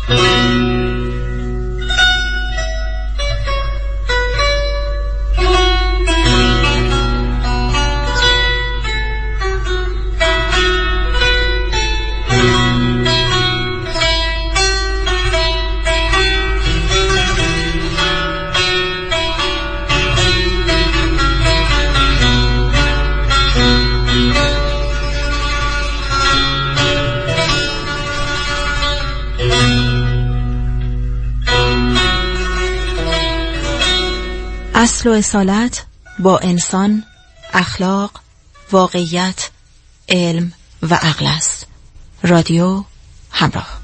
اصل و اصالت با انسان، اخلاق، واقعیت، علم و عقل است. رادیو همراه.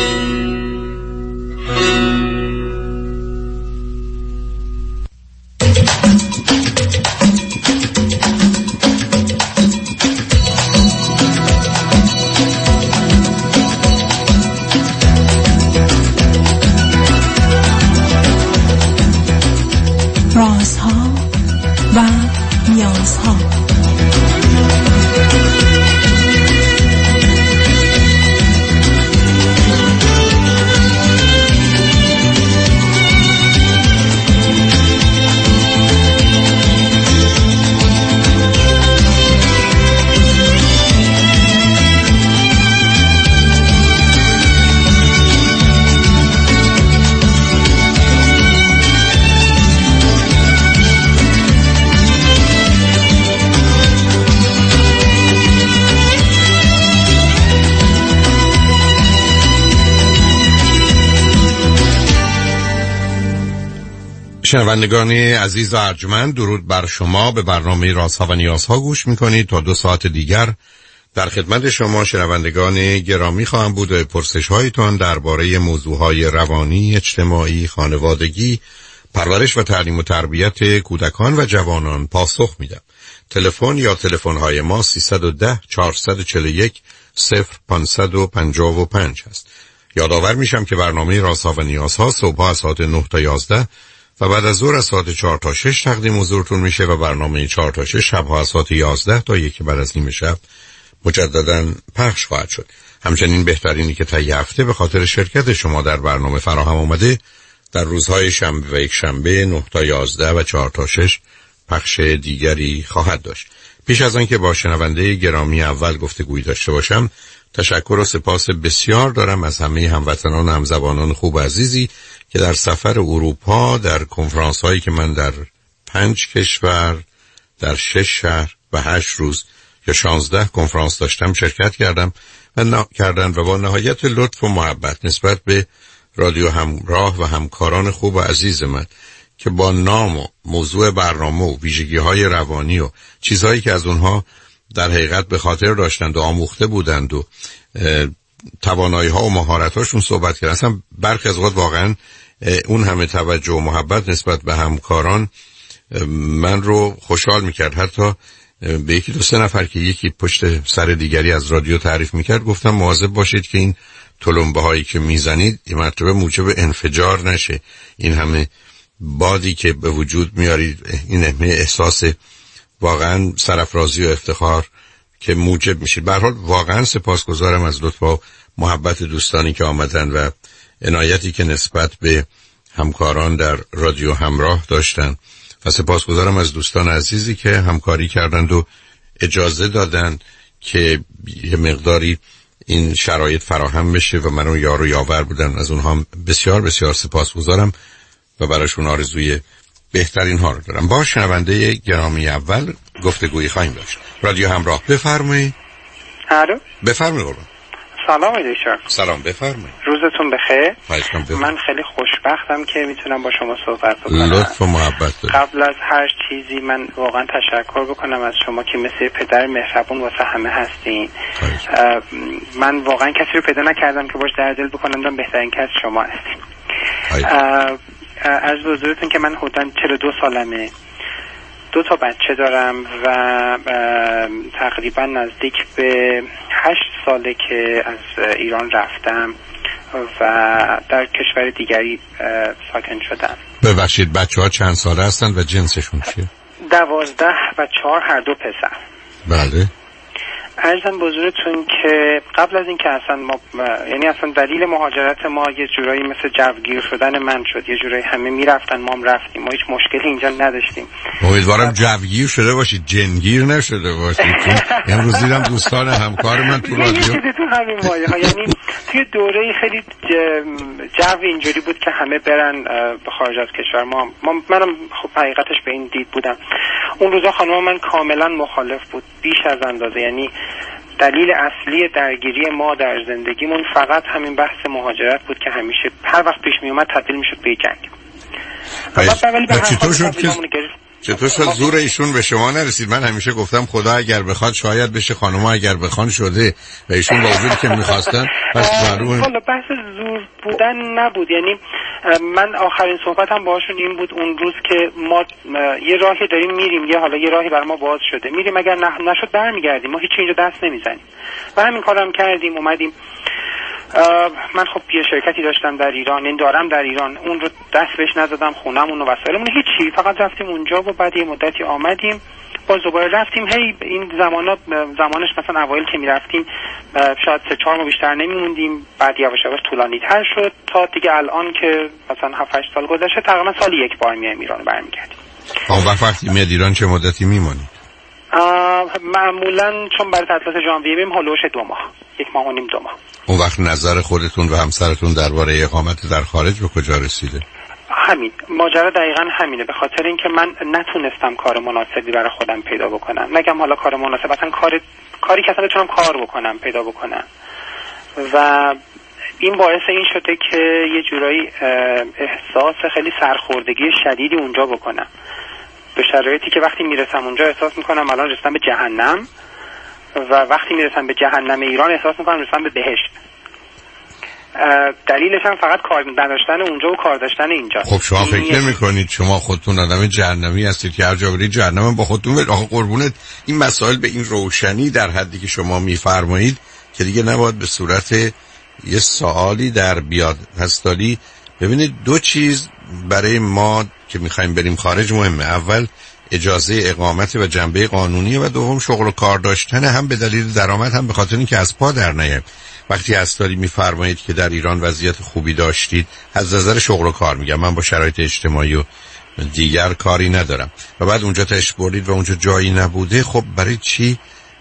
رازها و نیازها. شنوندگان عزیز و ارجمند، درود بر شما. به برنامه رازها و نیازها گوش میکنید. تا 2 ساعت دیگر در خدمت شما شنوندگان گرامی خواهم بود و پرسش هایتان درباره موضوعهای روانی، اجتماعی، خانوادگی، پرورش و تعلیم و تربیت کودکان و جوانان پاسخ میدم. تلفن یا تلفن های ما 310 441 0555 هست. یادآور میشم که برنامه رازها و نیازها صبح از ساعت 9 تا 11 و بعد از ظهر از ساعت 4 تا 6 تقدیم حضورتون میشه و برنامه 4 تا 6 شبها از ساعت 11 تا 1 بعد از نیم شب مجددا پخش خواهد شد. همچنین بهترینی که طی هفته به خاطر شرکت شما در برنامه فراهم آمده در روزهای شنبه و یک شنبه 9 تا 11 و 4 تا 6 پخش دیگری خواهد داشت. پیش از آن که با شنونده گرامی اول گفتگویی داشته باشم، تشکر و سپاس بسیار دارم از همه هموطنان و همزبانان خوب و عزیزی که در سفر اروپا در کنفرانس هایی که من در 5 کشور در 6 شهر و 8 روز یا 16 کنفرانس داشتم شرکت کردم و با نهایت لطف و محبت نسبت به رادیو همراه و همکاران خوب و عزیز من که با نام و موضوع برنامه و ویژگی های روانی و چیزهایی که از اونها در حقیقت به خاطر داشتند و آموخته بودند و توانایی ها و مهارت هاشون صحبت کردن. اصلا برخی از وقت واقعا اون همه توجه و محبت نسبت به همکاران من رو خوشحال میکرد. حتی به 1-2 نفر که یکی پشت سر دیگری از رادیو تعریف میکرد گفتم مواظب باشید که این تلمبه هایی که میزنید این مرتبه موجب انفجار نشه، این همه بادی که به وجود میارید، این همه احساس واقعا سرافرازی و افتخار که موجب میشید. به هر حال واقعا سپاسگزارم از لطف و محبت دوستانی که آمدن و عنایتی که نسبت به همکاران در رادیو همراه داشتن و سپاسگزارم از دوستان عزیزی که همکاری کردند و اجازه دادند که یه مقداری این شرایط فراهم بشه و منو یار و یاور بودن. از اونها بسیار بسیار سپاسگزارم و براشون آرزوی بهترین ها رو دارم. با شنونده گرامی اول گفتگویی خواهیم داشت. رادیو همراه، بفرمایید. الو، بفرمایید قربان. سلام دکتر. سلام، بفرمایید. روزتون بخیر. بفرمایید. من خیلی خوشبختم که میتونم با شما صحبت بکنم. لطف و محبت دارید. قبل از هر چیزی من واقعا تشکر بکنم از شما که مثل پدر مهربون واسه همه هستین. من واقعا کسی رو پیدا نکردم که باش در دل بکنم، بهترین کس شما هستین. از حضورتون که من حدوداً 42 سالمه، 2 تا بچه دارم و تقریبا نزدیک به 8 ساله که از ایران رفتم و در کشور دیگری ساکن شدم. ببخشید بچه ها چند ساله هستند و جنسشون چیه؟ 12 و 4 هر دو پسر. بله. عرضم به حضورتون که قبل از این که اصلا ما یعنی اصلا دلیل مهاجرت ما یه جورایی مثل جوگیر شدن من شد. یه جورایی همه میرفتن ما هم رفتیم، ما هیچ مشکلی اینجا نداشتیم. امیدوارم جوگیر شده باشید، جنگیر نشده باشید. امروز دیدم دوستان همکار من تو رادیو تو همین مایه ها، یعنی توی دوره خیلی جو اینجوری بود که همه برن به خارج از کشور. منم خب حقیقتش به این دید بودم. اون روزا خانم من کاملا مخالف بود بیش از اندازه. یعنی دلیل اصلی درگیری ما در زندگیمون فقط همین بحث مهاجرت بود که همیشه هر وقت پیش می اومد تبدیل میشد به جنگ. چطور شد زور ایشون به شما نرسید؟ من همیشه گفتم خدا اگر بخواد شاید بشه، خانم‌ها اگر بخوان شده و ایشون با وجودی که می‌خواستن. پس معلومه والا بحث زور بودن نبود. یعنی من آخرین صحبتم باهاشون این بود اون روز که ما یه راهی داریم میریم، یه راهی برای ما باز شده، میریم اگر نشد برمیگردیم، ما هیچ اینجا دست نمیزنیم. و همین کارم کردیم، اومدیم. من خب یه شرکتی داشتم در ایران، این دارم در ایران، اون رو دست بهش نزدم، خونمون و وسایلمون هیچی، فقط رفتیم اونجا و بعد یه مدتی آمدیم باز دوباره رفتیم. هی این زمانش مثلا اوایل که میرفتیم شاید 3-4 ماه بیشتر نمیموندیم، بعد یواش یواش طولانی تر شد تا دیگه الان که مثلا 7-8 سال گذشته تقریبا سالی یک بار میایم ایران برمیگردیم. اون وقتی میاد ایران چه مدتی میمونید؟ معمولا چون برای تعطیلات ژانویه میریم هولوش 2 ماه، 1 ماه و نیم 2 ماه. اون وقت نظر خودتون و همسرتون درباره اقامت در خارج به کجا رسیده؟ همین ماجرا دقیقاً همینه. به خاطر اینکه من نتونستم کار مناسبی برای خودم پیدا بکنم، نگم حالا کار مناسب، اصلا کاری که اصلا بتونم کار بکنم پیدا بکنم. و این باعث این شده که یه جورایی احساس خیلی سرخوردگی شدیدی اونجا بکنم، به شرایطی که وقتی میرسم اونجا احساس میکنم الان رسیدم به جهنم و وقتی میرسم به جهنم ایران احساس میکنم رسیدم به بهشت. دلیلش هم فقط کار داشتن اونجا و کار داشتن اینجا. خب شما فکر نمی‌کنید شما خودتون آدم جهنمی هستید که هر جا برید جهنم با خودتون برید؟ آخه قربونت این مسائل به این روشنی در حدی که شما میفرمایید که دیگه نباید به صورت یه سوالی در بیاد. هستالی ببینید 2 چیز برای ما که میخوایم بریم خارج مهمه. اول اجازه اقامت و جنبه قانونی و دوم شغل و کار داشتن، هم به دلیل درآمد هم به خاطر اینکه از پا در نیایم. وقتی هستالی میفرمایید که در ایران وضعیت خوبی داشتید، از نظر شغل و کار میگم، من با شرایط اجتماعی و دیگر کاری ندارم، و بعد اونجا تاش بردید و اونجا جایی نبوده، خب برای چی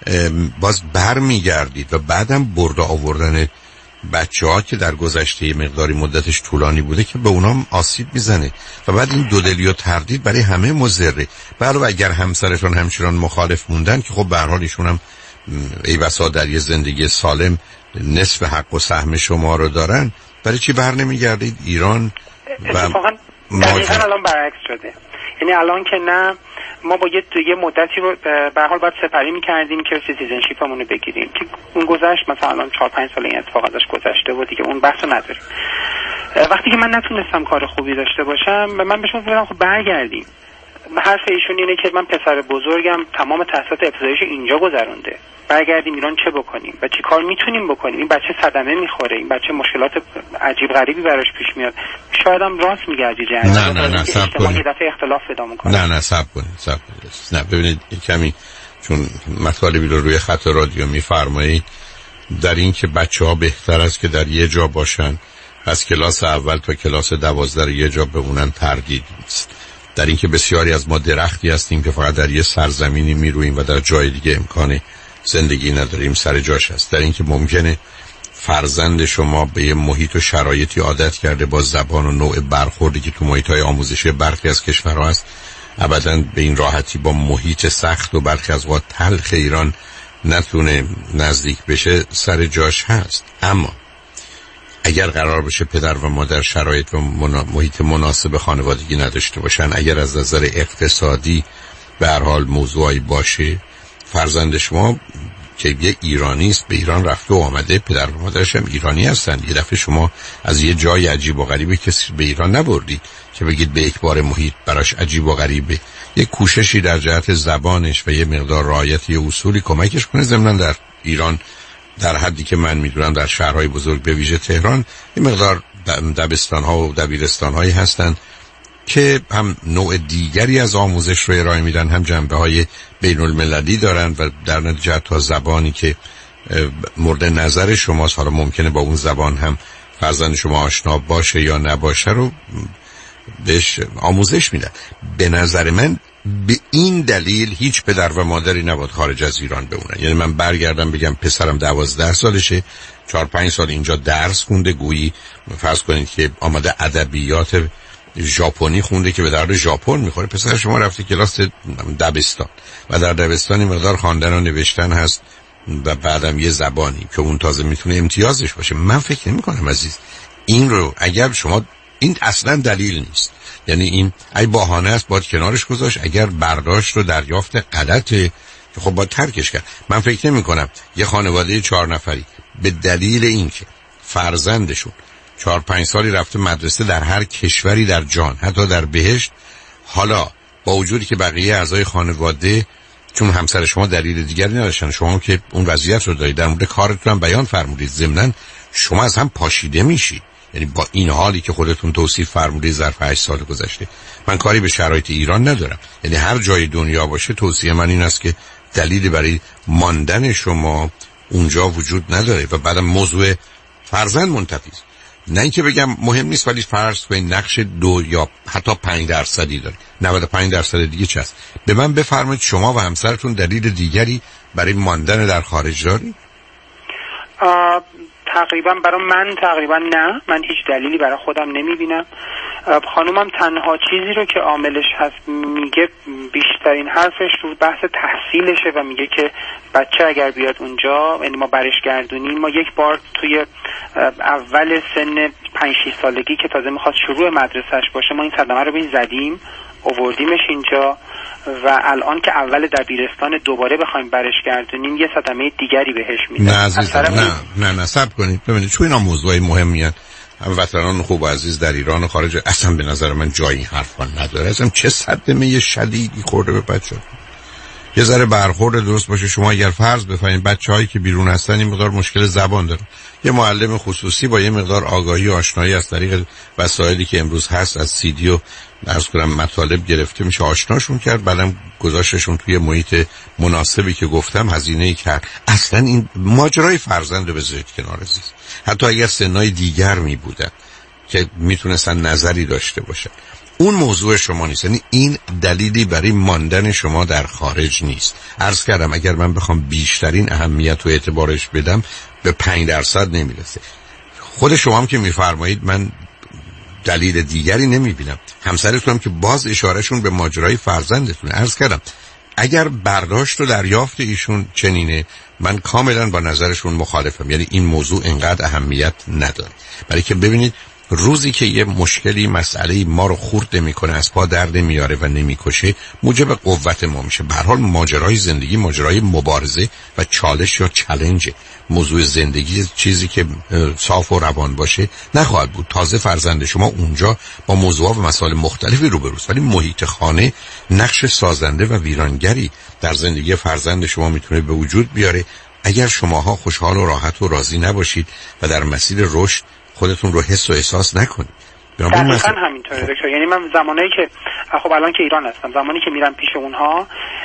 باز بر میگردید؟ و بعدم برده آوردن بچه‌ها که در گذشته مقداری مدتش طولانی بوده که به اونام آسیب میزنه و بعد این دودلی و تردید برای همه مضره. علاوه اگر همسرشون همچنان مخالف موندن که خب به هر حال ایشون هم ای بسا در یه زندگی سالم نصف حق و سهم شما رو دارن، برای چی بر نمیگردید ایران؟ و دقیقاً الان برعکس شده. یعنی الان که نه، ما با یه مدتی رو به هر حال باید سپری می‌کردیم که سیتیزنشیپمون رو بگیریم که اون گذشت، مثلا الان 4-5 سال این اتفاق ازش گذشته و دیگه اون بحثو نداریم. وقتی که من نتونستم کار خوبی داشته باشم، من بهشون گفتم خب برگردیم. حرف ایشون اینه که من پسر بزرگم تمام تحصیلات ابتداییش اینجا گذرونده، برگردیم ایران چه بکنیم و چی کار میتونیم بکنیم؟ این بچه صدمه میخوره، این بچه مشکلات عجیب غریبی براش پیش میاد. شاید هم راست میگه عجیب جهنم. نه صبر کنید، یه دفعه اختلاف پیدا میکنه. نه صبر کنید. نه ببینید کمی، چون مطالبی رو روی خط رادیو میفرمایید در این که بچه‌ها بهتر است که در یه جا باشن، از کلاس اول تا کلاس 12 یه جا بمونن، تردید نیست. در این که بسیاری از ما درختی هستیم که فقط در یه سرزمینی میرویم و در جای دیگه امکان زندگی نداریم، سر جاش هست. در این که ممکنه فرزند شما به یه محیط و شرایطی عادت کرده با زبان و نوع برخوردی که تو محیط‌های آموزشی برخی از کشورها هست، ابداً به این راحتی با محیط سخت و برخی از وقت تلخ ایران نتونه نزدیک بشه، سر جاش هست. اما اگر قرار بشه پدر و مادر شرایط و محیط مناسب خانوادگی نداشته باشن، اگر از نظر اقتصادی به هر حال موضوعی باشه، فرزند شما که یه ایرانی است، به ایران رفته و آمده، پدر و مادرش هم ایرانی هستن، یه دفعه شما از یه جای عجیب و غریبی کسی به ایران نبردید که بگید به یک بار محیط براش عجیب و غریبه. یه کوششی در جهت زبانش و یه مقدار رعایت یه اصولی کمکش کنه. ضمن در ایران در حدی که من میدونم در شهرهای بزرگ به ویژه تهران یه مقدار دبستان‌ها و دبیرستان‌هایی هستن که هم نوع دیگری از آموزش رو ارائه میدن، هم جنبه‌های بین المللی دارن و در نتیجه تا زبانی که مورد نظر شماست، حالا ممکنه با اون زبان هم فرزند شما آشنا باشه یا نباشه، رو بهش آموزش میدن. به نظر من به این دلیل هیچ پدر و مادری نباید خارج از ایران بمونن. یعنی من برگردم بگم پسرم 12 سالشه، 4-5 سال اینجا درس خونده، گویی فرض کنید که آمده ادبیات ژاپنی خونده که به درد ژاپن میخوره. پسر شما رفته کلاس دبستان و در دبستانی مقدار خواندن و نوشتن هست و بعدم یه زبانی که اون تازه میتونه امتیازش باشه. من فکر نمی کنم عزیز این رو، اگر شما، این اصلا دلیل نیست، یعنی این ای بهانه است باید کنارش گذاشت. اگر برداشت رو دریافت غلطه که خب باید ترکش کرد. من فکر نمی کنم یه خانواده 4 نفری به دلیل اینکه فرزندشون 4-5 سالی رفته مدرسه در هر کشوری در جهان، حتی در بهشت، حالا با وجودی که بقیه اعضای خانواده، چون همسر شما دلیل دیگری نداشتن، شما که اون وضعیت رو دارید، در مورد کارتون هم بیان فرمودید، ضمناً شما از هم پاشیده میشید. یعنی با این حالی که خودتون توصیف فرمودید ظرف 8 سال گذشته، من کاری به شرایط ایران ندارم. یعنی هر جای دنیا باشه توصیه من این است که دلیلی برای ماندن شما اونجا وجود نداره و بعدم موضوع فرزند منتفی است. نه اینکه بگم مهم نیست، ولی فرض کنید نقش 2 یا حتی 5% داره، 95% دیگه چه است؟ به من بفرمایید شما و همسرتون دلیل دیگری برای ماندن در خارج دارید؟ تقریبا نه. من هیچ دلیلی برای خودم نمیبینم. خانومم تنها چیزی رو که عاملش هست میگه، بیشترین حرفش رو بحث تحصیلشه و میگه که بچه اگر بیاد اونجا، یعنی ما برش گردونیم، ما یک بار توی اول سن 5-6 سالگی که تازه میخواد شروع مدرسهش باشه، ما این صدمه رو بهش زدیم، آوردیمش اینجا و الان که اول دبیرستان دوباره بخوایم برش گردونیم یه صدمه دیگری بهش میدن. نه عزیزم، نه صبر کنید ببینید، چون اینا موضوعی مهمیه. هموطنان خوب و عزیز در ایران و خارج اصلا به نظر من جایی این حرفا نداره. اصلا چه صدمه شدیدی خورده به بچه. یه ذره برخورد درست باشه. شما اگر فرض بفرمایید بچه‌هایی که بیرون هستن این مقدار مشکل زبان دارن، یه معلم خصوصی با یه مقدار آگاهی و آشنایی از طریق وسایلی که امروز هست، از CD و عرض کنم مطالب گرفته میشه آشناشون کرد، بعدم گذاشتشون توی محیط مناسبی که گفتم، هزینه‌ای کرد. اصلا این ماجرای فرزند رو بذارید کنار عزیز. حتی اگر سنای دیگر می بودن که میتونستن نظری داشته باشن، اون موضوع شما نیست. یعنی این دلیلی برای ماندن شما در خارج نیست. عرض کردم اگر من بخوام بیشترین اهمیت و اعتبارش بدم به 5% نمیرسه. خود شما هم که میفرمایید من دلیل دیگری نمیبینم. همسرتون هم که باز اشارهشون به ماجرای فرزندتون. عرض کردم اگر برداشت و دریافت ایشون چنینه، من کاملا با نظرشون مخالفم. یعنی این موضوع انقدر اهمیت نداره. برای که ببینید روزی که یه مشکلی مسئله ما رو خورد میکنه، از پا در نمیاره و نمیکشه، موجب قوت ما میشه. به هر حال ماجرای زندگی ماجرای مبارزه و چالش یا چالنجه. موضوع زندگی چیزی که صاف و روان باشه نخواهد بود. تازه فرزند شما اونجا با موضوعات و مسائل مختلفی روبروست، ولی محیط خانه نقش سازنده و ویرانگری در زندگی فرزند شما میتونه به وجود بیاره اگر شماها خوشحال و راحت و راضی نباشید و در مسیر رشد خودتون رو حس و احساس نکنید. دقیقاً همینطوره دکتر. یعنی من زمانی که خب الان که ایران هستم، زمانی که میرم پیش اونها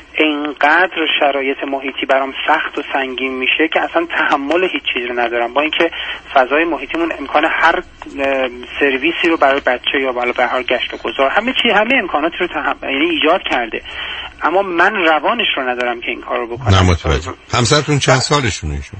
اینقدر شرایط محیطی برام سخت و سنگین میشه که اصلا تحمل هیچ چیزی رو ندارم. با اینکه فضای محیطیمون امکان هر سرویسی رو برای بچه یا بالا به هر گشت و گذار همه امکاناتی رو یعنی ایجاد کرده، اما من روانش رو ندارم که این کار رو بکنم. نمتوجه. همسرتون چند سالشونه ایشون؟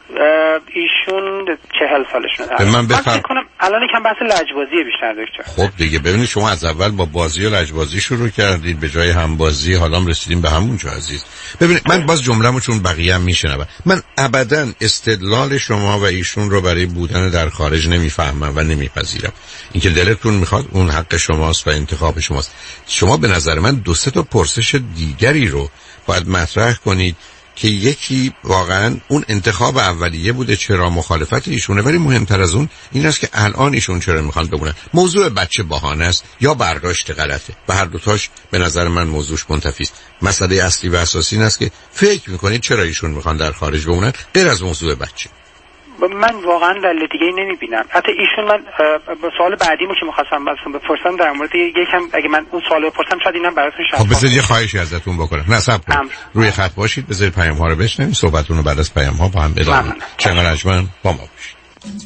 ایشون 40 سالشونه. من فکر کنم الان یکم بحث لجبازی بیشتر دکتر. خب دیگه ببینید شما از اول با بازی و لجبازی شروع کردید به جای همبازی، حالا رسیدیم به همون جا عزیز. ببینید من باز جمله‌مو چون بقیه هم میشنون، من ابداً استدلال شما و ایشون رو برای بودن در خارج نمیفهمم و نمیپذیرم. اینکه دلتون میخواد اون حق شماست و انتخاب شماست. شما به نظر من 2-3 تا پرسش دیگری رو باید مطرح کنید که یکی واقعا اون انتخاب اولیه بوده، چرا مخالفت ایشونه، ولی مهمتر از اون این است که الان ایشون چرا میخوان بمونن. موضوع بچه بهانه است یا برداشت غلطه، و هر دوتاش به نظر من موضوعش منتفی است. مسئله اصلی و اساسی این است که فکر میکنید چرا ایشون میخوان در خارج بمونن غیر از موضوع بچه. من واقعا دلیل دیگه نمیبینم. حتی ایشون، من سوال بعدیمو که می‌خواستم بپرسم در مورد یکم، اگه من اون سوالو بپرسم شاید اینم براتون شفاف. خب بذارید یه خواهشی ازتون بکنم. نصب کنید. روی خط باشید، بذارید پیام‌ها رو بشنویم، صحبتونو بعد از پیام‌ها با هم ادامه بدیم. چنگرجمن با ما باشید.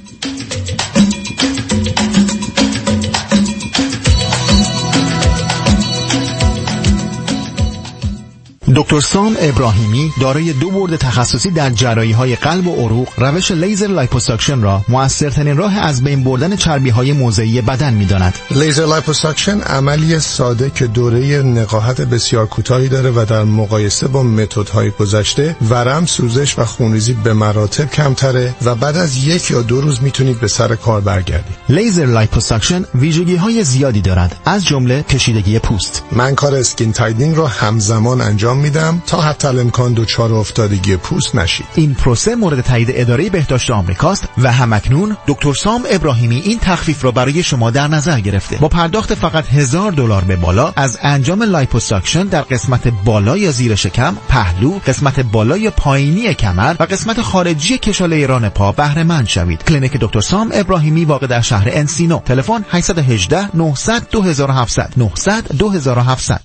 دکتر سام ابراهیمی دارای 2 بورد تخصصی در جراحی‌های قلب و عروق، روش لیزر لایپوساکشن را مؤثرترین راه از بین بردن چربی‌های موضعی بدن می‌داند. لیزر لایپوساکشن عملی ساده که دوره نقاهت بسیار کوتاهی داره و در مقایسه با متدهای گذشته ورم، سوزش و خونریزی به مراتب کمتره و بعد از 1 یا 2 روز میتونید به سر کار برگردید. لیزر لایپوساکشن ویژگی‌های زیادی دارد، از جمله کشیدگی پوست. من کار اسکین تایدینگ را همزمان انجام میدم تا حتی الامکان دچار افتادگی پوست نشید. این پروسه مورد تایید اداره بهداشت آمریکاست و همکنون دکتر سام ابراهیمی این تخفیف را برای شما در نظر گرفته. با پرداخت فقط $1000 به بالا از انجام لایپوساکشن در قسمت بالا یا زیر شکم، پهلو، قسمت بالا یا پایینی کمر و قسمت خارجی کشاله ران پا بهره مند شوید. کلینیک دکتر سام ابراهیمی واقع در شهر انسینو. تلفن 818 900 2700 900 2700.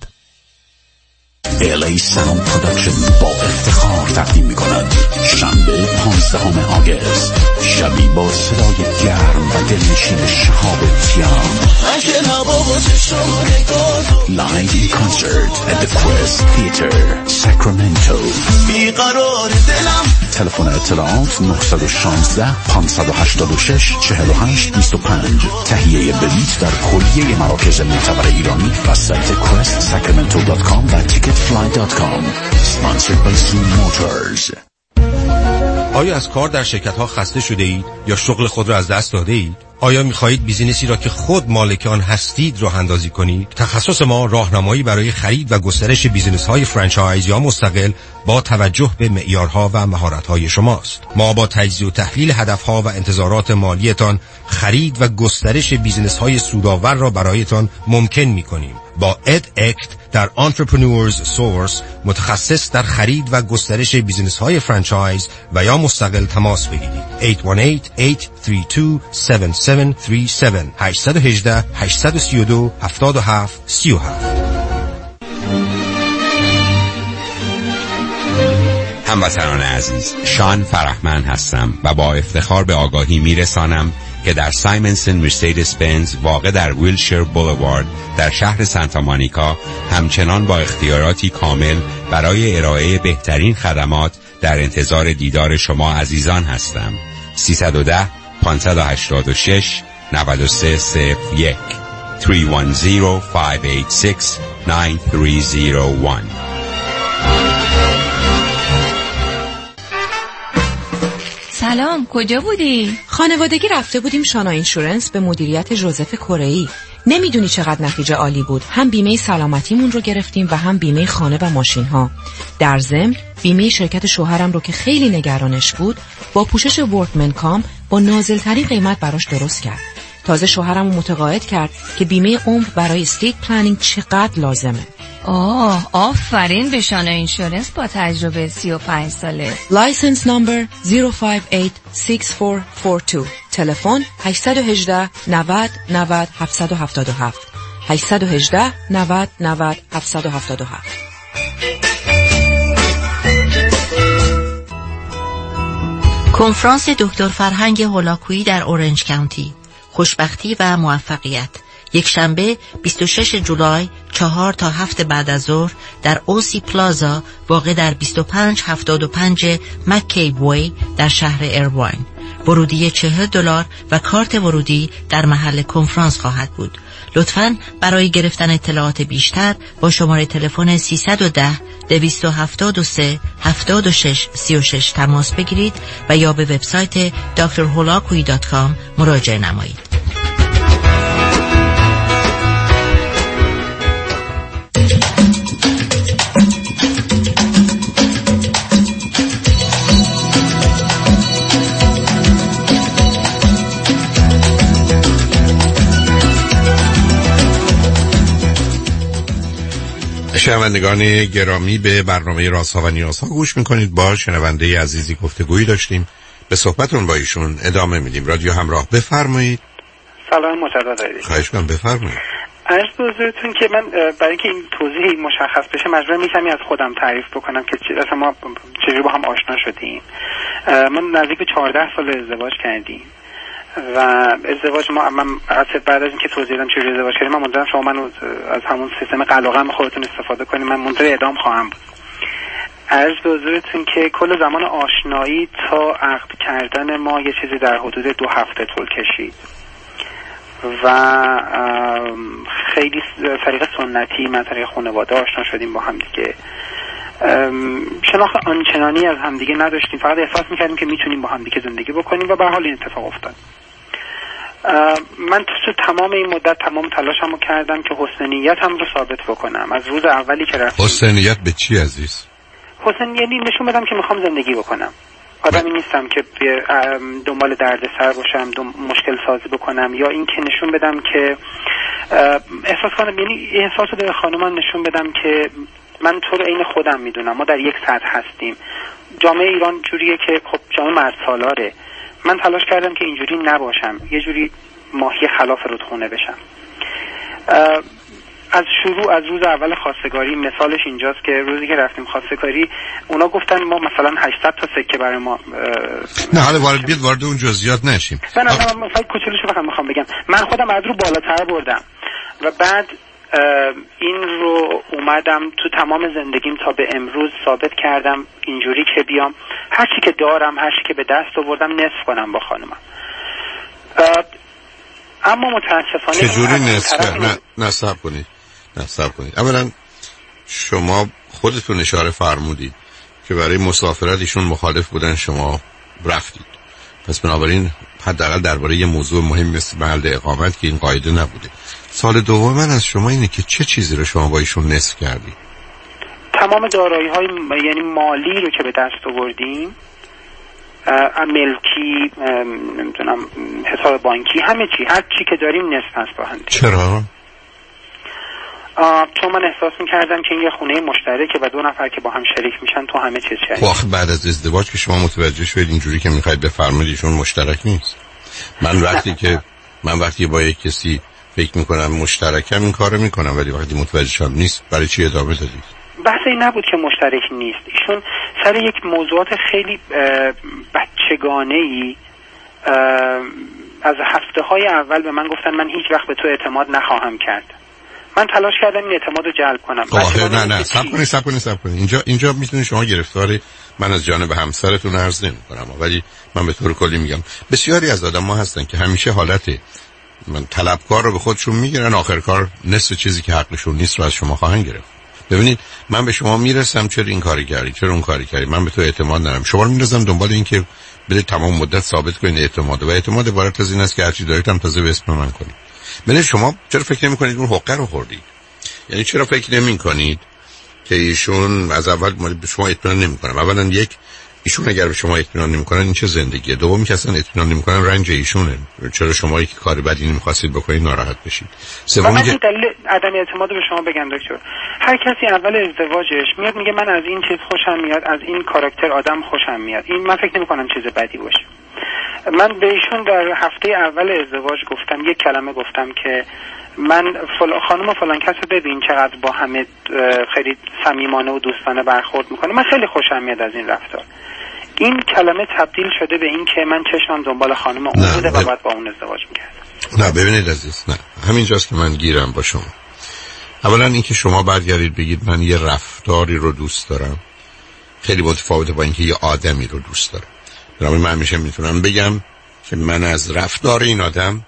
LA Sound Production با افتخار تقدیم می‌کند شنبه 15 آگوست شبی با صدای گرم و دلنشین شهاب تیام لایو کانسرت at the Quest Theater Sacramento. تلفن اطلاعات 916 586 48 25. تهیه بلیط در کلیه مراکز معتبر ایرانی و سایت questsacramento.com و ticketfly.com. Sponsored by Sun Motors. آیا از کار در شرکت‌ها خسته شده اید یا شغل خود را از دست داده اید؟ آیا می‌خواهید بیزینسی را که خود مالک آن هستید راه اندازی کنید؟ تخصص ما راهنمایی برای خرید و گسترش بیزینس‌های فرانچایز یا مستقل با توجه به معیارها و مهارت‌های شماست. ما با تجزیه و تحلیل هدف‌ها و انتظارات مالیتان خرید و گسترش بیزینس‌های سودآور را برایتان ممکن می‌کنیم. با اداکت در Entrepreneurs Source متخصص در خرید و گسترش بیزینس‌های فرانچایز و یا مستقل تماس بگیرید. 818-832-7737 818-832-7737. هموطنان عزیز، شان فرحمند هستم و با افتخار به آگاهی میرسانم که در سایمنسن مرسدس بنز واقع در ویلشیر بولوارد در شهر سانتا مونیکا همچنان با اختیاراتی کامل برای ارائه بهترین خدمات در انتظار دیدار شما عزیزان هستم. 310 586 9301 310 586 9301. سلام، کجا بودی؟ خانوادگی رفته بودیم شانا اینشورنس به مدیریت ژوزف کره‌ای. نمیدونی چقدر نتیجه عالی بود. هم بیمه سلامتیمون رو گرفتیم و هم بیمه خانه و ماشین ها. در ضمن بیمه شرکت شوهرم رو که خیلی نگرانش بود با پوشش ورکمن کام با نازل‌ترین قیمت براش درست کرد. تازه شوهرم رو متقاعد کرد که بیمه عمر برای استیت پلنینگ چقدر لازمه. آفرین به شانا اینشورنس با تجربه 35 ساله. لایسنس نمبر 0586442. تلفن 818 90 90 777 818 90 90 777. کنفرانس دکتر فرهنگ هولاکویی در اورنج کانتی. خوشبختی و موفقیت. یک شنبه 26 جولای 4 تا 7 بعد از ظهر در اوسی پلازا واقع در 2575 مک‌کیب وی در شهر ایرواین. ورودی $40 و کارت ورودی در محل کنفرانس خواهد بود. لطفاً برای گرفتن اطلاعات بیشتر با شماره تلفن 310 273 76 36 تماس بگیرید و یا به وبسایت drholakui.com مراجعه نمایید. شنوندگان گرامی، به برنامه رازها و نیازها گوش میکنید. با شنونده عزیزی گفتگویی داشتیم به صحبتون با ایشون ادامه میدیم. رادیو همراه، بفرمایید. سلام مجدد. خواهش کنم بفرمایید. عرض به حضورتون که من برای اینکه این توضیح مشخص بشه مجبورم یکمی از خودم تعریف بکنم که اصلا ما چجوری با هم آشنا شدیم. ما نزدیک به 14 سال ازدواج کردیم و ازدواج من بعد از اینکه توضیح دادم چجوری ازدواج کردیم، من منتظرم شما منو از همون سیستم قلقم خودتون استفاده کنیم. من منتظر اعدام خواهم بود. عرض به حضورتون که کل زمان آشنایی تا عقد کردن ما یه چیزی در حدود 2 هفته طول کشید و خیلی طریق سنتی من طریق خانواده آشنا شدیم با هم دیگه. شناخت آنچنانی از همدیگه نداشتیم، فقط احساس میکردیم که میتونیم با همدیگه زندگی بکنیم و به حال این اتفاق افتاد. من تو تمام این مدت تمام تلاشمو کردم که حسن نیتم رو ثابت بکنم. از روز اولی که رفتم. حسن نیت به چی عزیز؟ حسن یعنی نشون بدم که میخوام زندگی بکنم. آدمی نیستم که دنبال دردسر باشم، مشکل سازی بکنم، یا این که نشون بدم که احساس کنم، یعنی احساس رو به خانومم نشون بدم که من تو رو عین خودم میدونم، ما در یک سطح هستیم. جامعه ایران جوریه که خب جامعه مرد سالاره. من تلاش کردم که اینجوری نباشم، یه جوری ماهی خلاف رودخونه بشم. از روز اول خواستگاری مثالش اینجاست که روزی که رفتیم خواستگاری اونا گفتن ما مثلا 800 تا سکه برای ما نه حالا وارد اون جزئیات نشیم. من مثلا کوچولوشو فقط میخوام بگم من خودم از رو بالاتر بردم و بعد این رو اومدم تو تمام زندگیم تا به امروز ثابت کردم اینجوری که بیام هر چی که دارم، هر چی که به دست آوردم نصف کنم با خانومم. اما متاسفانه چجوری نصف؟ نه صبر کنید. اولا شما خودتون اشاره فرمودید که برای مسافرت ایشون مخالف بودن، شما رفتید. پس بنابراین حداقل درباره یه موضوع مهم مثل محل اقامت که این قاعده نبوده. سال دوم من از شما اینه که چه چیزی رو شما با ایشون نصف کردید؟ تمام دارایی‌های یعنی مالی رو که به دست آوردیم، ملکی، نمیدونم حساب بانکی، همه چی، هر چی که داریم نصف هست با هم. چرا؟ چون من احساس می‌کردم که این یه خونه مشترکه و 2 نفر که با هم شریک میشن تو همه چیز شریک. خب بعد از ازدواج که شما متوجه شدید اینجوری که می‌خواید بفرمایید ایشون مشترک نیست. من وقتی با یک کسی فکر می‌کنم مشترکم این کارو می‌کنم، ولی وقتی متوجه شدم نیست برای چی ادامه دادید؟ بحث این نبود که مشترک نیست. ایشون سر یک موضوعات خیلی بچگانه‌ای از هفته‌های اول به من گفتن من هیچ وقت به تو اعتماد نخواهم کرد. من تلاش کردم این اعتماد رو جلب کنم. نه صبر کنید. اینجا میتونید شما گرفتار من از جانب همسرتون عرض نمی‌کنم، ولی من به طور کلی میگم بسیاری از آدم‌ها هستن که همیشه حالت من طلبکار رو به خودشون میگیرن، آخر کار نصف چیزی که حقشون نیست رو از شما خواهن گرفت. ببینید من به شما میرسم چرا این کاری کردی، چرا اون کاری کردی، من به تو اعتماد ندارم. شما رو میرسم دنبال این که بده تمام مدت ثابت کنید اعتماد، و اعتماد عبارت از این است که هر چی دارید هم تازه به اسم من کنید. ببینید شما چرا فکر نمی‌کنید اون حقه رو خوردید؟ یعنی چرا فکر نمی‌کنید که ایشون از اول به شما اطمینان نمی‌کنن؟ اولا ایشون اگر به شما اطمینان نمی‌کنن این چه زندگیه؟ دوم که اصلا اطمینان نمی‌کنن رنج ایشونه. چرا شما یک کار بدی نمی‌خواستید بکنید ناراحت بشید؟ سوم که دلیل عدم اعتماد به شما بگم دکتر، هر کسی اول ازدواجش میاد میگه من از این چیز خوشم میاد، از این کاراکتر آدم خوشم میاد. این من فکر نمی‌کنم چیز بدی باشه. من به ایشون در هفته اول ازدواج گفتم، یک کلمه گفتم که من خانم فلان کس رو ببین چقدر با همه خیلی صمیمانه و دوستانه برخورد میکنه، من خیلی خوشم میاد از این رفتار. این کلمه تبدیل شده به این که من چشمم دنبال خانم اون بوده و باید با اون ازدواج میکردم. نه ببینید عزیز، نه همینجاست که من گیرم با شما. اولا اینکه شما برگردید بگید من یه رفتاری رو دوست دارم خیلی متفاوته با اینکه یه آدمی رو دوست دارم. برای من همیشه میتونم بگم که من از رفتار این آدم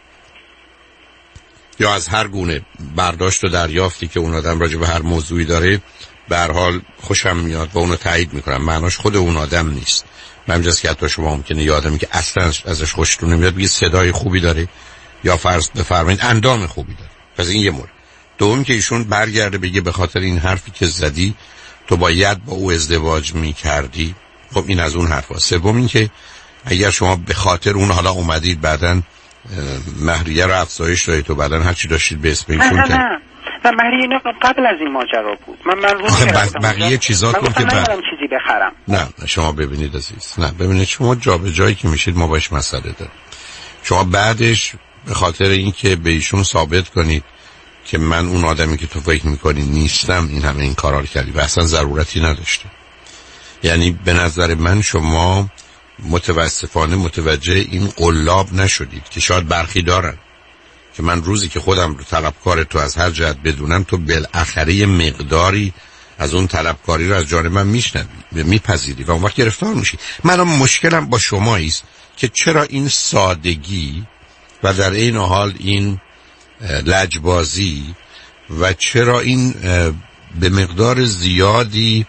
یا از هر گونه برداشت و دریافتی که اون آدم راجع به هر موضوعی داره به هر حال خوشم میاد و اونو تایید میکنم. معناش خود اون آدم نیست. همینجاست که حتی شما ممکنه یه آدمی که اصلا ازش خوشتون نمیاد بگید صدای خوبی داره یا فرض بفرمایید اندام خوبی داره. پس این یه مورد. دوم که ایشون برگرده بگه به خاطر این حرفی که زدی تو باید با او ازدواج میکردی. خب این از اون حرفا. سوم این که اگر شما به خاطر اون حالا اومدید بعدن مهریه رو افزایش دادید تو بعدن هر چی داشتید به اسم ایشون نه نه مهریه اینا قبل از این ماجرا بود. من روز بقیه چیزاتون که چیزی بخرم. نه شما ببینید عزیز، نه ببینید شما جایی که میشید ما باش مسئله داریم. شما بعدش به خاطر اینکه به ایشون ثابت کنید که من اون آدمی که تو فکر میکنی نیستم، این همه این کارا رو کردی و اصلا ضرورتی نداشته. یعنی به نظر من شما متاسفانه متوجه این قلاب نشدید که شاید برخی دارن که من روزی که خودم رو طلبکار تو از هر جهت بدونم تو بالاخره مقداری از اون طلبکاری رو از جانب من میشنوی، میپذیری و اون وقت گرفتار میشی. من مشکلم با شما است که چرا این سادگی و در این حال این لجبازی و چرا این به مقدار زیادی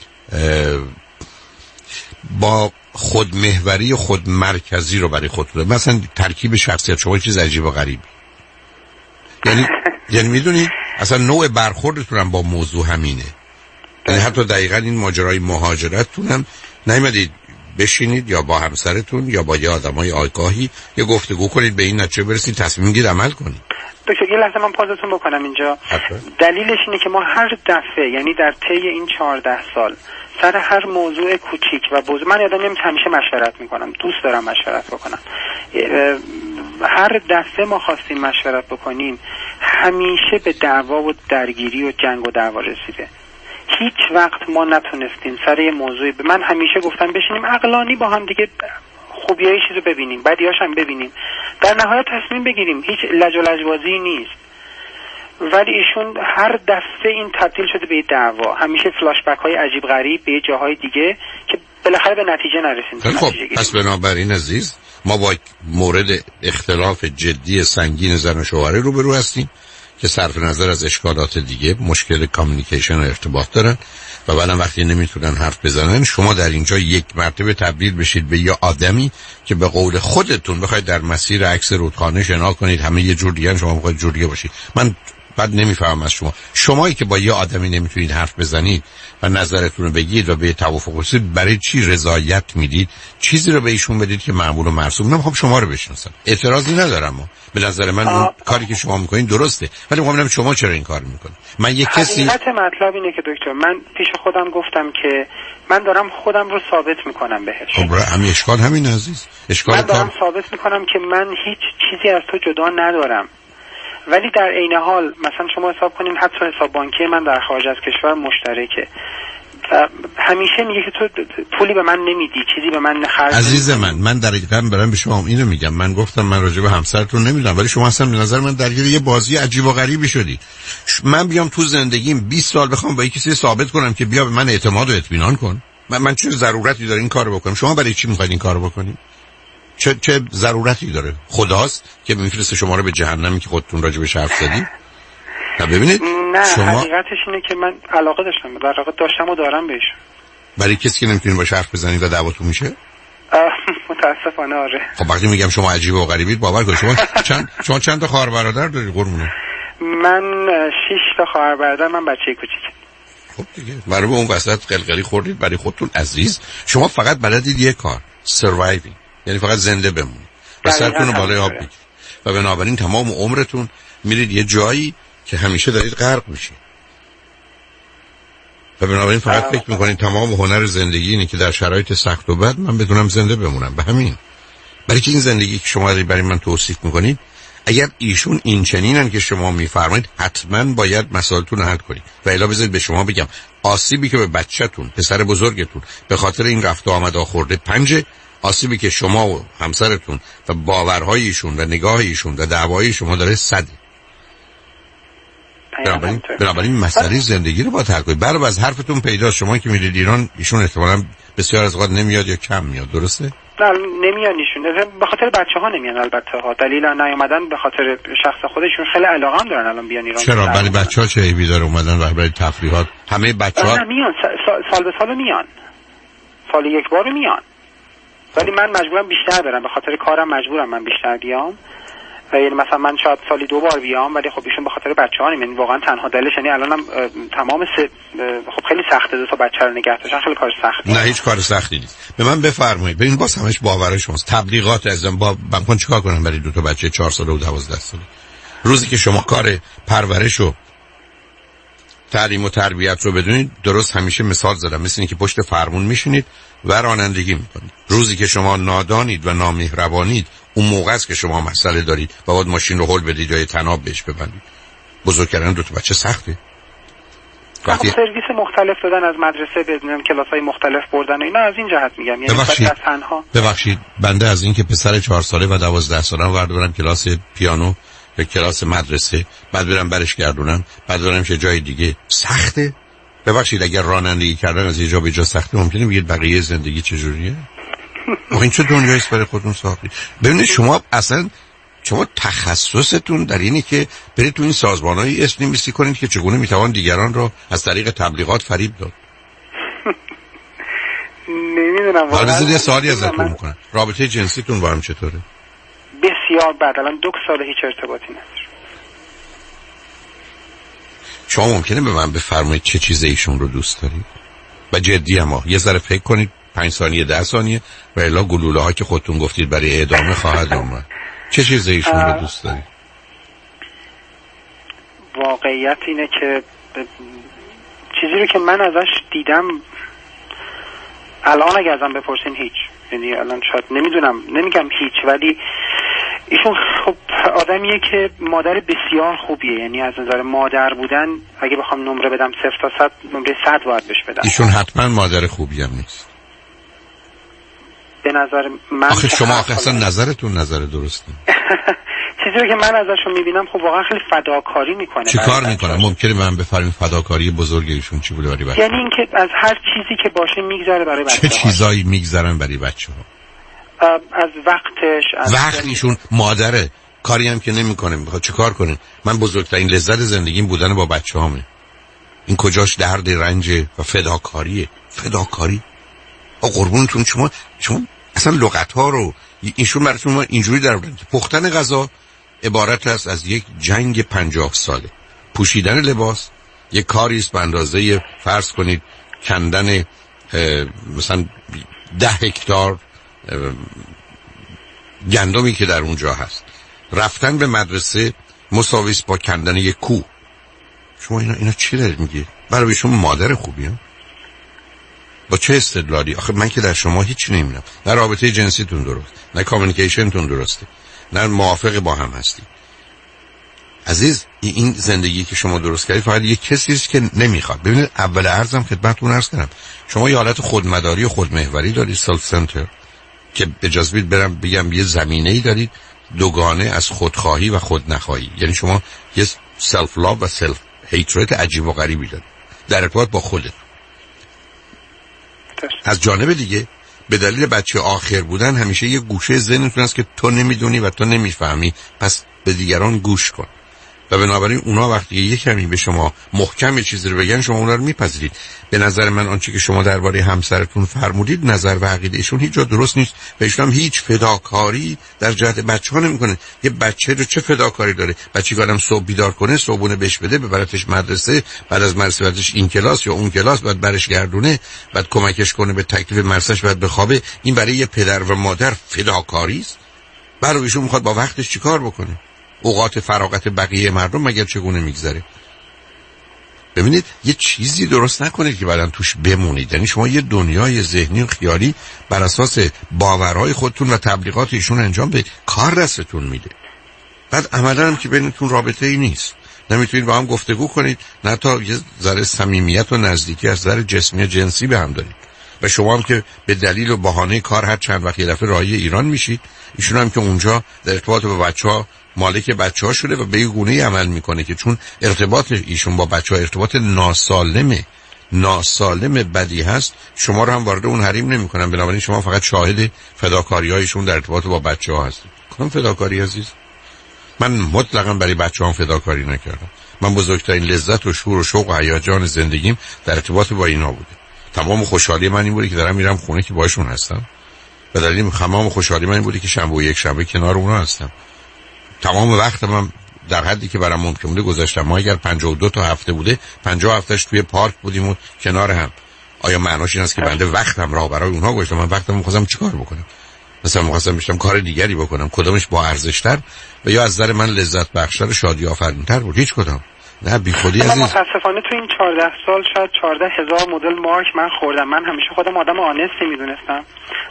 با خودمحوری خودمرکزی رو برای خودتون، مثلا ترکیب شخصیت شما چیز عجیب و غریبی. یعنی میدونید اصلا نوع برخوردتون با موضوع همینه. یعنی حتی دقیقاً این ماجرای مهاجرتتون هم نیومدید بشینید یا با همسرتون یا با یه آدمای آگاهی یه گفتگو کنید به این نتیجه برسید تصمیم گیرید عمل کنید. دکتر یه لحظه من پازتون بکنم اینجا. دلیلش اینه که ما هر دفعه، یعنی در طی این 14 سال، سر هر موضوع کوچیک و بزرگ، من یادم همیشه مشورت میکنم، دوست دارم مشورت بکنم. هر دفعه ما خواستیم مشورت بکنیم همیشه به دعوا و درگیری و جنگ و دعوا رسیده. هیچ وقت ما نتونستیم سر یه موضوعی، من همیشه گفتم بشینیم عقلانی با هم دیگه خوبیای چیزو ببینیم، بدیاش هم ببینیم، در نهایت تصمیم بگیریم. هیچ لج و لجبازی نیست. ولی ایشون هر دفعه این تبدیل شده به دعوا، همیشه فلاش بک های عجیب غریب به جاهای دیگه که بالاخره به نتیجه نرسیم. خب پس بنابراین عزیز ما با مورد اختلاف جدی سنگین زن و شوهره روبرو هستیم که صرف نظر از اشکالات دیگه مشکل کامیونیکیشن و ارتباط دارن و بعدم وقتی نمیتونن حرف بزنن شما در اینجا یک مرتبه تبدیل بشید به یه آدمی که به قول خودتون بخواید در مسیر عکس رودخانه شنا کنید، همه یه جور دیگه، شما بخواید جور دیگه باشید. من بعد نمیفهمم از شمایی که با یه آدمی نمیتونید حرف بزنید و نظرتون رو بگید و به توافق رسید، برای چی رضایت میدید چیزی رو به ایشون بدید که معمول و مرسوم؟ نمیخوام شما رو بشناسم، اعتراضی ندارم، به نظر من اون کاری که شما میکنین درسته، ولی میخوام ببینم شما چرا این کار میکنید. من یک کسی حقیقت مطلب اینه که دکتر، من پیش خودم گفتم که من دارم خودم رو ثابت میکنم بهش. خب همین اشکال همین عزیز، اشکال من دارم ثابت میکنم که من هیچ چیزی از تو جدا ندارم. ولی در عین حال مثلا شما حساب کنین حتی حساب بانکی من در خارج از کشور مشترکه، همیشه میگه که تو پولی به من نمیدی، چیزی به من خرج. عزیز من دقیقاً برام به شما اینو میگم. من گفتم من راجع به همسرتون نمیدونم، ولی شما اصلا به نظر من درگیر یه بازی عجیب و غریبی شدی. من بیام تو زندگیم 20 سال بخوام با کسی ثابت کنم که بیا به من اعتماد و اطمینان کن، من چه ضرورتی داره این کارو بکنم؟ شما برای چی میخواید این کارو بکنید؟ چه ضرورتی داره؟ خداست که میفرسته شما رو به جهنمی که خودتون راجع بهش حرف زدید. ببینید نه شما حقیقتش اینه که من علاقه داشتم، در واقع داشتم و دارم بهش. برای کسی که نمیتونید باهاش حرف بزنید و دعواتون میشه؟ متاسفانه آره. خب وقتی میگم شما عجیب و غریبید باور کنید. شما چند تا خواهر برادر دارید قربونه؟ من 6 تا خواهر برادر، من بچه کوچیک. خب دیگه برای اون وسط قلقلی خوردید برای خودتون. عزیز شما فقط بلدید یه کار، سروایوینگ، یعنی فقط زنده بمونید و سرتون رو بالای آب بگیرید و بنابراین تمام عمرتون میرید یه جایی که همیشه دارید غرق میشید و بنابراین فقط فکر میکنید تمام هنر زندگی اینه که در شرایط سخت و بد من بدونم زنده بمونم. به همین، برای که این زندگی که شما برای من توصیف میکنید، اگر ایشون این چنینن که شما میفرمایید حتما باید مسائلتون رو حل کنید و الا بذارید به شما بگم آسیبی که به بچه‌تون، پسر بزرگتون به خاطر این رفت و آمد خورده 5، آسیبی که شما و همسرتون و باورهای ایشون و نگاه ایشون و دعوای شما داره 100. بنابراین مسئله زندگی رو با حل کنید. برای از حرفتون پیدا شما که میرید ایران، ایشون احتمالاً بسیار از اوقات نمیاد یا کم میاد، درسته؟ نه نمیان ایشون، به خاطر بچه‌ها نمیان. البته ها دلیل نیومدن به خاطر شخص خودشون، خیلی علاقه هم دارن الان بیان ایران. چرا؟ برای بچه‌ها چه عیبی داره اومدن برای تفریحات؟ همه بچه‌ها میان سال به سال میان، سال یک بار میان، ولی من مجبورم بیشتر برم، به خاطر کارم مجبورم من بیشتر بیام. یعنی مثلا من شاید سالی 2 بار بیام، ولی خب ایشون به خاطر بچه‌ها نمیان. واقعا تنها دلش، یعنی الانم تمام خب خیلی سخته 2 تا بچه رو نگه داشتن، خیلی کار سختی. نه هیچ کار سختی نیست. به من بفرمایید، ببین باز همش باور شماست. تبلیغات ازم من چیکار کنم برای 2 تا بچه 4 ساله و 12 ساله؟ روزی که شما کار پرورش و تعلیم و تربیت رو بدونید، درست همیشه مثال زدم، مثل اینکه پشت فرمون میشینید و رانندگی میکنید. روزی که شما نادانید و نامهربانید، اون موقع است که شما مسئله دارید و باید ماشین رو هل بدید یا تناب بهش ببندید. بزرگ کردن دو تا بچه سخته. وقتی سرویس مختلف دادن، از مدرسه بدونم کلاس‌های مختلف بردن، اینا از این جهت میگم. یعنی ببخشید بنده از این که پسر 4 ساله و 12 ساله رو بردارم کلاس پیانو یا کلاس مدرسه، بعد برم برش گردونم، بعد برم چه جای دیگه، سخته. ببخشید اگر رانندگی کردن از یه جا به جا سخته، ممکنه بگید بقیه زندگی چجوریه؟ این چه دنیایی است برای خودتون ساختید؟ ببینید شما اصلا تخصصتون در اینه که برید تو این سازمان‌های اسم نویسی کنید که چگونه میتوان دیگران رو از طریق تبلیغات فریب داد. نمیدونم. حالا یه سوالی ازتون میکنم، رابطه جنسیتون با هم چطوره؟ بسیار بد. الان 2 سال هیچ ارتباطی نداره. شما ممکنه به من بفرمایید چه چیز ایشون رو دوست دارید؟ و جدی اما یه ذره فکر کنید، 5 ثانیه 10 ثانیه، و الا گلوله ها که خودتون گفتید برای ادامه خواهد اومد. چه چیزی ایشون رو دوست دارید؟ واقعیت اینه که چیزی رو که من ازش دیدم الان اگه ازم بپرسین هیچ، یعنی الان شاید نمیگم هیچ، ولی ایشون خب آدمیه که مادر بسیار خوبیه. یعنی از نظر مادر بودن اگه بخوام نمره بدم 0 تا 100 نمره 100 باید بهش بدم. ایشون حتما مادر خوبی هم نیست به نظر من. آخه شما اصلا نظرتون نظر درسته. چیزی رو که من ازشون میبینم خب واقعا خیلی فداکاری میکنه. چی کار میکنه؟ ممکنه من بفهمم فداکاری بزرگ ایشون چی بوده برای بچه‌ها؟ یعنی اینکه از هر چیزی که باشه میگذره برای بچه‌ها. چه چیزایی میگذرن برای بچه‌ها؟ از وقتش، از وقت ایشون مادره، کاری هم که نمیکنه، میخواد چه کار کنه؟ من بزرگترین لذت زندگیم بودن با بچه‌هامه. این کجاش درد رنج و فداکاریه؟ فداکاری قربونتون. شما اصلا لغت‌ها رو ایشون براتون اینجوری در آوردن که پختن غذا عبارت است از یک جنگ 50 ساله. پوشیدن لباس یک کاری است به اندازه فرض کنید کندن مثلا 10 هکتار گندمی که در اونجا هست. رفتن به مدرسه مساوی است با کندن یک کوه. شما اینا چی دارید میگید؟ برای شما مادر خوبی هم؟ با چه استدلالی؟ آخه من که در شما هیچ نمیبینم. نه رابطه جنسیتون درست، نه کامیونیکیشنتون درسته، نه موافق با هم هستی. عزیز این زندگی که شما درست کردید فقط یک کسی است که نمیخواد. ببینید اول عرضم خدمتتون عرض کردم، شما یه حالت خودمداری و خودمحوری دارید، سلف سنتر، که اجازه بدید برم بگم یه زمینه‌ای دارید دوگانه از خودخواهی و خودنخواهی. یعنی شما یه سلف لاو و سلف هیترت عجیب و غریبی دارید در ارتباط با خودت. از جانب دیگه به دلیل بچه آخر بودن همیشه یه گوشه ذهنتون هست که تو نمیدونی و تو نمیفهمی، پس به دیگران گوش کن. و بنابراین اونا وقتی یه کمی به شما محکم چیزی رو بگن شما اونا رو میپذیرید. به نظر من آنچه که شما درباره همسرتون فرمودید نظر و عقیده ایشون هیچ جا درست نیست و ایشون هم هیچ فداکاری در جهت بچه‌ها نمیکنه. یه بچه رو چه فداکاری داره؟ بچه‌ی که آدم صبح بیدار کنه، صبحونه بهش بده، ببرتش مدرسه، بعد از مدرسه بعدش این کلاس یا اون کلاس، بعد برش گردونه، بعد کمکش کنه به تکلیف مدرسه‌اش، بعد بخوابه. این برای یه پدر و مادر فداکاری است؟ برای ایشون میخواد با وقتش چیکار بکنه؟ اوقات فراغت بقیه مردم مگر چگونه میگذره؟ ببینید یه چیزی درست نکنید که بعداً توش بمونید. یعنی شما یه دنیای ذهنی و خیالی بر اساس باورهای خودتون و تبلیغات ایشون انجام بدید، کار دستتون میده. بعد عملاً هم که بینتون رابطه ای نیست، نمیتونید با هم گفتگو کنید، نه تا یه ذره صمیمیت و نزدیکی از نظر جسمی و جنسی به هم دارید. و شما هم که به دلیل و بهانه کار هر چند وقت یه دفعه راهی ایران میشید، ایشون هم که اونجا در ارتباط با بچه‌ها مالک بچه‌ها شده و به یه گونه‌ای عمل میکنه که چون ارتباط ایشون با بچه‌ها ارتباط ناسالم بدی هست، شما رو هم وارد اون حریم نمی‌کنن. بنابراین شما فقط شاهد فداکاری‌هایشون در ارتباط با بچه‌ها هستید. کدوم فداکاری عزیز؟ من مطلقاً برای بچه‌هام فداکاری نکردم. من بزرگترین لذت و شور و شوق و هیجان زندگیم در ارتباط با اینا بوده. تمام خوشحالی من این بوده که دارم میرم خونه که باهاشون هستم. به دلیل تمام خوشحالی من این بوده که شنبه و یک شنبه کنار اونها هستم. تمام وقت من در حدی که برام ممکن بوده گذاشتم. ما اگر 52 تا هفته بوده 50 هفتهش توی پارک بودیم و کنار هم. آیا معناش این است که بنده وقتم را برای اونها گذاشتم؟ من وقتم می‌خواستم چیکار بکنم؟ مثلا می‌خواستم بشم کار دیگری بکنم، کدومش با ارزش‌تر و یا از نظر من لذت بخش‌تر و شادی آفرین‌تر بود؟ هیچ کدام. نه بی خودی عزیز. متاسفانه تو این 14 سال شاید 14,000 مدل مارک من خوردم. من همیشه خودم آدم آنستی میدونستم.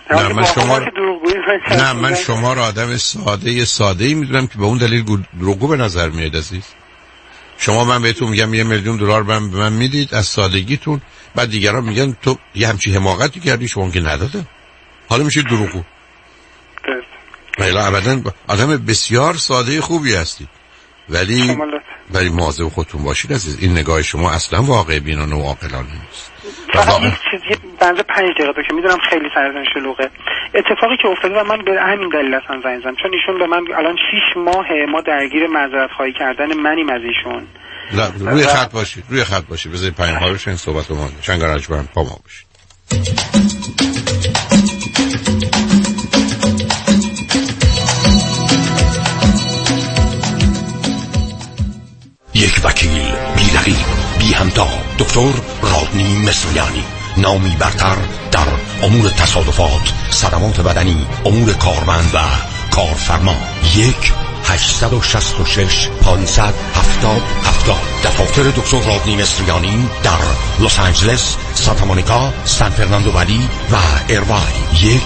من شما رو آدم ساده‌ای میدونم که به اون دلیل دروغگو به نظر میاد عزیز. شما من بهتون میگم $1,000,000 به من میدید از سادگیتون، بعد دیگران میگن تو یه همچین حماقتی کردی، شما که نداده، حالا میشه دروغگو. ابدا آدم بسیار ساده خوبی هستید، ولی مواظب خودتون باشید عزیز. این نگاه شما اصلا واقع بینانه و عاقلانه نیست. فقط یک چیزی بنده 5 دقیقه که میدونم خیلی سرتون شلوغه. اتفاقی که افتاده و من به همین دلیل اصلا زنگ زدم، چون ایشون به من الان 6 ماهه ما درگیر معذرت خواهی کردن منیم از ایشون. روی خط باشید بذارید پیام ها بشین صحبت ما شنگراج برام با ما باشید. یک وکیل بی رقیب بی همتا، دکتر رادنی مصریانی، نامی برتر در امور تصادفات، صدمات بدنی، امور کارمند و کارفرما. 1-866-570-7070. دفاتر دکتر رادنی مصریانی در لس آنجلس، سانتا مونیکا، سان فرناندو ولی و ایروای.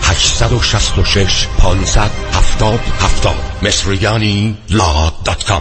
1-866-570-7070. مصریانی.com.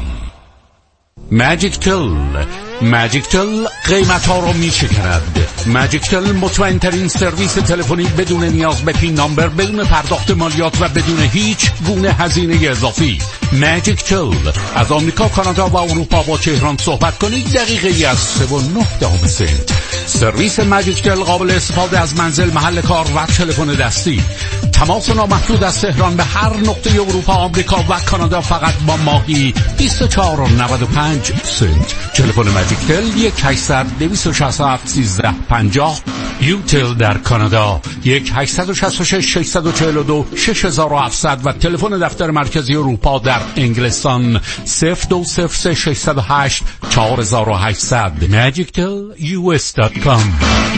ماجیک تل قیمت ها رو می شکند. ماجیک تل مطمئن ترین سرویس تلفنی بدون نیاز به پین نامبر، بدون پرداخت مالیات و بدون هیچ گونه هزینه اضافی. ماجیک تل از آمریکا، کانادا و اروپا با تهران صحبت کنید دقیقه از 3.9 سنت. سرویس ماجیک تل قابل استفاده از منزل، محل کار و تلفن دستی. تماس نامحدود از تهران به هر نقطه اروپا، آمریکا و کانادا فقط با ماهی 24.95 سنت. تلفن ماجیک تل 1-800-267-1350. یوتل در کانادا 1-866-642-6700 و تلفن دفتر مرکزی اروپا در انگلستان 02-608-4800. magictelus.com.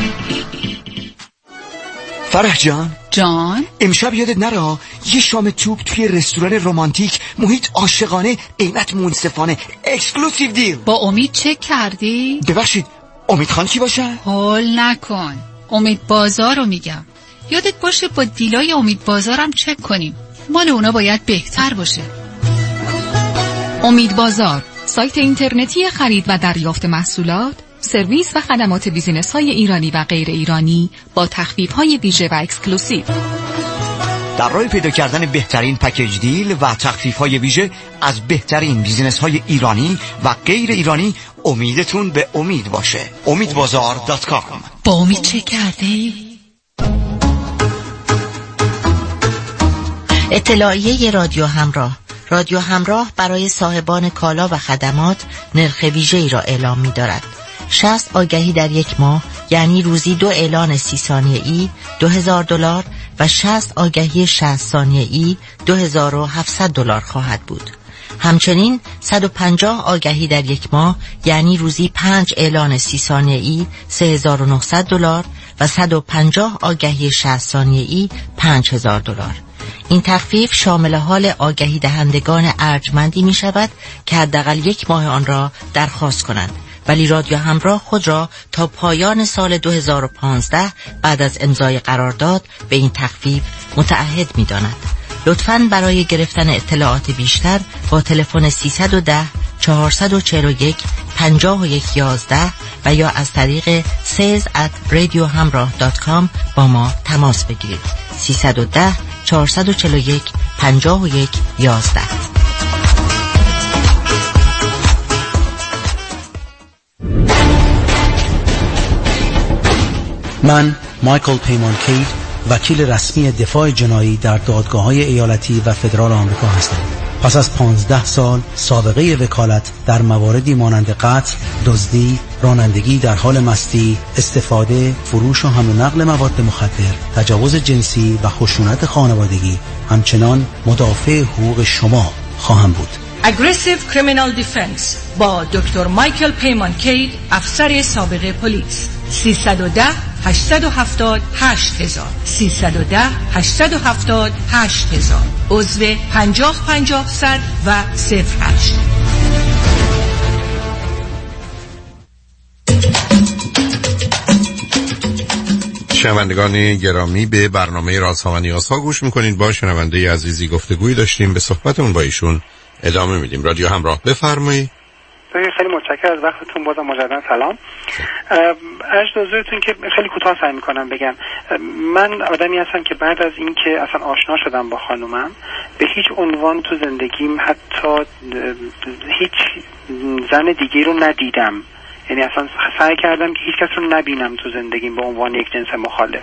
فرح جان امشب یادت نره یه شام توپ توی رستوران رمانتیک، محیط عاشقانه، قیمت منصفانه، اکسکلوسیو دیل. با امید چک کردی؟ ببخشید امید خان کی باشه؟ هول نکن، امید بازار رو میگم. یادت باشه با دیلای امید بازارم چک کنیم، مال اونا باید بهتر باشه. امید بازار، سایت اینترنتی خرید و دریافت محصولات، سرویس و خدمات بیزینس های ایرانی و غیر ایرانی با تخفیف های ویژه و اکسکلوسیو. در راه پیدا کردن بهترین پکیج دیل و تخفیف های ویژه از بهترین بیزینس های ایرانی و غیر ایرانی، امیدتون به امید باشه. امidbazar.com. با امید چه کردی؟ اطلاعیه رادیو همراه برای صاحبان کالا و خدمات نرخ ویژه‌ای را اعلام می‌دارد. 60 آگهی در یک ماه یعنی روزی 2 اعلان 30 ثانیه‌ای $2,000 و 60 آگهی 60 ثانیه‌ای $2,700 خواهد بود. همچنین 150 آگهی در یک ماه یعنی روزی 5 اعلان 30 ثانیه‌ای $3,900 و 150 آگهی 60 ثانیه‌ای $5,000. این تخفیف شامل حال آگهی دهندگان ارجمندی می شود که حداقل 1 ماه آن را درخواست کنند، ولی رادیو همراه خود را تا پایان سال 2015 بعد از امضای قرارداد به این تخفیف متعهد می داند. لطفاً برای گرفتن اطلاعات بیشتر با تلفن 310-441-5111 و یا از طریق sales@radiohamrah.com با ما تماس بگیرید. 310-441-5111. من مایکل پیمان کید، وکیل رسمی دفاع جنایی در دادگاه‌های ایالتی و فدرال آمریکا هستم. پس از 15 سال سابقه وکالت در مواردی مانند قتل، دزدی، رانندگی در حال مستی، استفاده، فروش و حمل و نقل مواد مخدر، تجاوز جنسی و خشونت خانوادگی، همچنان مدافع حقوق شما خواهم بود. Aggressive Criminal Defense با دکتر مایکل پیمان کید، افسر سابق پلیس. 310-870-8000 310-870-8000. عضو 50-50-100 و 08. شنوندگان گرامی، به برنامه رازها و نیازها گوش میکنید. با شنونده عزیزی گفتگوی داشتیم، به صحبتمون با ایشون ادامه میدیم. رادیو همراه، بفرمایید. خیلی متشکرم از وقتتون. بازم مجددا سلام. عرض حضورتون که خیلی کوتاه سعی میکنم بگم. من آدمی هستم که بعد از اینکه اصلا آشنا شدم با خانومم، به هیچ عنوان تو زندگیم حتی هیچ زن دیگه رو ندیدم. یعنی اصلا سعی کردم که هیچ کس رو نبینم تو زندگیم به عنوان یک جنس مخالف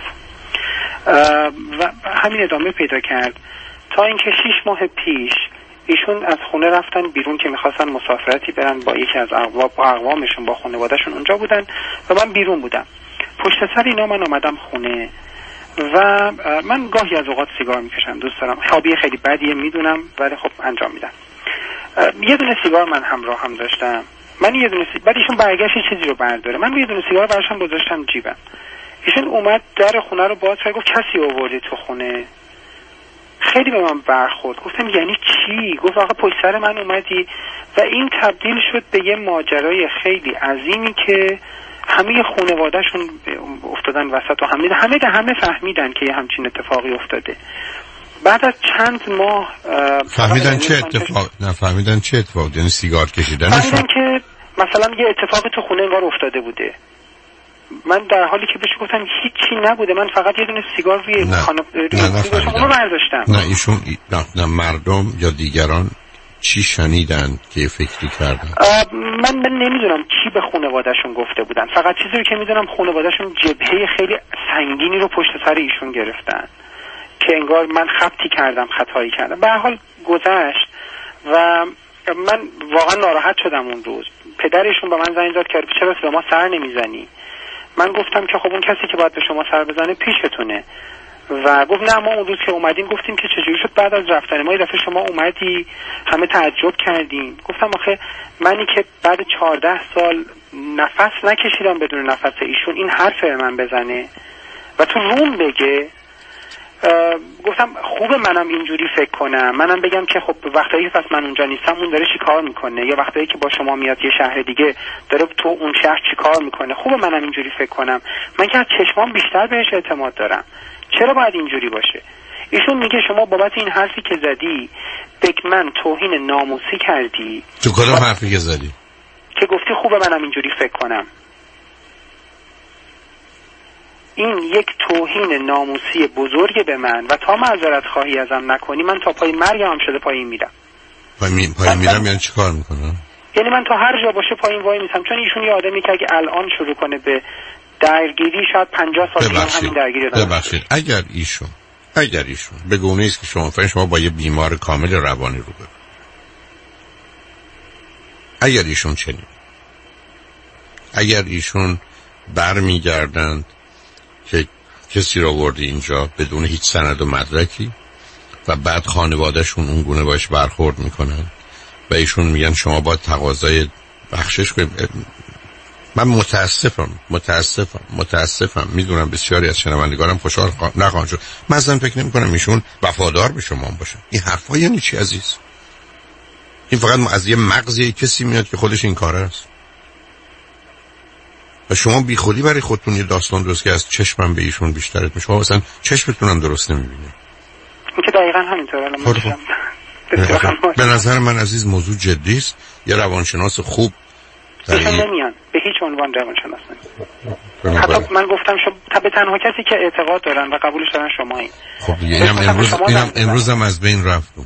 و همین ادامه پیدا کرد تا اینکه 6 ماه پیش ایشون از خونه رفتن بیرون که میخواستن مسافرتی برن با یکی از اقوامشون، با خانواده‌شون اونجا بودن و من بیرون بودم. پشت سر اینا من آمدم خونه و من گاهی از اوقات سیگار میکشم، دوست دارم. هابی خیلی بدیه میدونم ولی خب انجام میدم. یه دونه سیگار من همراه هم داشتم. من یه دونه بعد ایشون برگشت چیزی رو برداره، من یه دونه سیگار براشم گذاشتم جیبم. ایشون اومد در خونه رو باز کرد، گفت کسی آوردی تو خونه؟ خیلی به من برخورد. گفتم یعنی چی؟ گفت آقا پشت سر من اومدی. و این تبدیل شد به یه ماجرای خیلی عظیمی که همه خانواده‌شون افتادن وسط و همه فهمیدن که یه همچین اتفاقی افتاده. بعد از چند ماه فهمیدن چه اتفاق؟ نفهمیدن چه اتفاق؟ یعنی سیگار کشیدنش؟ فهمیدن که مثلا یه اتفاقی تو خونه انگار افتاده بوده. من در حالی که بهش گفتم هیچی نبوده، من فقط یه دونه سیگار روی اونو برداشتم. نه ایشون نه مردم یا دیگران چی شنیدن که فکری کردن؟ من نمیدونم چی به خانواده‌شون گفته بودن. فقط چیزی رو که میدونم خانواده‌شون جبهه خیلی سنگینی رو پشت سر ایشون گرفتن که انگار من خطایی کردم. به هر حال گذشت و من واقعا ناراحت شدم اون روز. پدرشون به من زنگ زد که چرا به ما سر نمیزنی؟ من گفتم که خب اون کسی که باید به شما سر بزنه پیشتونه. و گفت نه ما اون روز که اومدیم گفتیم که چجوری شد بعد از رفتن ما یه دفعه شما اومدی همه تعجب کردیم. گفتم آخه منی که بعد 14 سال نفس نکشیدم بدون نفس ایشون این حرف من بزنه و تو روم بگه. گفتم خوبه منم اینجوری فکر کنم، منم بگم که خب وقتایی پس من اونجا نیستم اون داره چی کار میکنه، یا وقتایی که با شما میاد یه شهر دیگه داره تو اون شهر چی کار میکنه. خوبه منم اینجوری فکر کنم، من که از چشمام بیشتر بهش اعتماد دارم، چرا باید اینجوری باشه؟ ایشون میگه شما بابت این حرفی که زدی به من توهین ناموسی کردی. تو کدوم حرفی که زدی؟ که گفتی خوبه منم اینجوری فکر کنم. این یک توهین ناموسی بزرگ به من و تا معذرت خواهی ازم نکنی من تا پای مرگم هم شده پایین میرم. پایین میرم یعنی چی کار میکنم؟ یعنی من تا هر جا باشه پایین وای میسم، چون ایشون یه آدمی که اگه الان شروع کنه به درگیری شاید 50 سال دیگه همین درگیری داره. ببخشید اگر ایشون به گونه‌ای است که شما با یه بیمار کامل روانی رو برید، اگر ایشون برمیگردند که کسی رو آورده اینجا بدون هیچ سند و مدرکی و بعد خانواده‌شون اون گونه باش برخورد میکنن و ایشون میگن شما باید تقاضای بخشش کنید. من متاسفم میدونم بسیاری از شنوندگانم خوشحال نخواهند شد. من اصلا فکر نمی کنم ایشون وفادار به شما باشن. این حرفا یعنی چی عزیز؟ این فقط از یه مغزی کسی میاد که خودش این کاره است و شما بی خودی برای خودتون یه داستان درست که از چشمم به ایشون بیشترت میشه. شما اصلا چشمتونم درست نمیبینید. این که دقیقاً همینطوره. به نظر من عزیز موضوع جدی است. یه روانشناس خوب نمیان به هیچ عنوان روانشناس نمیان. حتی من گفتم به تنها کسی که اعتقاد دارن و قبولش دارن شمایید. خب اینم امروز هم از بین رفتم.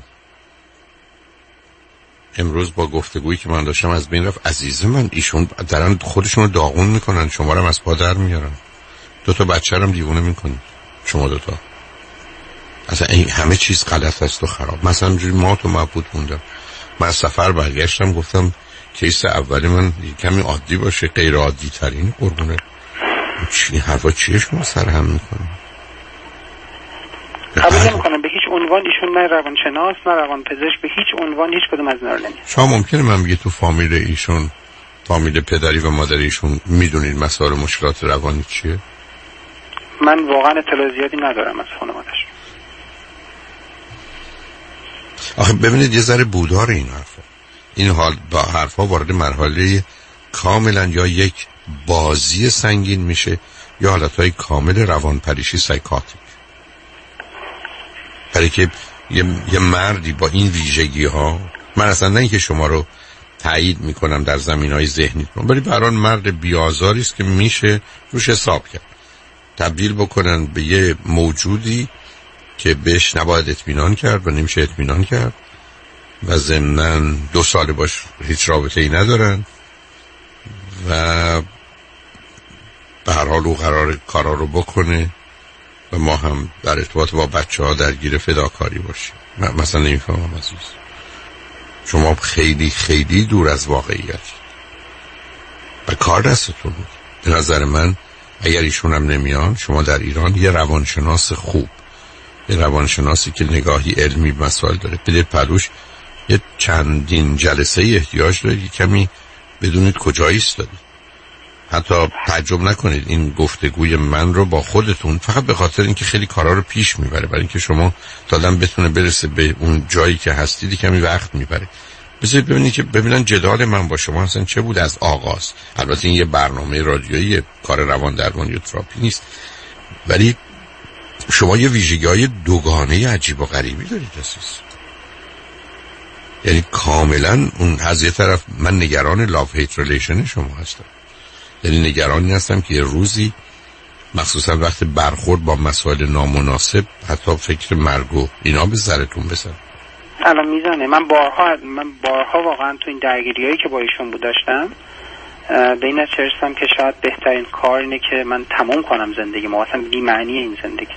امروز با گفتگویی که من داشتم از بین رفت. عزیز من ایشون دارن خودشون رو داغون میکنن، شما رو از پا در میارن. 2 بچه رو دیوونه میکنید شما 2. اصلا این همه چیز غلط است و خراب. مثلا اینجوری مات و مبهوت موندم. من از سفر برگشتم گفتم کیس اولی من کمی عادی باشه، غیر عادی ترین قربونه. چی حرفا چیه شما سر هم میکنه؟ قبول نمیکنم به هیچ عنوان ایشون نه روانشناس نه روانپزشک، به هیچ عنوان هیچ کدوم از اینا رو نمیدونم. شما ممکنه من بگید تو فامیل ایشون، فامیل پدری و مادری ایشون میدونید مسائل مشکلات روانی چیه؟ من واقعا اطلاع زیادی ندارم از خانواده‌اش. آخه ببینید یه ذره بودار این حرفا. این حال با حرفا وارد مرحله کاملا یا یک بازی سنگین میشه یا حالتهای کامل روانپریشی سایکاتیک. برای که یه مردی با این ویژگی ها، من اصلا نه اینکه شما رو تایید میکنم در زمینهای ذهنی کنم، ولی برای مرد بیازاری است که میشه روش حساب کرد، تبدیل بکنن به یه موجودی که بهش نباید اطمینان کرد و نمیشه اطمینان کرد و ضمناً 2 سال باش هیچ رابطه ای ندارن و به هر حال او قرار کارا رو بکنه و ما هم در ارتباط با بچه ها درگیر فداکاری باشیم. مثلا نمیفهمم عزیز، شما خیلی خیلی دور از واقعیت و کار دستتون بود. به نظر من اگر ایشون هم نمیان، شما در ایران یه روانشناس خوب، یه روانشناسی که نگاهی علمی مسائل داره بدید پلوش، یه چندین جلسه احتیاج دارید، کمی بدونید کجا ایستادید. حتی تعجب نکنید این گفتگوی من رو با خودتون فقط به خاطر اینکه خیلی کارا رو پیش میبره، برای اینکه شما تا آدم بتونه برسه به اون جایی که هستید کمی وقت میبره. بذارید ببینید که ببینن جدال من با شما اصلا چه بود از آغاز. البته این یه برنامه رادیویی، کار روان درمانی و تراپی نیست، ولی شما یه ویژگی‌های دوگانه عجیب و غریبی دارید عزیز. یعنی کاملا اون از یه طرف من نگران لاف هیت ریلیشن شما هستم، یعنی نگرانی هستم که یه روزی مخصوصا وقت برخورد با مسائل نامناسب حتی فکر مرگ و اینا به سرتون بزن. الان میزنه. من بارها واقعا تو این درگیریایی که با ایشون بود داشتم به این نتیجه رسیدم که شاید بهترین کار اینه که من تمام کنم زندگی ما، اصلا بی معنی این زندگی.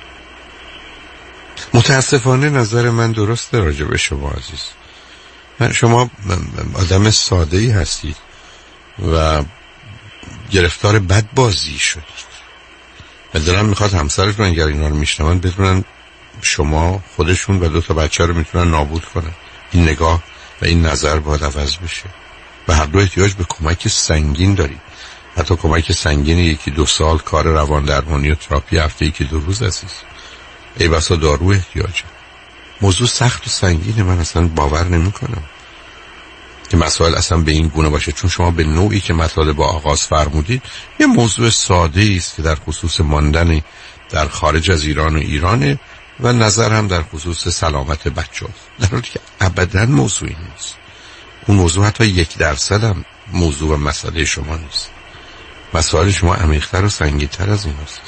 متاسفانه نظر من درسته راجع به شما عزیز. شما آدم ساده‌ای هستید و گرفتار بدبازی شدید و دلم میخواد همسرتون اگر اینا رو میشنون بدونن شما خودشون و 2 تا بچه رو میتونن نابود کنن. این نگاه و این نظر باید عوض بشه و هر دو احتیاج به کمک سنگین دارید، حتی کمک سنگین 1-2 سال کار روان درمانی و تراپی هفته 1-2 روز عزیز. ای بسا دارو احتیاجه. موضوع سخت و سنگینه، من اصلا باور نمی کنم که مسائل اصلا به این گونه باشه، چون شما به نوعی که مطالب با آغاز فرمودید یه موضوع ساده است که در خصوص ماندن در خارج از ایران و ایرانه و نظر هم در خصوص سلامت بچه هاست، در حالی که ابدا موضوعی نیست. اون موضوع حتی 1% هم موضوع و مسئله شما نیست. مسائل شما عمیق‌تر و سنگین‌تر از این هست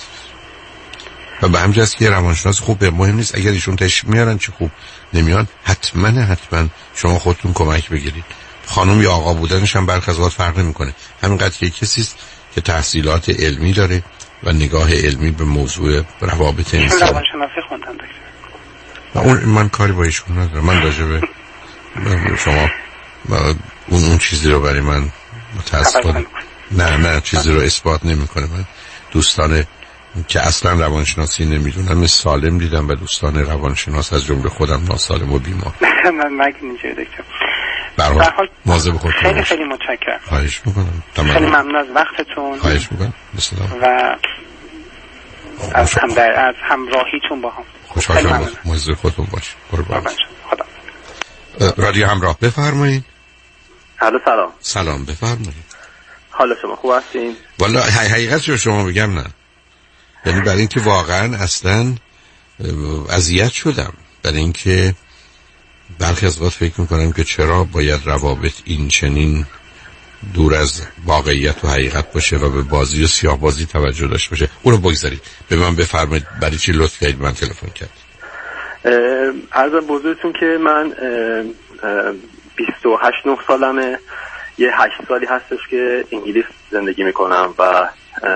و به همین جاست که روانشناس خوب مهم نیست. اگر ایشون تشریف میارن چه خوب، نمیان حتما شما خودتون کمک بگیرید. خانم یا آقا بودنش هم برخی از اوقات فرق نمیکنه، همینقدر که کسی است که تحصیلات علمی داره و نگاه علمی به موضوع روابط انسان. روانشناسی خوندم دکتر. اون من کاری با ایشون ندارم. من راجع به شما اون چیزی رو برای من متاسفانه نه چیزی رو اثبات نمیکنه. من دوستان که اصلا روانشناسی نمیدونم مثل سالم دیدم و دوستان روانشناس از جمله خودم ناسالم و بیمار. من مگه اینجوری دکتر. به هر حال مواظب خودتون خیلی باشید. خیلی متشکرم. خواهش میکنم. خیلی ممنون از وقتتون. خواهش میکنم. و از همراهیتون با هم. خوشحال شدم. مواظب خودتون باشید. قربان. خدا. رادیو همراه بفرمایید. الو سلام. سلام بفرمایید. حال شما خوب هستین؟ والا حقیقتش رو شما بگم نه، یعنی برای اینکه واقعا اصلا اذیت شدم، برای اینکه برخی از وقت فکر میکنم که چرا باید روابط این چنین دور از واقعیت و حقیقت باشه و به بازی و سیاه بازی توجه داشته باشه. اونو بگذارید. به من بفرمایید برای چی لطف کردید من تلفن کردید؟ عرضم بزرگتون که من 28-9 سالمه، یه 8 سالی هستش که انگلیس زندگی میکنم و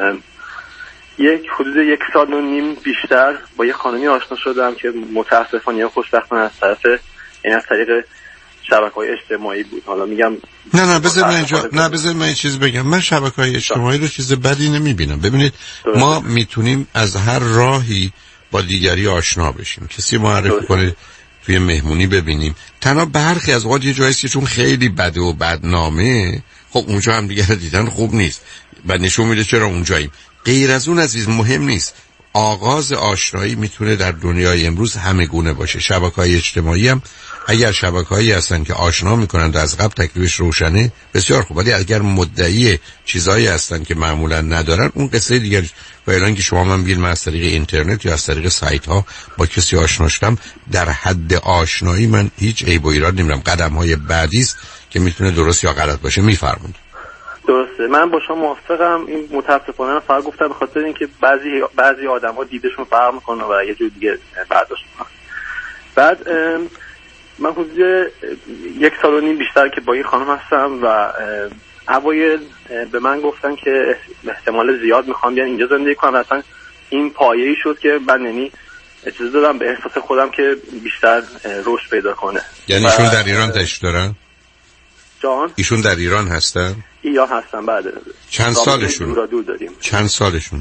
حدود 1 سال و نیم بیشتر با یه خانمی آشنا شدم که متاسفانه یا خوشبختانه از طریق شبکه‌های اجتماعی بود. حالا میگم نه بذار من یه چیز بگم. من شبکه‌های اجتماعی رو چیز بدی نمیبینم. ببینید ما میتونیم از هر راهی با دیگری آشنا بشیم. کسی معرفی کنه توی مهمونی ببینیم. تنها برخی از اوقات یه جایی که چون خیلی بده و بدنامه، خب اونجا هم دیگه دیدن خوب نیست و نشون میده چرا اونجاییم. غیر از اون عزیز مهم نیست. آغاز آشنایی میتونه در دنیای امروز همه گونه باشه. شبکه‌های اجتماعی هم اگر شبکه‌هایی هستن که آشنا میکنند از قبل تکلیفش روشنه بسیار خوب، ولی اگر مدعی چیزایی هستن که معمولا ندارن اون قصه دیگر. و الان که شما من بگید من از طریق اینترنت یا از طریق سایت ها با کسی آشنا شدم، در حد آشنایی من هیچ عیب و ایراد نمی‌بینم. قدم‌های بعدی است که میتونه درست یا غلط باشه. میفرمایید. درسته، من با شما موافقم. این متاسفانه فقط گفتم به خاطر اینکه بعضی آدم‌ها دیدشون فرق می‌کنه و یه جور دیگه برداشت می‌کنن. بعد من حدود 1.5 سال بیشتر که با این خانم هستم و اوایل به من گفتن که احتمال زیاد میخوام بیان اینجا زندگی کنم. اصلا این پایه‌ای شد که من یعنی اجازه دادم به احساس خودم که بیشتر رشد پیدا کنه. یعنی ایشون در ایران تشریف دارن؟ جان؟ ایشون در ایران هستن؟ ایران هستن. بعد چند سالشون؟ دور داریم. چند سالشونه؟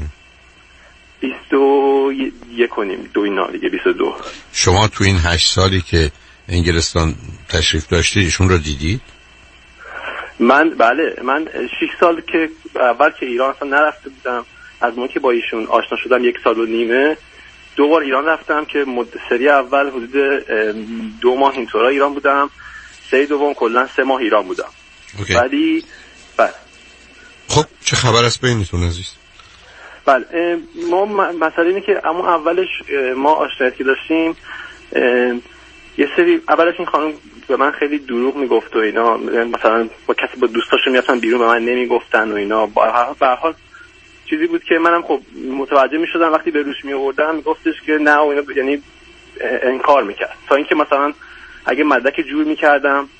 21 دو اینا دیگه 22. شما تو این 8 سالی که انگلستان تشریف داشتید ایشون رو دیدید؟ من 6 سال که اول که ایران اصلا نرفته بودم، از موقعی که با ایشون آشنا شدم 1.5 سال 2 بار ایران رفتم که سری اول حدود 2 ماه اینطورا ایران بودم، سری دوم کلا 3 ماه ایران بودم. بعدی خب چه خبر است بینتون عزیز؟ بله ما مسئله اینه که اما اولش ما آشنایی که داشتیم یه سری اولش این خانم به من خیلی دروغ میگفت و اینا، مثلا با کسی با دوستاشون میرفتن بیرون به من نمیگفتن و اینا. به هر حال چیزی بود که منم خب متوجه میشدم وقتی به روش میآوردم میگفتش که نه و اینا، یعنی انکار میکرد تا اینکه مثلا اگه مدرک جور میکردم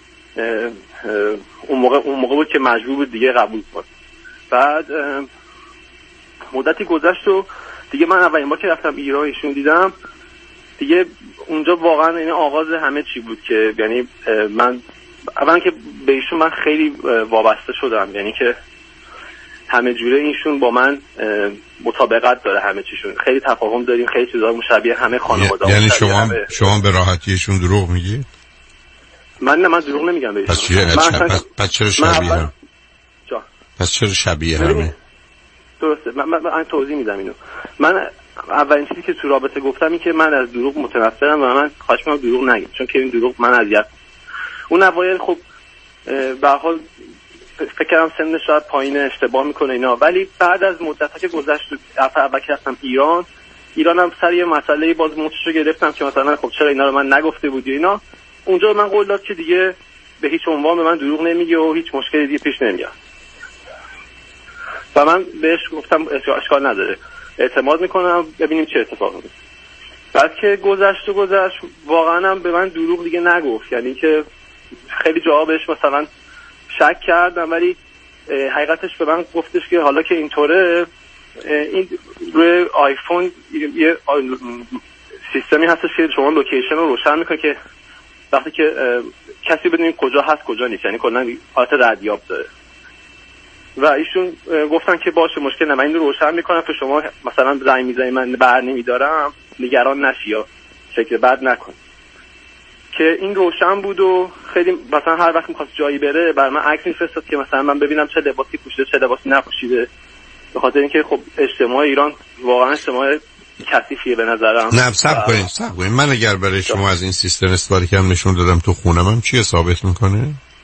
اون موقع بود که مجبور بود دیگه قبول کنه. بعد مدتی گذشت و دیگه من اولین بار که رفتم ایران ایشون دیدم دیگه اونجا واقعا این آغاز همه چی بود که یعنی من اولا که به ایشون من خیلی وابسته شدم، یعنی که همه جوره ایشون با من مطابقت داره، همه چیشون خیلی تفاهم داریم، خیلی چیزا مشابه همه خانواده. یعنی شما به راحتیشون دروغ میگی؟ من دروغ نمیگم به ایشون. پس چرا شبیه هم؟ پس چرا شبیه همه؟ درسته، من توضیح میدم اینو. من اولین چیزی که تو رابطه گفتم این که من از دروغ متنفرم و من خواهش می‌کنم دروغ نگم، چون که این دروغ من اذیت. اون اوایل خب به هر حال فکر کردم سنش شاید پایین اشتباه میکنه اینا، ولی بعد از مدتی که گذشت اول که رفتم ایرانم سر یه مسئله باز موضوعشو گرفتم که مثلا خب چرا اینا رو من نگفته بودی اینا. اونجا من قول داد که دیگه به هیچ عنوان به من دروغ نمیگه و هیچ مشکلی دیگه پیش نمیاد. و من بهش گفتم اشکال نداره، اعتماد میکنم ببینیم چه اتفاقی میفته. بعد که گذشت واقعا هم به من دروغ دیگه نگفت، یعنی که خیلی جاها بهش مثلا شک کردم ولی حقیقتش به من گفتش که حالا که اینطوره این روی آیفون یه سیستمی هستش که شما لوکیشن رو روشن میکنه که وقتی که کسی بدونید کجا هست کجا نیست، یعنی کلا حالت ردیاب داره. و ایشون گفتن که باشه مشکل نه، من این رو روشن میکنم که شما مثلا زنگ میزنی من بر نمیدارم نگران نشی یا فکر بد نکن. که این روشن بود و خیلی مثلا هر وقت میخواست جایی بره بر من عکس میفرستاد که مثلا من ببینم چه لباسی پوشیده چه لباسی نپوشیده، به خاطر اینکه خب اجتماع ایران واقعا اجتماع کثیفیه به نظرم. نه صبر کنید من اگر برای شما از این سیستم استفاده کردم نشون دادم تو خونمم چی ثابت میکنه؟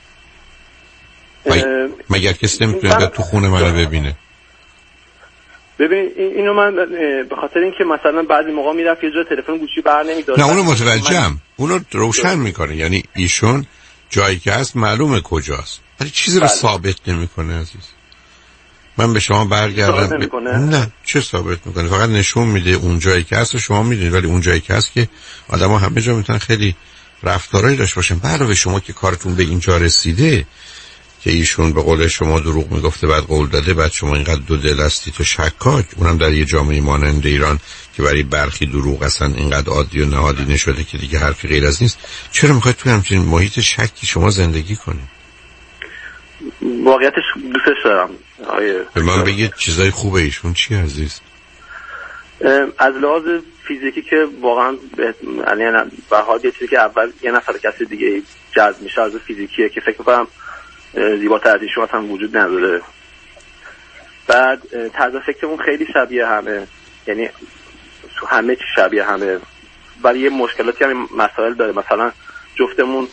مگر کسی نمیتونه تو خونه منو ببینه؟ ببین اینو من به خاطر اینکه مثلا بعضی موقع میرفت یه جا تلفن گوشی بر نمی‌داشت. نه اونو متوجهم، اونو روشن میکنه، یعنی ایشون جایی که هست معلومه کجاست ولی چیزی رو ثابت نمیکنه عزیز. من به شما برگردم نه چه ثابت میکنه؟ فقط نشون میده اون جایی که هست شما میدونید، ولی اون جایی که هست که آدما همه جا میتونن خیلی رفتارایی داشته باشن. علاوه شما که کارتون به اینجا رسیده که ایشون به قول شما دروغ میگفته بعد قول داده، بعد شما اینقدر دو دل هستید و شکاک، اونم در یه جامعه مانند ایران که برای برخی دروغ اصلا اینقدر عادی و نهادی نشده که دیگه حرفی غیر از نیست، چرا میخواید توی همچین محیط شکی شما زندگی کنید؟ واقعیتش دوستش دارم. به من بگید چیزای خوبه ایشون چی عزیز؟ از لحاظ فیزیکی که واقعا یعنی به حال یه چیزی که اول یه نفر کسی دیگه جذب میشه از فیزیکیه که فکر می‌کنم زیباتر از ایشون اصلا وجود نداره. بعد طرز فکرمون خیلی شبیه همه، یعنی تو همه چی شبیه همه، ولی یه مشکلاتی هم مسائل داره. مثلا جفتمون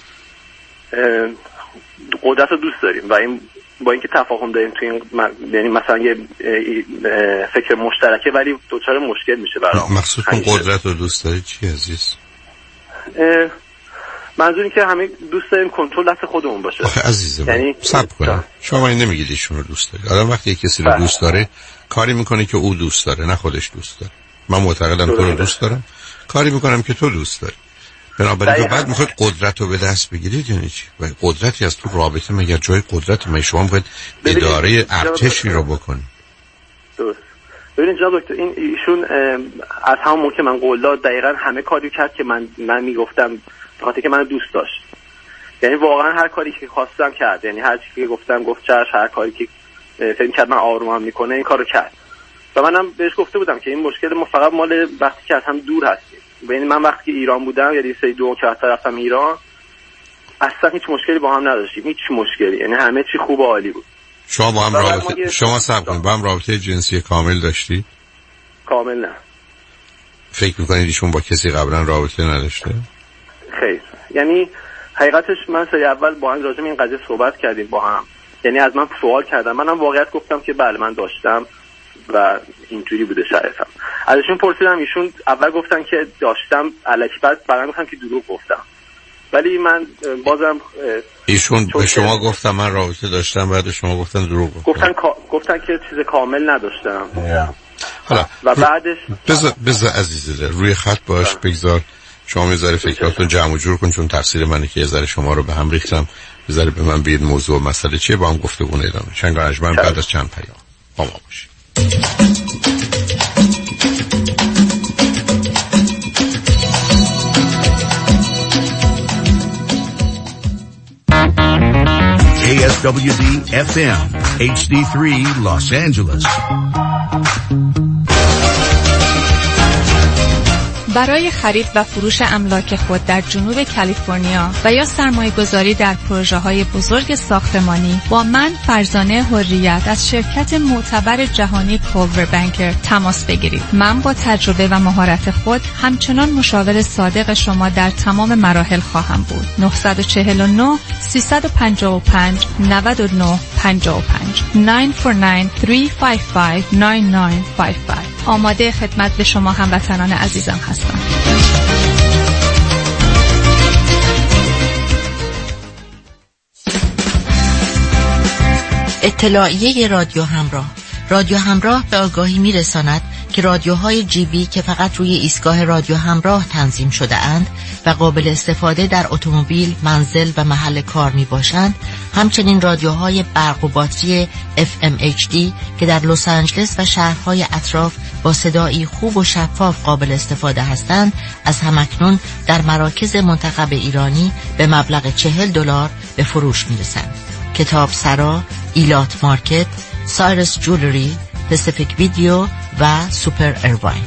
قدرت رو دوست داریم و این با اینکه تفاهم داریم تو این یعنی مثلا یه فکر مشترکه ولی دوچار مشکل میشه برام. مقصود کن قدرت رو دوست داری چی عزیز؟ منظور این که همه دوست داریم کنترل دست خودمون باشه. آخه عزیزم یعنی صبر کن، شما این نمیگید ایشون رو دوست داری. آدم وقتی کسی رو دوست داره کاری میکنه که او دوست داره نه خودش دوست داره. من معتقدم تو رو دوست دارم، کاری میکنم که تو دوست داری. بنابراین بعد میخواید قدرت رو به دست بگیرید یعنی چی؟ و قدرتی از تو رابطه مگر جای قدرت ما؟ شما میخواید اداره ارتشی رو بکنید. درست. ببینید جناب دکتر ایشون از همون موقع که من قول داد دقیقاً همه کاری کرد که من میگفتم به خاطر که منو دوست داشت. یعنی واقعا هر کاری که خواستم کرد، یعنی هر چیزی که گفتم گفت چش، هر کاری که فکر کرد من آرومم میکنه این کارو کرد. و منم بهش گفته بودم که این مشکل ما فقط مال وقتی که از هم دور هستیم. یعنی من وقتی که ایران بودم یعنی 2 که رفتم ایران اصلا هیچ مشکلی با هم نداشتیم، هیچ مشکلی، یعنی همه چی خوب و عالی بود. شما با هم رابطه شما صبر کنید، با هم رابطه جنسی کامل داشتی؟ کامل نه. فکر می‌کنید ایشون با کسی قبلا رابطه نداشته؟ خیر. یعنی حقیقتش من سری اول با هم راجع به این قضیه صحبت کردیم با هم. یعنی از من سوال کردم، منم واقعیت گفتم که بله من داشتم و اینجوری بوده شرایطم. ازشون پرسیدم، ایشون اول گفتن که داشتم الکی، بعد گفتم که دروغ گفتم. ولی من بازم ایشون به شما گفتم من رابطه داشتم، بعد شما گفتن دروغ گفتن که چیز کامل نداشتم. حالا و بعدش بذار عزیزه روی خط باش، بگذار شما میذاره فکراتون جمع و جور کن، چون تفسیر منه که یه ذره شما رو به هم ریختم، یه ذره به من بگید موضوع و مسئله چیه، با هم گفتگو ادامه. شنگانجمن بعد از چند پیام با ما باشید. KSWD FM HD3 Los Angeles. برای خرید و فروش املاک خود در جنوب کالیفرنیا و یا سرمایه‌گذاری در پروژه‌های بزرگ ساختمانی با من فرزانه حریت از شرکت معتبر جهانی کولور بانکر تماس بگیرید. من با تجربه و مهارت خود همچنان مشاور صادق شما در تمام مراحل خواهم بود. 949 355 9955 949-355-9955. آماده خدمت به شما هموطنان عزیزم هستم. اطلاعیه رادیو همراه. رادیو همراه به آگاهی میرساند که رادیوهای جیبی که فقط روی ایستگاه رادیو همراه تنظیم شده اند و قابل استفاده در اتومبیل، منزل و محل کار می باشند، همچنین رادیوهای برق و باتری FMHD که در لس آنجلس و شهرهای اطراف با صدایی خوب و شفاف قابل استفاده هستند، از همکنون در مراکز منتخب ایرانی به مبلغ $40 به فروش می رسند. کتاب سرا، ایلات مارکت، سایرس جولری، پسیفیک ویدیو و سوپر ایرواین.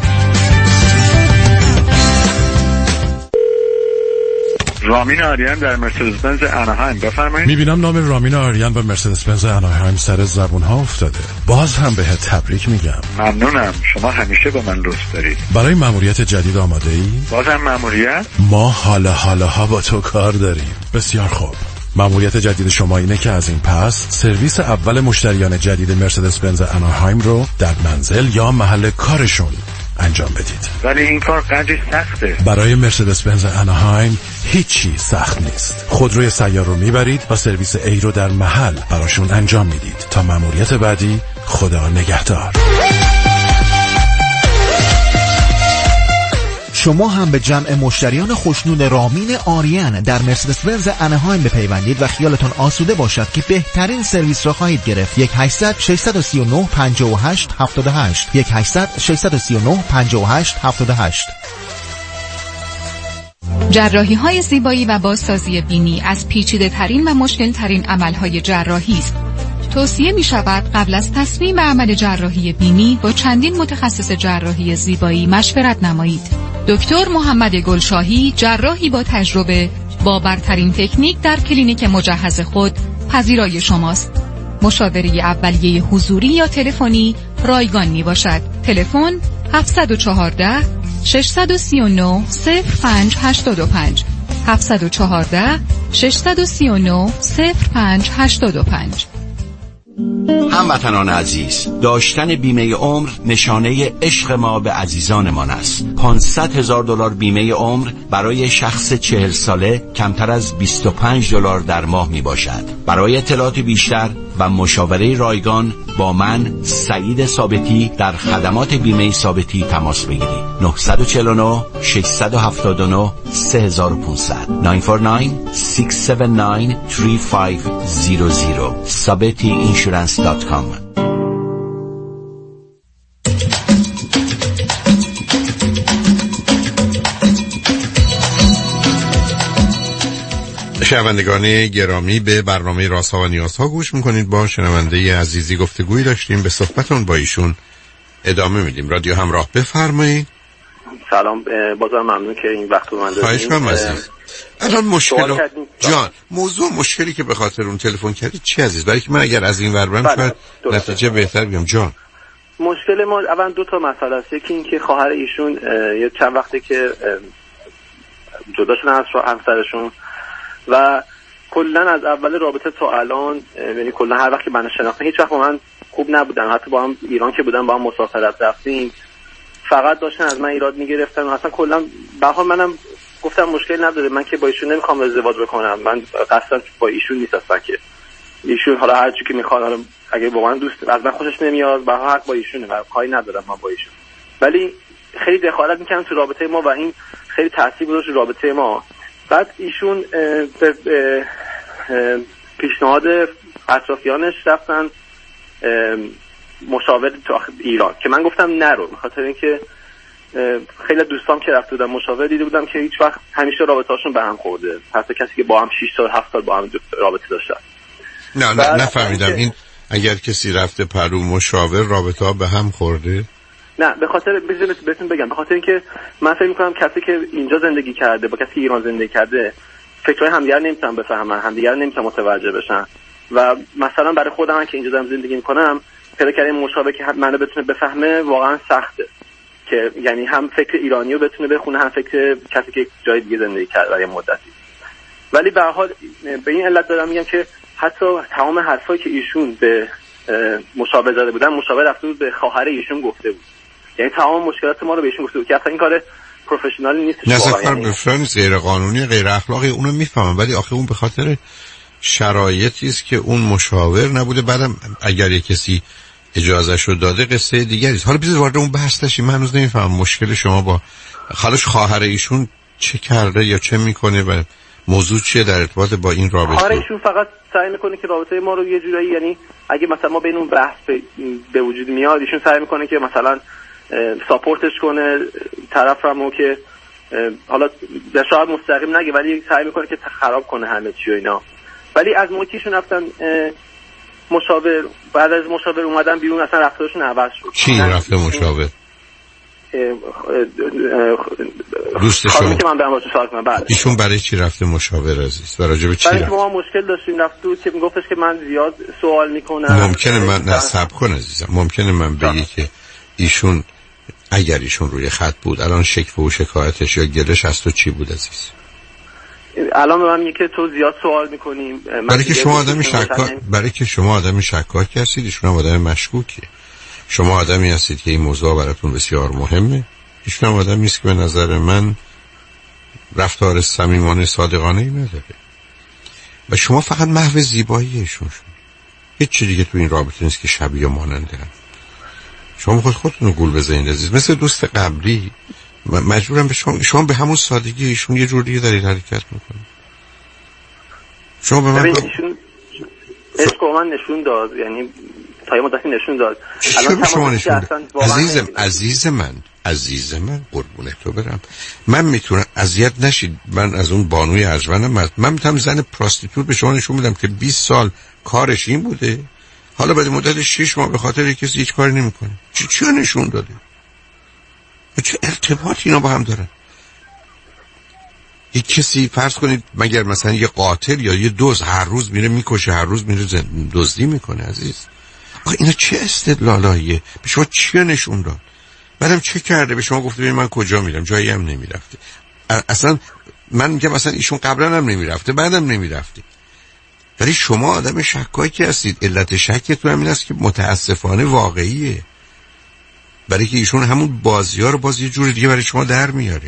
رامین آریان در مرسدس بنز اناهایم، بفرمایید. میبینم نام رامین آریان و مرسدس بنز اناهایم سر زبون ها افتاده. باز هم بهت تبریک میگم. ممنونم، شما همیشه به من لطف دارید. برای مأموریت جدید آماده ای؟ بازم مأموریت؟ ما حالا با تو کار داریم. بسیار خوب. مأموریت جدید شما اینه که از این پس سرویس اول مشتریان جدید مرسدس بنز اناهایم رو در منزل یا محل کارشون انجام بدید. ولی این کار قدری سخته. برای مرسدس بنز اناهایم هیچی سخت نیست. خودروی سیار رو میبرید و سرویس A رو در محل براشون انجام میدید. تا مأموریت بعدی، خدا نگهدار. شما هم به جمع مشتریان خوشنود رامین آریان در مرسدس بنز اناهایم بپیوندید و خیالتان آسوده باشد که بهترین سرویس را خواهید گرفت. 1-800-639-58-78 1-800-639-58-78. جراحی های زیبایی و بازسازی بینی از پیچیده ترین و مشکل ترین عمل های جراحی است. توصیه می شود قبل از تصمیم به عمل جراحی بینی با چندین متخصص جراحی زیبایی مشورت نمایید. دکتر محمد گلشاهی، جراحی با تجربه با برترین تکنیک در کلینیک مجهز خود پذیرای شماست. مشاوره اولیه حضوری یا تلفنی رایگان می باشد. تلفن 714 639 0585 714 639 0585. هموطنان عزیز، داشتن بیمه عمر نشانه عشق ما به عزیزانمان است. $500,000 بیمه عمر برای شخص 40 ساله کمتر از $25 در ماه می باشد. برای اطلاعات بیشتر و مشاوره رایگان با من سعید ثابتی در خدمات بیمه ثابتی تماس بگیرید. 949 679 3500 949 679 3500 sabetiinsurance.com. شنوندگان گرامی، به برنامه رازها و نیازها گوش میکنید. با شنونده عزیزی گفتگویی داشتیم، به صحبتون با ایشون ادامه میدیم. رادیو همراه، بفرمایید. سلام، بازم ممنون که این وقت رو من دادید. خواهش کنم عزیز. الان مشکل جان، موضوع مشکلی که به خاطر اون تلفن کردید چی عزیز؟ برای که من اگر از این ور برم شاید نتیجه بهتر بیام. جان، مشکل ما اول دو تا مسئله است. یکی این که خواهر ایشون یه چند وقته که جدا شدن از همسرشون و کلا از اول رابطه تا الان، یعنی کلا هر وقت که من شناختم هیچ وقت با من خوب نبودن. حتی با هم ایران که بودن با هم مسافرت رفتیم فقط داشتن از من ایراد میگرفتن. اصلا کلا به حال منم گفتم مشکل نداره، من که با ایشون نمیخوام ازدواج بکنم، من قصدم با ایشون نیست اصلا، که ایشون حالا هر چی که میخواد، حالا اگه با من دوست از من خوشش نمیاد به حق با ایشونه، من کاری ندارم من با ایشون. ولی خیلی دخالت میکنن تو رابطه ما و این خیلی تاثیر گذاشت رو رابطه ما. بعد ایشون به پیشنهاد اطرافیانش رفتن مشاور تو ایران که من گفتم نرو، به خاطر اینکه خیلی دوستام که رفته بودن مشاور دیده بودم که هیچ وقت همیشه رابطه‌هاشون به هم خورده، حتی کسی که با هم 6 سال 7 سال با هم رابطه داشتن. نه نفهمیدم این اگر کسی رفته پرو مشاور رابطه‌ها به هم خورده؟ نه، به خاطر بهتون بگم، به خاطر اینکه من فکر می‌کنم کسی که اینجا زندگی کرده با کسی که ایران زندگی کرده فکرای همدیگر نمی‌تونن بفهمن، همدیگر نمی‌تونن متوجه بشن. و مثلا برای خودم که اینجا دارم زندگی می‌کنم پیدا کردن مشاور که منو بتونه بفهمه واقعا سخته، که یعنی هم فکر ایرانیو بتونه بخونه هم فکر کسی که جای دیگه زندگی کرده برای مدتی. ولی به هر حال به این علت دارم میگم که حتی تمام حرفایی که ایشون به مشاور زده بودن، مشاور رفته بود به خواهر ایشون گفته بود، یعنی تمام مشکلات ما رو بهشون گفته بود که اصلا این کار پروفشنالی نیست. نه کار بفرانیز غیر قانونی غیر اخلاقی، اونو میفهمم، ولی آخه اون به خاطر شرایطی است که اون مشاور نبوده. بعدم اگر یک کسی اجازه شو داده قصه دیگری است. حالا بذار وارد اون بحث نشیم. من هنوز نمیفهمم مشکل شما با خالش خواهر ایشون چه کرده یا چه میکنه و موضوع چیه در ارتباط با این رابطه. خواهر ایشون فقط سعی میکنه که رابطه ما رو یه جورایی، یعنی اگه مثلا ما بین اون بحث به وجود میاد، ایشون سعی میکنه که مثلا ساپورتش کنه طرفمو، که حالا شاید مستقیم نگه ولی سعی میکنه که خراب کنه همه چی و اینا. ولی از موقعیشون رفتن مشاور، بعد از مشاور اومدن بیرون اصلا رفتارشون عوض شد. چی رفته مشاور؟ دوست شما که من دارم باهاش صحبت کنم. بعد ایشون برای چی رفته مشاور عزیز؟ برای چی رفته؟ برای ما مشکل داشتیم، رفت که میگفتش که من زیاد سوال میکنم. ممکنه من نصب کنم عزیزم، ممکنه من بگی که ایشون اگر ایشون روی خط بود الان شکوه و شکایتش یا گلش از تو چی بود عزیز؟ الان به من میگه که تو زیاد سوال میکنیم. برای که شما آدمی شکاک هستید، ایشون هم آدم مشکوکیه. شما آدمی هستید که این موضوع براتون بسیار مهمه، ایشون هم آدمی است که به نظر من رفتار صمیمانه صادقانه ای نداره و شما فقط محو زیبایی ایشون شد. هیچ چیز دیگه تو این رابطه نیست که شبیه و ماننده هم. شما میخواید خودتون رو گول بزنید عزیز، مثل دوست قبلی مجبورم به شما به همون سادگی ایشون یه جور دیگه دارید حرکت میکنید. شما به من عشق من نشون داد، یعنی تا یه مدتی نشون داد. الان به شما نشون داد. عزیز من قربونت تو برم، من میتونم اذیت نشید، من از اون بانوی ارجمندم، من میتونم زن پراستیتوت به شما نشون بدم که 20 سال کارش این بوده، حالا بعد مدت 6 ماه به خاطر کسی هیچ کاری نمیکنه. چی نشون داده؟ چه ارتباطی اینا با هم دارن؟ یک کسی فرض کنید مگر مثلا یه قاتل یا یه دزد هر روز میره میکشه، هر روز میره دزدی میکنه عزیز؟ آخه اینا چه استدلالاییه؟ به شما چی نشون داد؟ بعدم چه کرده؟ به شما گفته من کجا میرم؟ جایی هم نمیرفته. اصلا من میگم مثلا ایشون قبلا هم نمیرفته بعدم نمیرفته، ولی شما آدم شکاکی هستید. علت شکتون همین است که متاسفانه واقعیه، برای که ایشون همون بازی‌ها رو باز یه جور دیگه برای شما در میاره.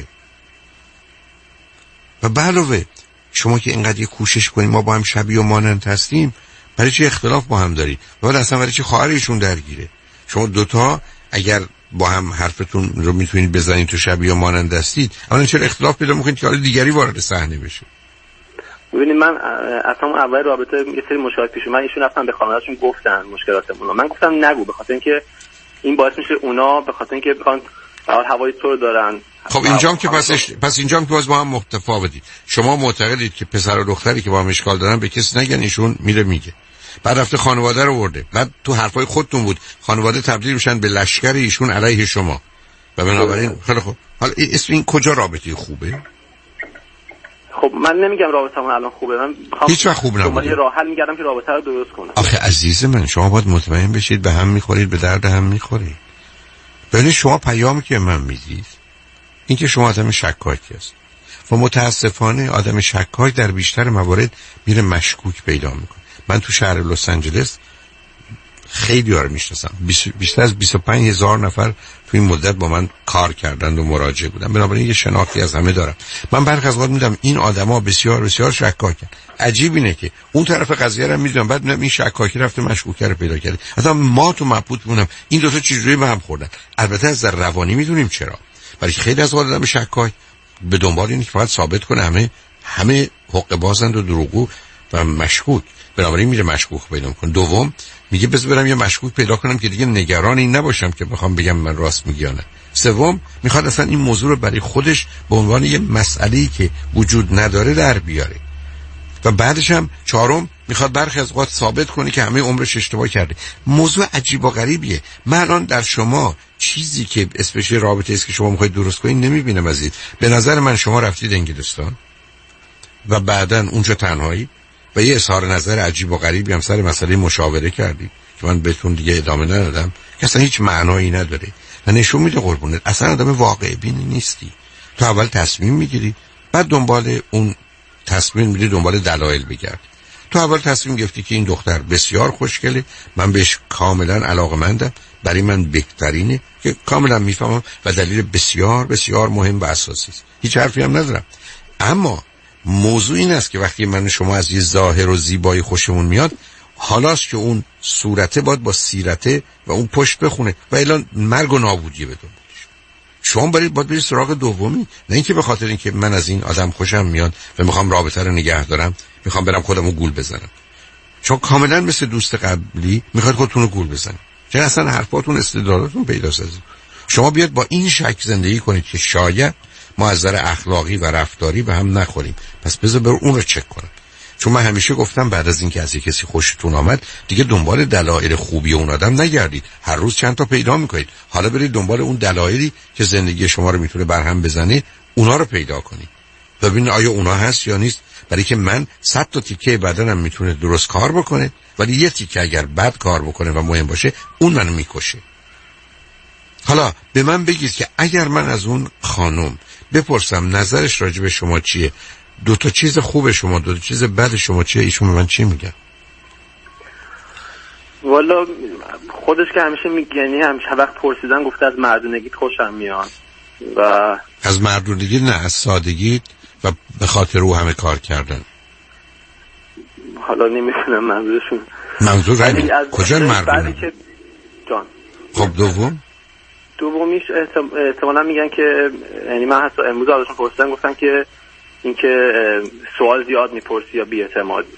و به علاوه شما که اینقدر یه کوشش کنید ما با هم شبیه و مانند هستیم، برای چه اختلاف با هم دارید؟ و بعد اصلا برای چه خواهر ایشون درگیره؟ شما دوتا اگر با هم حرفتون رو میتونید بزنید تو شبیه و مانند هستید، اما چرا اختلاف پیدا میکنید که حالا دیگری وارد صحنه بشه؟ ببینید من اصلا اول رابطه یه سری مشکلات پیش اومد، ایشون رفتن به خانواده‌شون گفتن مشکلاتمون رو. من گفتم نگو، به خاطر اینکه این باعث میشه اونا به خاطر اینکه بخوان هوای تو رو دارن. خب اینجام که پس اینجام که باز با هم متفاوتید. شما معتقدید که پسر و دختری که با هم اشکال دارن به کسی نگن، ایشون میگه. بعد رفته خانواده رو برده، بعد تو حرفای خودتون بود خانواده تبدیل میشن به لشکر ایشون علیه شما. و بنابراین خیلی خوب، حالا اسم این کجا رابطه خوبه؟ خب من نمیگم رابطمون الان خوبه، من هیچ وقت خوب نبوده. یه راه حل میگردم که رابطه رو درست کنم. آخه عزیز من شما باید مطمئن بشید به هم میخورید، به درد هم میخورید. ببینید شما پیامی که من میدید این که شما آدم شکاکی هست و متاسفانه آدم شکاک در بیشتر موارد میره مشکوک پیدا میکنه. من تو شهر لس آنجلس خیلی ها رو میشناسم، بیشتر از 25,000 نفر تو این مدت با من کار کردند و مراجع بودن، بنابراین یه شناختی از همه دارم. من برخی از اوقات میدم این آدما بسیار بسیار شکاکن. عجیب اینه که اون طرف قضیه رو میدونم، بعد میدونم این شکاکی رفته مشکوکه رو پیدا کرده. اصلا ما تو مبهوت مونم این دو تا چیزی به هم خوردن. البته از روانی میدونیم چرا، برای خیلی از آدم شکاک به دنبال اینه که فقط ثابت کنه همه حق بازند و دروغگو و مشکوک، بنابراین میره مشکوک پیدا کنه. دوم میگه بذار برم یه مشکوک پیدا کنم که دیگه نگران این نباشم که بخوام بگم من راست میگم نه. سوم میخواد اصلا این موضوع رو برای خودش به عنوان یه مسئله‌ای که وجود نداره در بیاره. و بعدش هم چهارم میخواد برخی از اوقات ثابت کنه که همه عمرش اشتباه کرده. موضوع عجیب و غریبیه. من الان در شما چیزی که اسمش رابطه است که شما میخواید درست کنید نمیبینم عزیز. به نظر من شما رفتید انگلستان و بعدن اونجا تنهایی و یه اظهار نظر عجیب و غریبی هم سر مسئله مشاوره کردی که من بهتون دیگه ادامه ندادم که اصلا هیچ معنایی نداره و نشون میده قربونت اصلا آدم واقع بینی نیستی. تو اول تصمیم میگیری، بعد دنبال اون تصمیم میری دنبال دلایل بگرد. تو اول تصمیم گرفتی که این دختر بسیار خوشگله، من بهش کاملا علاقه‌مندم، برای من بهترینه، که کاملا میفهمم و دلیل بسیار بسیار مهم و اساسی است. هیچ حرفی هم ندارم. اما موضوع این است که وقتی من شما از یه ظاهر و زیبایی خوشمون میاد، حالاست که اون صورته باید با سیرته و اون پشت بخونه و اعلان مرگ و نابودی بدون. شما باید برید سراغ دومی، نه اینکه به خاطر اینکه من از این آدم خوشم میاد و میخوام رابطه رو نگه دارم میخوام برم خودمو گول بزنم. شما کاملا مثل دوست قبلی میخواید خودتون رو گول بزنید، چون اصلا حرفاتون استدلالاتون پیداست. شما بیاد با این شک زندگی کنید که شاید ما از نظر اخلاقی و رفتاری به هم نخوریم، پس بذار برو اون رو چک کنم. چون من همیشه گفتم بعد از اینکه از یک کسی خوشتون آمد دیگه دنبال دلایل خوبی اون آدم نگردید، هر روز چند تا پیدا میکنید. حالا برید دنبال اون دلایلی که زندگی شما رو میتونه برهم بزنه، اونا رو پیدا کنید. ببینید آیا اونا هست یا نیست، برای که من 100 تا تیکه بدنم میتونه درست کار بکنه ولی یه تیکه اگر بد کار بکنه و مهم باشه اون منو میکشه. حالا به من بگید که اگر من از اون خانم بپرسم نظرش راجع به شما چیه، دو تا چیز خوب شما، دو تا چیز بد شما چیه، ایشون به من چی میگه؟ والا خودش که همیشه میگنی همیشه وقت پرسیدن گفته از مردونگیت خوشم میاد و از مردونگی نه، از سادگیت و به خاطر او همه کار کردن. حالا نمیدونم منظورشون کجا مردونه؟ جان خب دومیش احتمالا میگن که یعنی من حتی امروز ازشون پرسیدن گفتن که اینکه سوال زیاد میپرسی یا بی‌اعتمادی.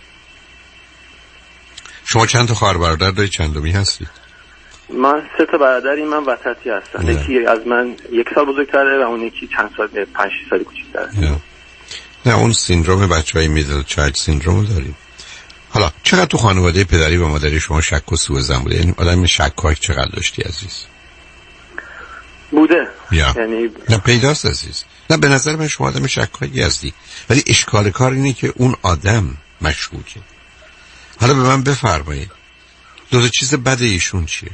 شما چند تا خواهر برادر دارید؟ چندمی هستید؟ من 3 تا برادریم، من وسطی هستم. یکی از من 1 سال بزرگتره و اون یکی چند سال 5-6 سال کوچیک‌تره. نه اون سیندروم بچهای میدل چایلد سیندروم داریم. حالا چقدر تو خانواده پدری و مادری شما شک و سوء ظن بوده؟ یعنی آدم شکاک چقدر داشتی عزیز؟ بوده یعنی نه پیداست عزیز. نه به نظر من شما آدم شکاکی هستی، ولی اشکال کار اینه که اون آدم مشکوکه. حالا به من بفرمایید دو تا چیز بد ایشون چیه؟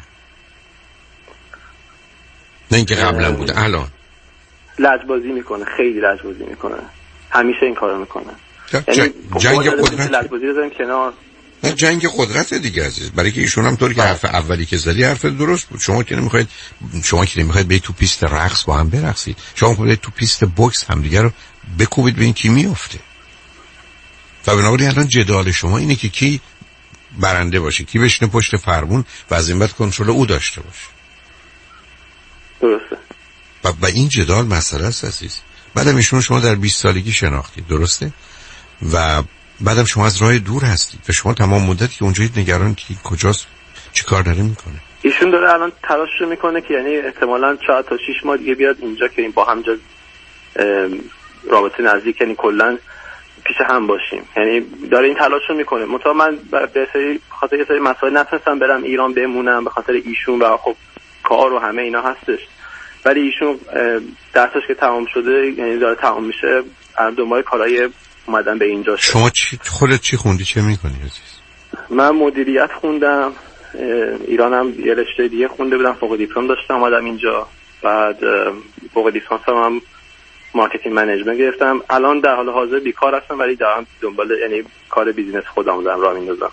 نه اینکه قبلا بوده، الان لجبازی میکنه، خیلی لجبازی میکنه. همیشه این کارو میکنه. جنگ قدرت لجبازی بزنیم کنار. نه جنگ قدرت دیگه عزیز، برای که ایشون هم طوری که حرف اولی که زدی حرف درست بود. شما که نمیخواید به تو پیست رقص با هم برقصید، شما میخواید تو پیست بوکس همدیگه رو بکوبید ببین کی میفته. و بنابراین الان جدال شما اینه که کی برنده باشه، کی بشینه پشت فرمون و از این بعد کنترل او داشته باشه. درسته. و این جدال مسئله است عزیز. بعدم ایشون شما در 20 سالگی شناختید، درسته؟ و بعدم شما از راه دور هستید و شما تمام مدت که اونجایید نگران که کجاست، چی کار داره میکنه. ایشون داره الان تلاش میکنه که یعنی احتمالاً شاید تا 6 ماه دیگه بیاد اینجا که این با هم رابطه نزدیک، یعنی کلا پیش هم باشیم. یعنی داره این تلاش رو میکنه. مثلا من به خاطر یه سری مسائل نتونستم برم ایران بمونم به خاطر ایشون و خب کار و همه اینا هستش. ولی ایشون درسش که تمام شده، یعنی داره تمام میشه، دنبال کارهای اومدن به اینجا شد. شما خودت چی خوندی، چه میکنی عزیز؟ من مدیریت خوندم، ایرانم یه رشته دیگه خونده بودم، فوق دیپلم داشتم اومدم اینجا. بعد فوق لیسانسم هم مارکتینگ منیجمنت گرفتم. الان در حال حاضر بیکار هستم ولی دارم دنبال یعنی کار بیزینس خودم دارم راه میندازم.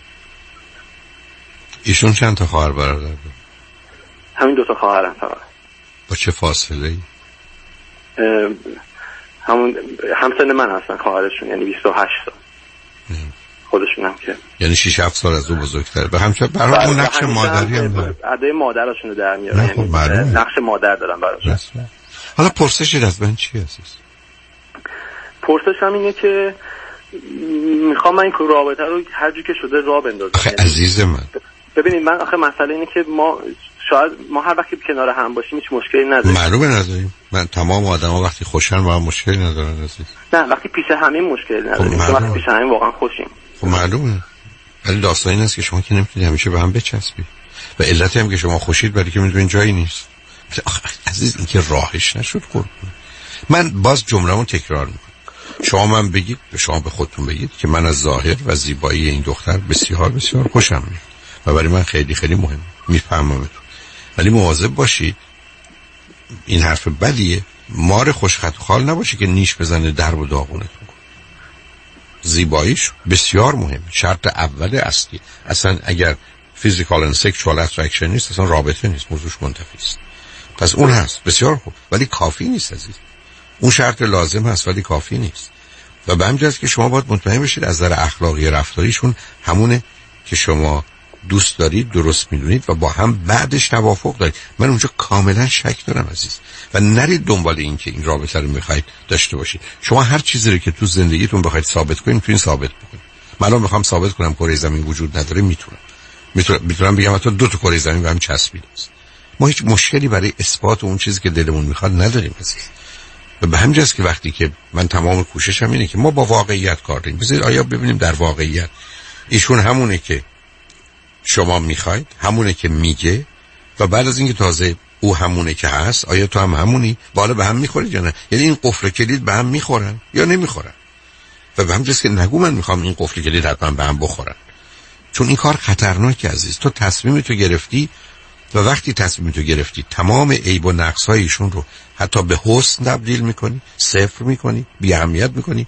ایشون چند تا خواهر برادر داره؟ همین 2 تا خواهرم فقط. با چه فاصله ای؟ همسن من هستن خواهرشون، یعنی 28 سال. خودشون هم که یعنی 6-7 سال از او بزرگتره. به همچنین برای اون نقش مادری هم داره. ادای مادرشون رو در میارن، یعنی نقش مادر دارن براشون. حالا پرسشی از من چی هست؟ پرسش هم اینه که میخوام من این رابطه رو هر جور که شده راه بندازم. آخه عزیز من ببینید من آخه مسئله اینه که ما هر وقتی کنار هم باشیم هیچ مشکلی نداریم. معلومه نداریم. من تمام آدما وقتی خوشن با هم مشکلی ندارن عزیز. نه وقتی پیش همین مشکلی نداریم. وقتی پیش همین واقعا خوشیم. خب معلومه. ولی داستان این است که شما که نمیتونید همیشه به هم بچسبید. و علتی هم که شما خوشید برای که میدونید جایی نیست. عزیز این که راهش نشد قربون. من باز جمله‌مو تکرار میکنم. شما بگید، شما به خودتون بگید که من از ظاهر و زیبایی این دختر بسیار بسیار خوشم میاد و برای من خیلی خیلی مهمه. میفهممتون. ولی مواظب باشید این حرف بدیه، مار خوشخط و خال نباشه که نیش بزنه درب و داغونتون کنه. زیباییش بسیار مهمه، شرط اول اصلی. اصلا اگر فیزیکال اند سکشوال اترکشن نیست اصلا رابطه نیست، موضوعش منتفی است. پس اون هست بسیار خوب ولی کافی نیست عزیز. اون شرط لازم هست ولی کافی نیست. و به همین جهت که شما باید مطمئن بشید از نظر اخلاقی رفتاریشون همونه که شما دوست دارید، درست میدونید و با هم بعدش توافق دارید. من اونجا کاملا شک دارم عزیز. و نرید دنبال این که این رابطه رو میخواید داشته باشید. شما هر چیزی رو که تو زندگیتون بخواید ثابت کنید میتونید ثابت بکنید. من الان میخوام ثابت کنم کره زمین وجود نداره، میتونم بگم حتی 2 تا کره زمین به هم چسبیده است. ما هیچ مشکلی برای اثبات اون چیزی که دلمون میخواد نداریم عزیز. و به همین جاست که وقتی که من تمام کوششم اینه که ما با واقعیت کار کنیم. بذارید آیا ببینیم در واقعیت ایشون همونه که شما میخواید، همونه که میگه و بعد از اینکه تازه او همونه که هست، آیا تو هم همونی؟ بالا به هم میخورید یا نه؟ یعنی این قفل کلید به هم میخورن یا نمیخورن؟ و به همین جاست که نگو من میخوام این قفل کلید حتما به هم بخورن، چون این کار خطرناکه عزیز. تو تصمیمتو گرفتی و وقتی تصمیمتو گرفتی تمام عیب و نقص‌های ایشون رو حتی به حسن تبدیل میکنی، صفر میکنی، بی اهمیت میکنی،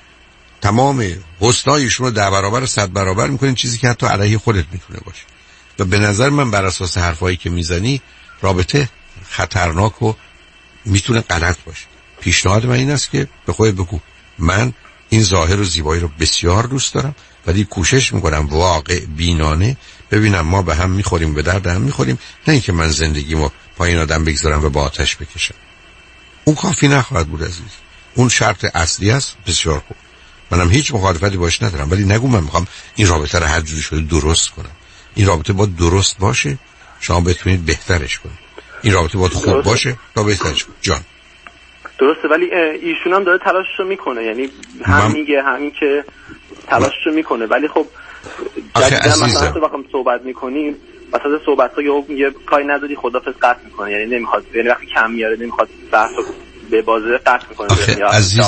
تمام حسنای ایشون رو 10 برابر و 100 برابر میکنی، چیزی که حتی علیه خودت میتونه باشه. و به نظر من بر اساس حرفایی که میزنی رابطه خطرناک و میتونه غلط باشه. پیشنهاد من این است که به خودت بگو من این ظاهر و زیبایی رو بسیار دوست دارم ولی کوشش میکنم واقع بینانه ببینم ما به هم میخوریم، به درد هم میخوریم، نه اینکه من زندگیمو پایین آدم بگذارم و با آتش بکشم. اون کافی نخواهد بود عزیز. اون شرط اصلی است، بسیار خوب، منم هیچ مخالفتی باش ندارم، ولی نگو من میخوام این رابطه رو هر جوری شده درست کنم. این رابطه باید درست باشه شما بتونید بهترش کنید. این رابطه باید خوب باشه تا بهترش کنید. جان درسته، ولی ایشون هم داره تلاششو میکنه، یعنی میگه همین که تلاششو میکنه، ولی خب جدیدا مثلا وقتی صحبت میکنیم مثلا صحبت‌ها یه کاری نداری خدافظ قطع میکنه، یعنی نمیخواد، یعنی وقتی کم میاره نمیخواد بحثو به بازه قطع میکنه.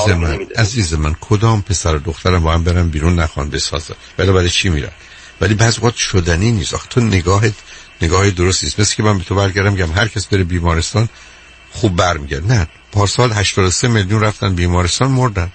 عزیز من کدام پسر و دخترم با هم برن بیرون نخوان بسازن، برای چی میرن؟ ولی بعضی وقت شدنی نیست. آخه تو نگاه درست نیست. مثل که من به تو برگردم بگم هر کس بره بیمارستان خوب برمیگرده. نه، پارسال 83 میلیون رفتن بیمارستان مردن.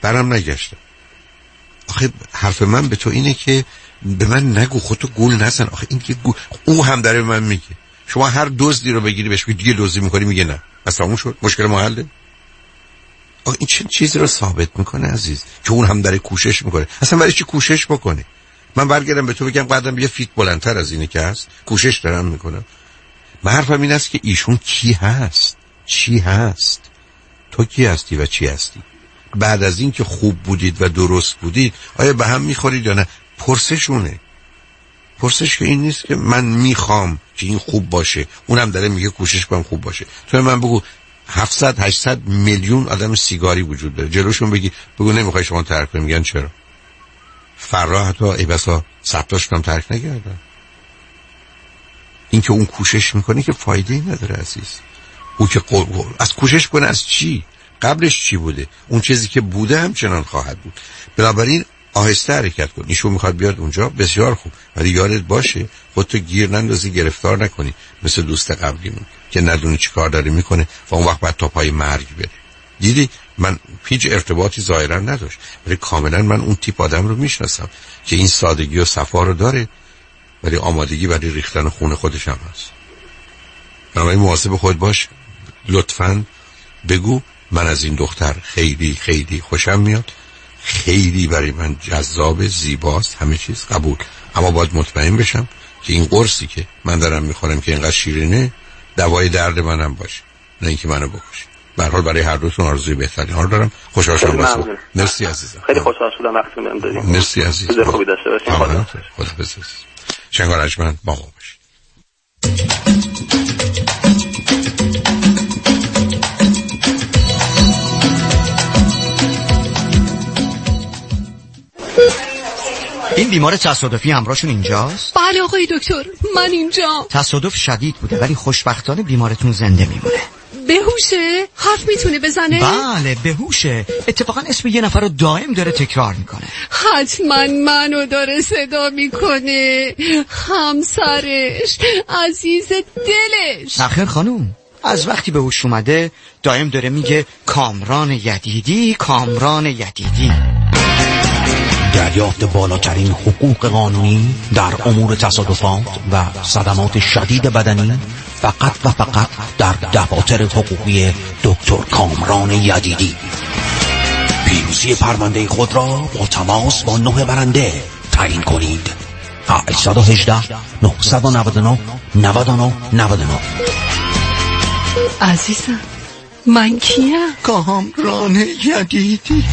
برم نگشتم. آخه حرف من به تو اینه که به من نگو خودتو گول نزن. آخه این که او هم داره به من میگه شما هر دزدی رو بگیری بهش بگی دیگه دزدی میکنی، میگه نه بس تموم شد، مشکل ما حله. آخه این چه چیزی رو ثابت میکنه عزیز که اون هم داره کوشش میکنه؟ اصلا برای چی کوشش بکنه؟ من برگردم به تو بگم قدم یه فیت بلندتر از اینه که هست، کوشش دارم میکنم. من حرفم این است که ایشون کی هست، چی هست، تو کی هستی و چی هستی. بعد از این که خوب بودید و درست بودید آیا به هم میخورید یا نه؟ پرسشونه. پرسش که این نیست که من میخوام که این خوب باشه، اونم داره میگه کوشش کنم خوب باشه. تو من بگو 700-800 میلیون آدم سیگاری وجود داره، جلوشون بگو نمیخوای شما ترک کنی، میگن چرا؟ فرا حتی ای بسا سبتاشون هم ترک نگردن. این که اون کوشش میکنه که فایده نداره عزیز. او که از کوشش کنه از چی؟ قبلش چی بوده؟ اون چیزی که بوده همچنان خواهد بود. بنابراین آهسته حرکت کن. ایشون میخواد بیاد اونجا، بسیار خوب، ولی یادت باشه خودتو گیر نندازی، گرفتار نکنی مثل دوست قبلیمون که ندونه چی کار داره میکنه و اون وقت بعد تا پای مرگ بره. دیدی من هیچ ارتباطی ظاهرا نداشت، ولی کاملا من اون تیپ آدم رو میشناسم که این سادگی و صفا رو داره ولی آمادگی برای ریختن خون خودش هم هست. بنابراین مواظب خود باش. لطفاً بگو من از این دختر خیلی خیلی خوشم میاد، خیلی برای من جذاب، زیباست، همه چیز قبول، اما باید مطمئن بشم که این قرصی که من دارم میخورم که اینقدر شیرینه دوای درد منم باشه، نه اینکه منو بکشه. به هر حال برای هر دوتون آرزوی بهترین ها دارم. خوشحال شدم با تو. مرسی عزیزم. خیلی خوشحال شدم وقتتون رو دادید. مرسی عزیزم. روز خوبی داشته باشید. خدا حافظ. شنگار اجمن با ما باشید. این بیمار تصادفی همراهشون اینجاست؟ بله آقای دکتر، من اینجا. تصادف شدید بوده ولی خوشبختانه بیمارتون زنده میمونه. بهوشه؟ حرف میتونه بزنه؟ بله بهوشه. اتفاقا اسم یه نفر رو دائم داره تکرار میکنه. حتما منو داره صدا میکنه، همسرش، عزیز دلش. نخیر خانوم، از وقتی به هوش اومده دائم داره میگه کامران یدیدی، کامران یدیدی. دریافت بالاترین حقوق قانونی در امور تصادفات و صدمات شدید بدنی فقط و فقط در دفاتر حقوقی دکتر کامران یدیدی. پیروزی پرونده خود را با تماس با 9 برنده تعیین کنید. 818 999 99 99. عزیزم من کیم؟ کامران یدیدی.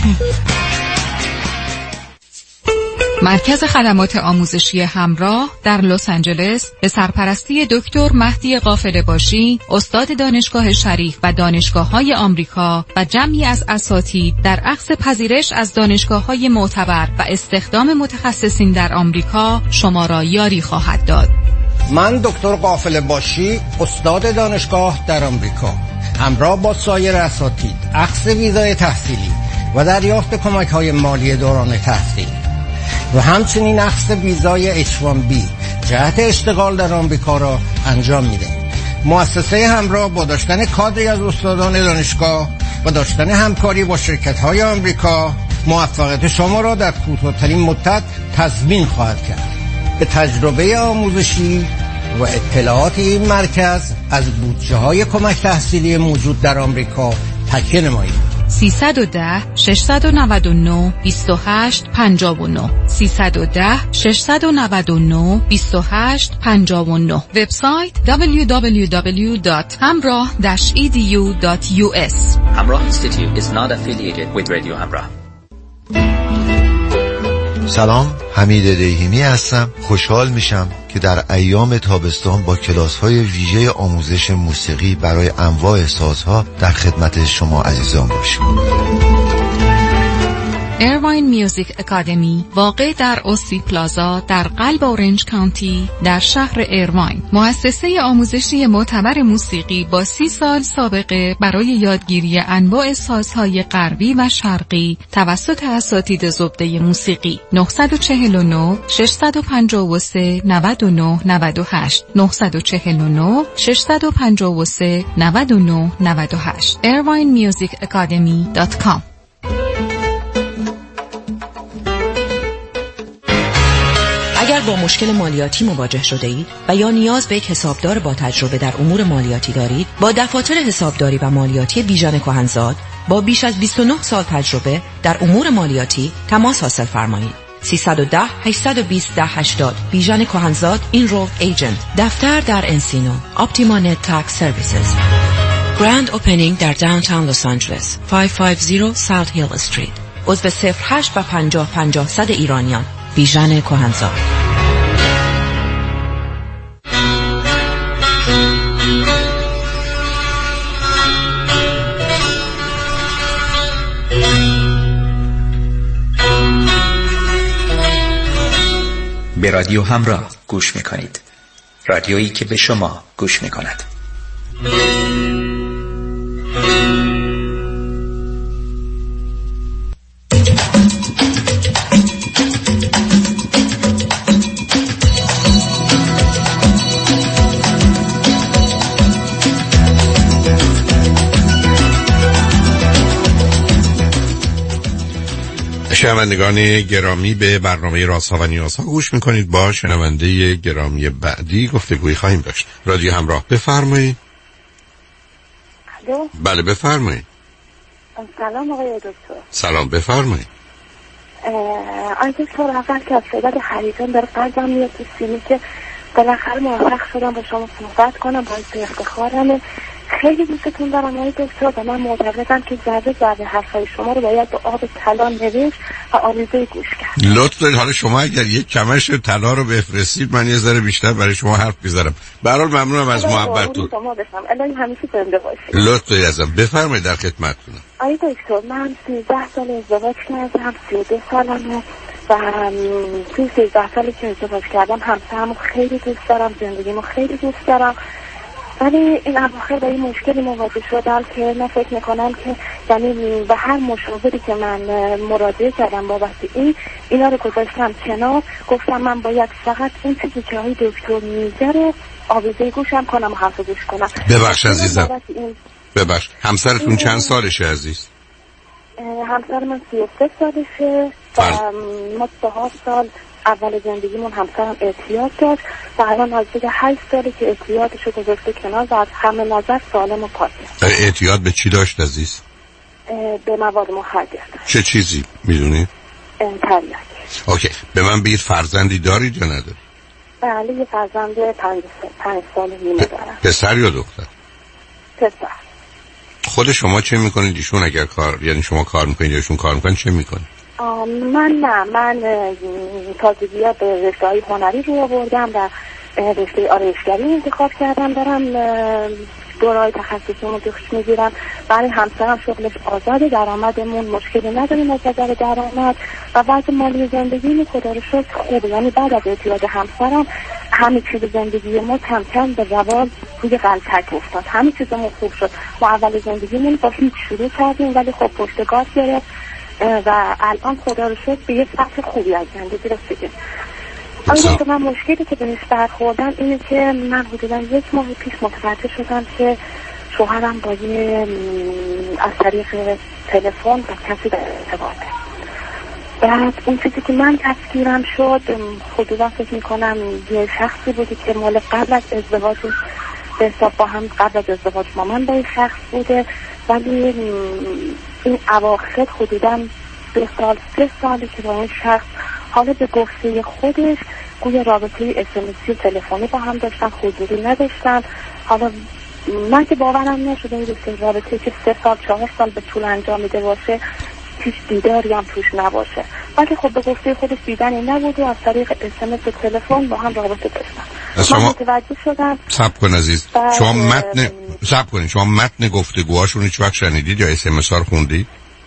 مرکز خدمات آموزشی همراه در لس آنجلس به سرپرستی دکتر مهدی قافله باشی، استاد دانشگاه شریف و دانشگاه‌های آمریکا و جمعی از اساتید در اخذ پذیرش از دانشگاه‌های معتبر و استخدام متخصصین در آمریکا شما را یاری خواهد داد. من دکتر قافله باشی، استاد دانشگاه در آمریکا، همراه با سایر اساتید اخذ ویزای تحصیلی و دریافت کمک‌های مالی دوران تحصیل و همچنین اخذ ویزای H1B جهت اشتغال در آمریکا را انجام میده. مؤسسه همراه با داشتن کادری از استادان دانشگاه و داشتن همکاری با شرکت‌های آمریکا موفقیت شما را در کوتاه‌ترین مدت تضمین خواهد کرد. به تجربه آموزشی و اطلاعات این مرکز از بودجه‌های کمک تحصیلی موجود در آمریکا تکیه نمایید. 310 699 28 59 310 699 28 59. وبسایت www.hamrah-edu.us. Hamrah Institute is not affiliated with Radio Hamrah. سلام، حمید دیهیمی هستم. خوشحال میشم که در ایام تابستان با کلاس‌های ویژه آموزش موسیقی برای انواع سازها در خدمت شما عزیزان باشم. ایرواین میوزیک اکادمی واقع در اوسی پلازا در قلب اورنج کانتی در شهر ایرواین، مؤسسه آموزشی معتبر موسیقی با 30 سال سابقه برای یادگیری انواع سازهای غربی و شرقی توسط اساتید زبده موسیقی. 949 653 99 98 949 653 99 98 airwinemusicacademy.com. اگر با مشکل مالیاتی مواجه شده اید و یا نیاز به یک حسابدار با تجربه در امور مالیاتی دارید، با دفاتر حسابداری و مالیاتی بیژن کهنزاد با بیش از 29 سال تجربه در امور مالیاتی تماس حاصل فرمایید. 310 820 1080 بیژن کهنزاد Enrolled Agent. دفتر در انسینو. Optimanet Tax Services. Grand Opening در داونتاون لس آنجلس 550 South Hill Street. عضو 08 و 50 50 100 ایرانیان. بیژن کهنزاد. به رادیو همراه گوش میکنید. رادیویی که به شما گوش میکند. شنوندگان گرامی، به برنامه رازها و نیازها گوش میکنید. با شنونده گرامی بعدی گفتگوی خواهیم داشت. رادیو همراه، بفرمایید. الو. بله بفرمایید. سلام آقای دکتر. سلام بفرمایید. آقای دکتر، اول که از صدت حریفم در قلبم میاد تو سینه که بالاخره موفق شدم با شما صحبت کنم، باعث افتخارمه. خیلی دوستتون دارم آقای دکتر و من معتقدم که ذره حرفای شما رو باید با آب طلا نوشت و آویزه گوش کرد. لطف دارید. حالا شما اگر یک کمش طلا رو بفرستید من یه ذره بیشتر برای شما حرف می‌زنم. به هر حال ممنونم از محبتتون. الان همیشه زنده باشید. لطف دارید ازم. بفرمایید، در خدمتتونم. آقای دکتر، من 13 سال ازدواج کردم، 32 سالمه و توی 13 سالی که ازدواج کردم همسرمو خیلی دوست دارم، زندگیمو خیلی دوست دارم. ولی این اواخر با این مشکلی مواجه شدم که من فکر میکنم که یعنی به هر مشاوری که من مراجعه کردم بابت اینا رو گذاشتم کنار. گفتم من باید فقط اون چیزی که های دکتر میگه رو آویزه گوشم کنم و حرف گوش کنم. ببخش عزیزم، ببخش. همسرتون چند سالشه عزیز؟ همسر من 33 سالشه و ما 4 سال اول زندگیمون همسرم اعتیاد داشت و الان نزدیک 8 ساله که اعتیادش رو گذاشته کنار و از همه نظر سالم و پاکه. اعتیاد به چی داشت عزیز؟ به مواد مخدر. چه چیزی میدونی؟ تریاک. اوکی. به من بگید فرزندی دارید یا ندارید؟ بله، یه فرزند 5 ساله نیمه دارم. پسر یا دختر؟ پسر. خود شما چه میکنید؟ ایشون اگر یعنی شما کار میکنید یا ایشون کار میکنید چه میکنید؟ من تازگی ها به رشته های هنری رو آوردم و رشته آرایشگری انتخاب کردم. دارم دورای تخصصیمو رو پیش میگیرم. برای همسرم شغلش آزاده، درآمدمون مشکلی نداریم از نظر درآمد و وضع مالی زندگی خدا رو شکر خوبه. یعنی بعد از اعتیاد همسرم همه چیز زندگی ما کم کم به روال روی غلطک افتاد. همه چیزمون خوب شد. ما اول زندگیمون با هیچ شروع کردیم ولی خب پشتکار گرفت و الان خدا رو شکر به یه سطح خوبی از زندگی رسیدیم. اما من مشکلی که بهش برخوردم اینه که من حدودا 1 ماه پیش متوجه شدم که شوهرم با یه از طریق تلفن با کسی در ارتباطه. بعد اون چیزی که من تفکیرم شد حدودا فکر میکنم یه شخصی بودی که مال قبل از ازدواج به حساب با هم قبل از ازدواج با من با این شخص بوده، ولی این اواخر حدودا 3 سالی که با این شخص حالا به گفته خودش گویا رابطه اسمسی و تلفنی با هم داشتن، حضوری نداشتن. حالا من که باورم نشده این رابطه که 3 سال 4 سال به طول انجامیده باشه هیچ دیداری هم توش نباشه، ولی خب به گفته خودش دیدنی نبود و از طریق اسمس و تلفن با هم رابطه داشتن. من متوجه شدم. صبر کن عزیز، شما متن گفتگوهاشون هیچ وقت شنیدید یا اسمس ها رو خوندید؟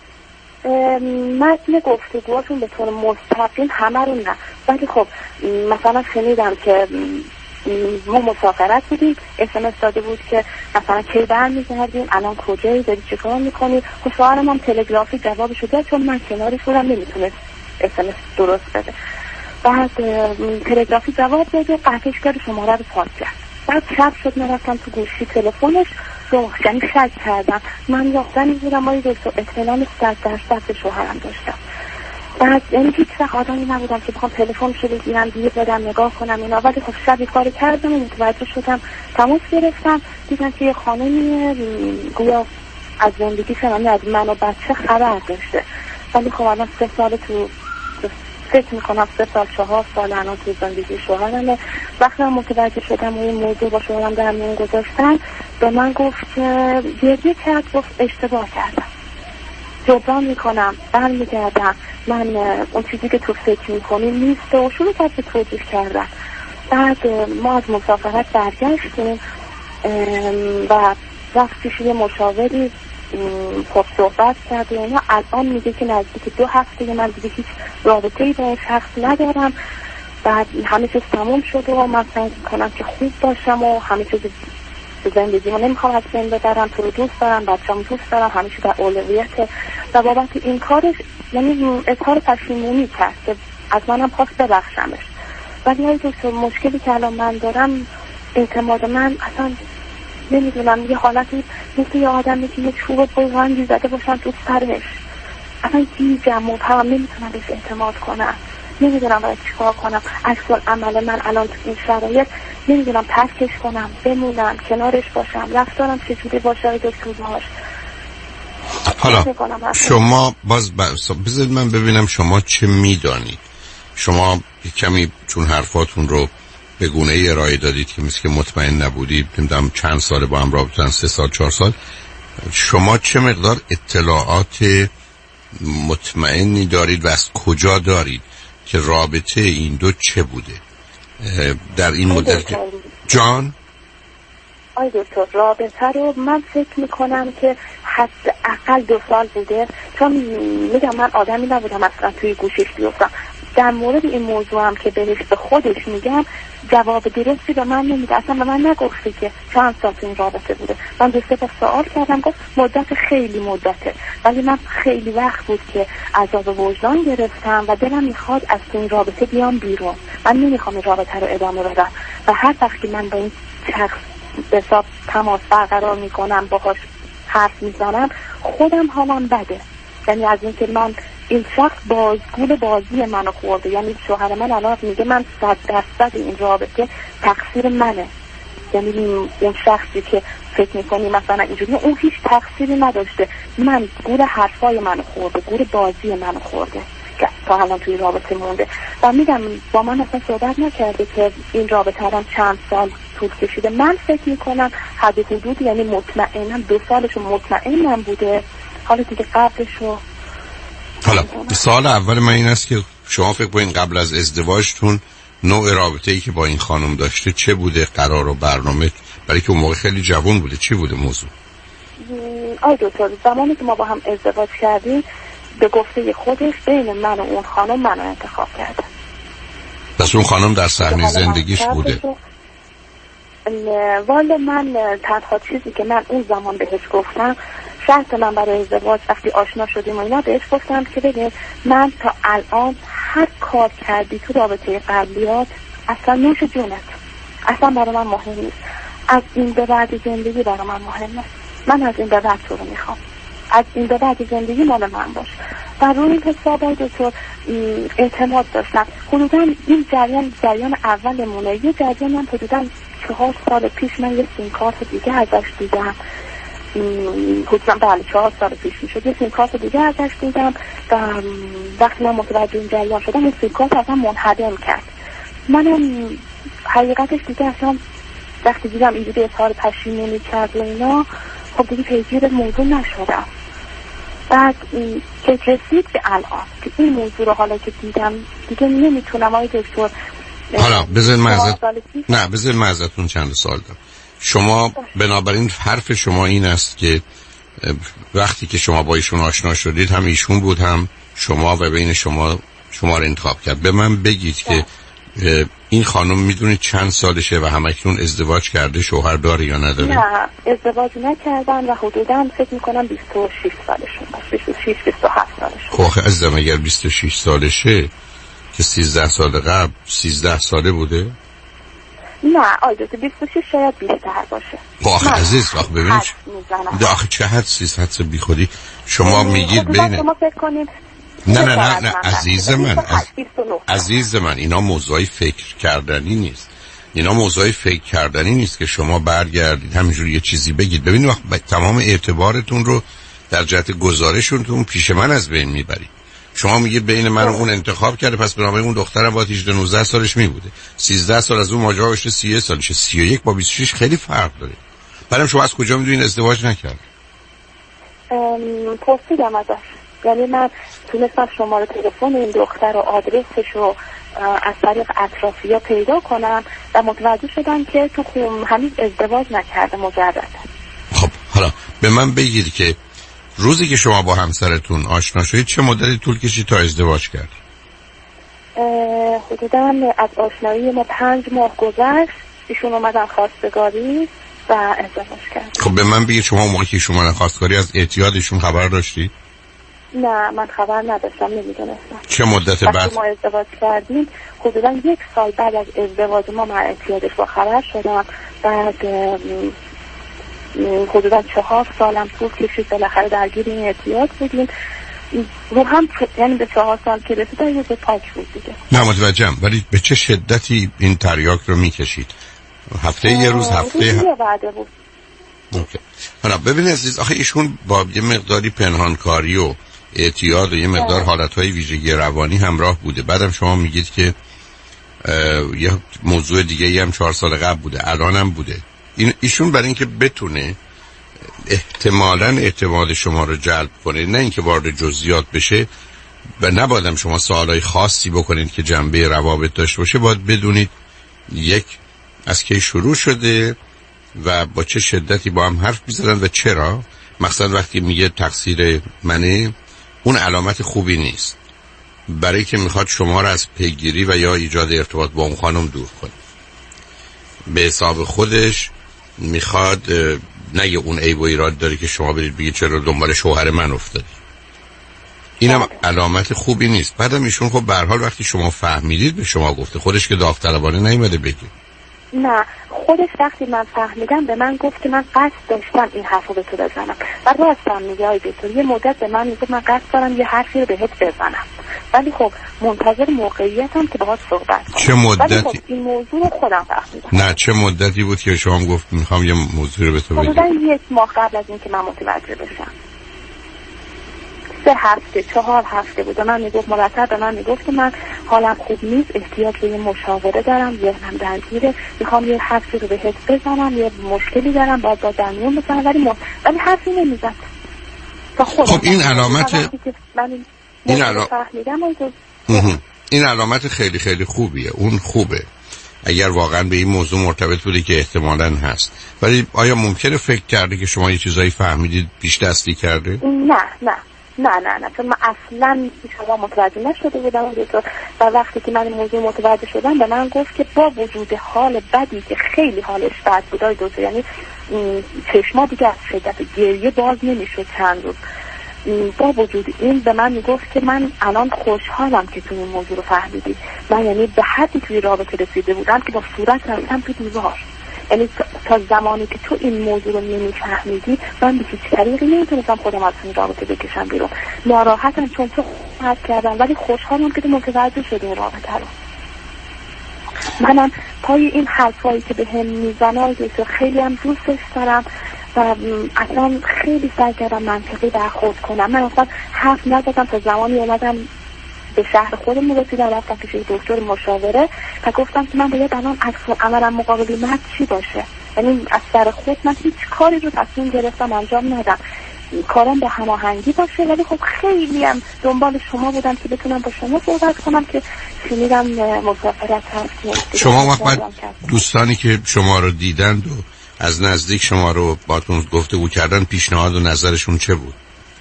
متن گفتگوهاشون به طور مستقیم همه رو نه، ولی خب مثلا شنیدم که ما مسافرت بودیم، اسمس داده بود که مثلا کی برمیگردیم، الان کجایی، داری چیکار میکنی. خب شوهرم هم تلگرافی جوابشو داد چون من کنارش بودم نمیتونست اسمس درست بده. بعد تلگرافی جواب داد و قطعش کرد شماره رو پاک کرد. بعد شب شد نرفتم تو گوشی تلفنش یعنی شک کردم. من یافتن میگیرم آیه دکتر اطمینان 100% به شوهرم داشتم. بعد یعنی هیچ وقت آدمی نبودم که بخوام تلفنش رو بگیرم دیر بدم نگاه کنم اینا، ولی خب شب کاری کردم و متوجه شدم، تماس گرفتم، دیدم که یه خانمی گویا از زندگی شنانی از من و بچه خبر داشته، ولی خب الان 3 سال تو فکر میکنم 3 سال 4 سال الان تو زندگی شوهرمه. وقتی من متوجه شدم و این موضوع با شوهرم در میون گذاشتن، به من گفت که گریه کرد، گفت اشتباه کردم، جبران میکنم، برمیگردم، من اون چیزی که تو فکر میکنی نیست و شروع کرد به توضیح کردن. بعد ما از مسافرت برگشتیم و رفت پیش یه مشاوری خب صحبت کرد و اینا. الان میگه که نزدیک 2 هفته من دیگه هیچ رابطه‌ای با این شخص ندارم، بعد همه چیز تموم شده و من سعی میکنم که خوب باشم و همه چیز زندگیمو نمیخوام از بین ببرم، تو رو دوست دارم، بچه‌مو دوست دارم، همه چیز در اولویته. و بابت این کارش یعنی اظهار پشیمونی کرد که از منم خواست ببخشمش. ولی دکتر مشکلی که الان من دارم، اعتماد من اصلا نمیدونم، یه حالتی مثل یه آدمی که یه چوب بلندی زده باشن تو سرش، اصلا گیجم و هم نمیتونم بهش اعتماد کنم، نمیدونم باید چیکار کنم. عکس عمل من الان تو این شرایط نمیدونم ترکش کنم، بمونم، کنارش باشم، رفتارم چجوری باشه دکتر باش. حالا شما بذارید من ببینم شما چه میدانید. شما کمی چون حرفاتون رو به گونه‌ای ارائه دادید که مثل که مطمئن نبودید، نمیدونم چند سال با هم رابطه‌ن، 3 سال 4 سال، شما چه مقدار اطلاعات مطمئنی دارید و از کجا دارید که رابطه این دو چه بوده در این مدت؟ جان؟ آی دکتر، رابطه رو من فکر میکنم که حداقل 2 سال بوده، چون میگم من آدمی نبودم اصلا توی گوشش بیفتم. در مورد این موضوع هم که بهش به خودش میگم جواب درستی به من نمیده، اصلا به من نگفته که چند سال تو این رابطه بوده. من 2-3 تا سوال کردم، گفت مدت خیلی مدته، ولی من خیلی وقت بود که عذاب وجدان گرفتم و دلم میخواد از این رابطه بیام بیرون. من نمیخوام این رابطه رو ادامه بدم و هر وقت که من با این شخص به حساب تماس برقرار میکنم، باهاش حرف میزنم، خودم حالم بده. یعنی از اینکه من این شخص بازگول بازی منو خورده، یعنی شوهر من الان میگه من 100% این رابطه تقصیر منه. یعنی اون شخصی که فکر میکنی مثلا اینجوری، اون هیچ تقصیری نداشته، من گول حرفای منو خورده، گول بازی منو خورده که تا الان توی رابطه مونده. و میگم با من اصلا صحبت نکرده که این رابطه الان چند سال طول کشیده. من فکر میکنم حد حدود، یعنی مطمئنم 2 سالشو مطمئنم بوده. حالا دیگه قبلشو. حالا سوال اول من این است که شما فکر کنید قبل از ازدواجتون نوع رابطه‌ای که با این خانم داشته چه بوده؟ قرار و برنامه، برای که اون موقع خیلی جوان بوده، چی بوده موضوع؟ آی دکتر، زمانی که ما با هم ازدواج کردیم به گفته خودش بین من و اون خانم منو انتخاب کرده. پس اون خانم در صحنه زندگیش بوده؟ والا من تنها چیزی که من اون زمان بهش گفتم، شرط من برای ازدواج وقتی آشنا شدیم و اینا، بهش گفتم که ببین من تا الان هر کار کردی تو رابطه قبلیات اصلا نوش جونت، اصلا برای من مهم نیست. از این به بعد زندگی برای من مهمه. من از این به بعد تو رو میخوام، از این به بعد زندگی مال من باش. و روی این حساب دکتر اعتماد داشتم. حدودا این جریان اولمونه. یه جریان من حدودا 4 سال پیش من یه سیم کارت دیگه ازش دیدم. حدودا بله 4 سال پیش میشد یه سیم کارت دیگه ازش دیدم و وقتی من متوجه این جریان شدم این سیم کارت اصلا منهدم کرد. منم حقیقتش دیگه اصلا وقتی دیدم اینجوری اظهار پشیمونی کرد و اینا، خب دیگه پیگیر موضوع نشدم. بعد که رسید که الان که این موضوع رو حالا که دیدم دیگه نمیتونم. آقای دکتر حالا بذارید من ازتون چند سال دارم. شما بنابراین حرف شما این است که وقتی که شما با ایشون آشنا شدید هم ایشون بود هم شما و بین شما رو انتخاب کرد. به من بگید که این خانم میدونید چند سالشه و همکنون ازدواج کرده، شوهر داره یا نداره؟ نه ازدواج نکردن و حدوداً فکر میکنم 26 سالشون باشه، 26-27 سالشون. خب عزیزم اگر 26 سالشه که 13 سال قبل 13 ساله بوده؟ نه آیده 26 شاید بیشتر باشه. خب عزیز وقت ببینید آخه چه حدسی بی خودی شما میگید بین شما فکر کنید نه عزیز من اینا موضوعی فکر کردنی نیست. اینا موضوعی فکر کردنی نیست که شما برگردید همینجوری یه چیزی بگید. ببین وقت تمام اعتبارتون رو در جهت گزارشتون پیش من از بین میبرید. شما میگید بین من و اون انتخاب کرده، پس به نامه اون دخترم با 18-19 سالش میبوده، 13 سال از اون ماجرا گذشته، 30 سالشه، 31 با 26 خیلی فرق داره. بعدم شما از کجا میدونین ازدواج نکرد؟ پرسیدم ازش، یعنی من تونستم شماره تلفن این دختر و آدرسش رو از طریق اطرافی‌ها پیدا کنم و متوجه شدم که تو هنوز ازدواج نکرده مجرد. خب حالا به من بگید که روزی که شما با همسرتون آشنا شدید چه مدتی طول کشید تا ازدواج کردید؟ حدوداً از آشنایی ما 5 ماه گذشت، ایشون اومدن خواستگاری و ازدواج کرد. خب به من بگید شما اون موقعی که شما اومدن خواستگاری از اعتیادشون خبر داشتید؟ نه من خبر نداشتم، نمیدونستم. چه مدت بعد؟ ما ازدواج کردیم حدوداً 1 سال بعد از ازدواج ما من اعتیادش با خبر شدم. بعد حدوداً 4 سالم طول کشید بالاخره درگیر این اعتیاد بودیم. رو هم یعنی به 4 سال که رسید یه پاک بود دیگه. نه متوجهم، ولی به چه شدتی این تریاک رو میکشید؟ هفته یه روز هفته بعده بود. اوکی. حالا ببین عزیز، آخه ایشون با یه مقداری پنهانکاری و اعتیاد و یه مقدار حالتهای ویژگی روانی همراه بوده. بعدم شما میگید که یه موضوع دیگه هم 4 سال قبل بوده، الان هم بوده. ایشون برای اینکه بتونه احتمالاً اعتماد شما رو جلب کنه، نه اینکه وارد جزئیات بشه و نبایدم شما سوالای خاصی بکنید که جنبه روابط داشته باشه، باید بدونید یک از کی شروع شده و با چه شدتی با هم حرف می‌زدن و چرا. مثلا وقتی میگه تقصیر منه، اون علامت خوبی نیست برای که میخواد شما رو از پیگیری و یا ایجاد ارتباط با اون خانم دور کنه. به حساب خودش میخواد نگه اون عیب و ایراد داره که شما برید بگید چرا دنبال شوهر من افتادی. اینم علامت خوبی نیست. بعدم ایشون خب به هر حال وقتی شما فهمیدید به شما گفته، خودش که داوطلبانه نیومده بگه. نه خودش وقتی من فهمیدم به من گفت که من قصد داشتم این حرفو به تو بزنم و راستم میگه آی دکتر. یه مدت به من میگه من قصد دارم یه حرفی رو بهت بزنم، ولی خب منتظر موقعیتم که باهات صحبت کنم. چه مدتی؟ ولی خب این موضوع رو خودم فهمیدم. نه چه مدتی بود که شما گفت میخوام یه موضوع رو به تو بگم؟ حدوداً 1 ماه قبل از اینکه من متوجه بشم. 3 هفته 4 هفته بود. من میگفت مرتب به من میگفت که من حالم خوب نیست، احتیاج به یه مشاوره دارم، ذهنم درگیره، میخوام یه حرفی رو بهت بزنم، یه مشکلی دارم باید با درمیون بزنم، ولی حرفی نمیزد. خب این علامت این علامت خیلی خیلی خوبیه. اون خوبه اگر واقعا به این موضوع مرتبط بوده که احتمالاً هست. ولی آیا ممکنه فکر کرده که شما یه چیزایی فهمیدید پیش دستی کرده؟ نه چون من اصلا شما متوجه نشده بودم و وقتی که من این موضوع متوجه شدم به من گفت که با وجود حال بدی که خیلی حالش بد بود آی دکتر، یعنی چشما دیگه از شدت گریه باز نمیشد چند روز، با وجود این به من میگفت که من الان خوشحالم که تو این موضوع رو فهمیدی. من یعنی به حدی توی رابطه رسیده بودم که با صورت رفتم تو دیوار. یعنی تا زمانی که تو این موضوع رو نمیفهمیدی من به هیچ طریقی نمیتونستم خودم از این رابطه بکشم بیرون. ناراحتم چون تو حرف کردم، ولی خوشحالم که تو متوجه شدی این رابطه رو. منم پای این حرفایی که به هم میزنه خیلی هم دوستش دارم و اصلا خیلی سعی کردم منطقی برخورد کنم. من اصلا حرف نزدم تا زمانی اومدم به شهر خودم رسیدم، رفتم پیش دکتر مشاوره و گفتم که من باید الان عملم مقابل مرد چی باشه. یعنی از سر خود من هیچ کاری رو تصمیم گرفتم انجام ندم، کارم به هماهنگی باشه. ولی خب خیلی هم دنبال شما بودم که بتونم با شما صحبت کنم که شنیدم مسافرت هست. شما وقت دوستانی که شما رو دیدند و از نزدیک شما رو باتون گفتگو کردن، پیشنهاد و نظرشون چه بود؟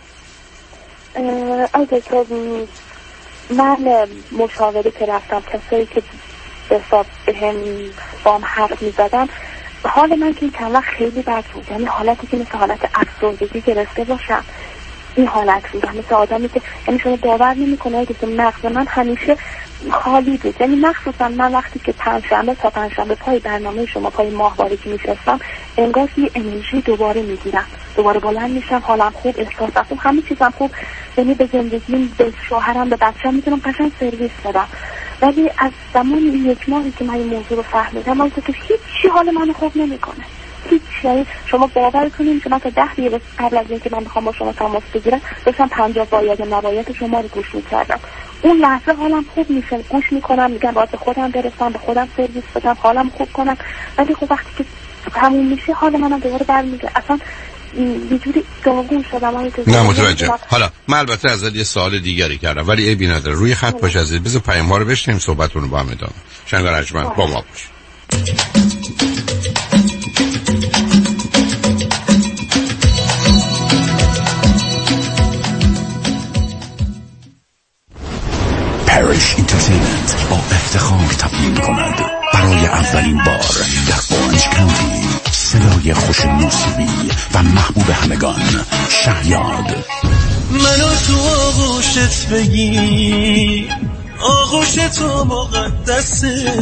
من مشاوره که رفتم، کسایی که به حساب بهم با هم حرف می‌زدن، حال من که این چند وقت خیلی بد بود. یعنی حالتی که مثل حالت افسردگی گرفته باشم. این حالت بودم، مثل آدمی که یعنی شما باور نمی‌کنید که مغز من همیشه خالی بود. یعنی مخصوصا من وقتی که پنجشنبه تا پنجشنبه پای برنامه شما پای ماهواره که میشستم، انگار یه انرژی دوباره میگیرم، دوباره بلند میشم، حالم خوب، احساسم خوب، همه چیزم خوب. یعنی به زندگیم، به شوهرم، به بچه‌م میتونم قشنگ سرویس بدم. ولی از زمان یک ماهی که من این موضوع رو فهمیدم، من که هیچ حال منو خوب نمیکنه. هیچ. یعنی شما باور کنید که من تا 10 دقیقه قبل از اینکه من بخوام با شما تماس بگیرم داشتم 50 باید نباید شما رو گوش میکردم. اون لحظه حالم خوب میشه، گوش میکنم، میگم باید به خودم برسم، به خودم سرویس بدم، حالم خوب کنم. ولی خب وقتی که تموم میشه حال منم دوباره برمیگرده. اصلا یه جوری داغون شدم. نه متوجه. حالا من البته ازت یه سوال دیگری کردم ولی عیبی نداره. روی خط باش عزیز، بذار پیام‌ها رو بشنویم، صحبتون رو با هم ادامه. شنگ رجمن با ما باش. پاریش انترتینمنت با افتخار تقدیم کند برای اولین بار در اورنج کانتی صدای خوش موسیقی و محبوب همگان شهیاد. منو تو آغوشت بگی، آغوش تو مقدسه،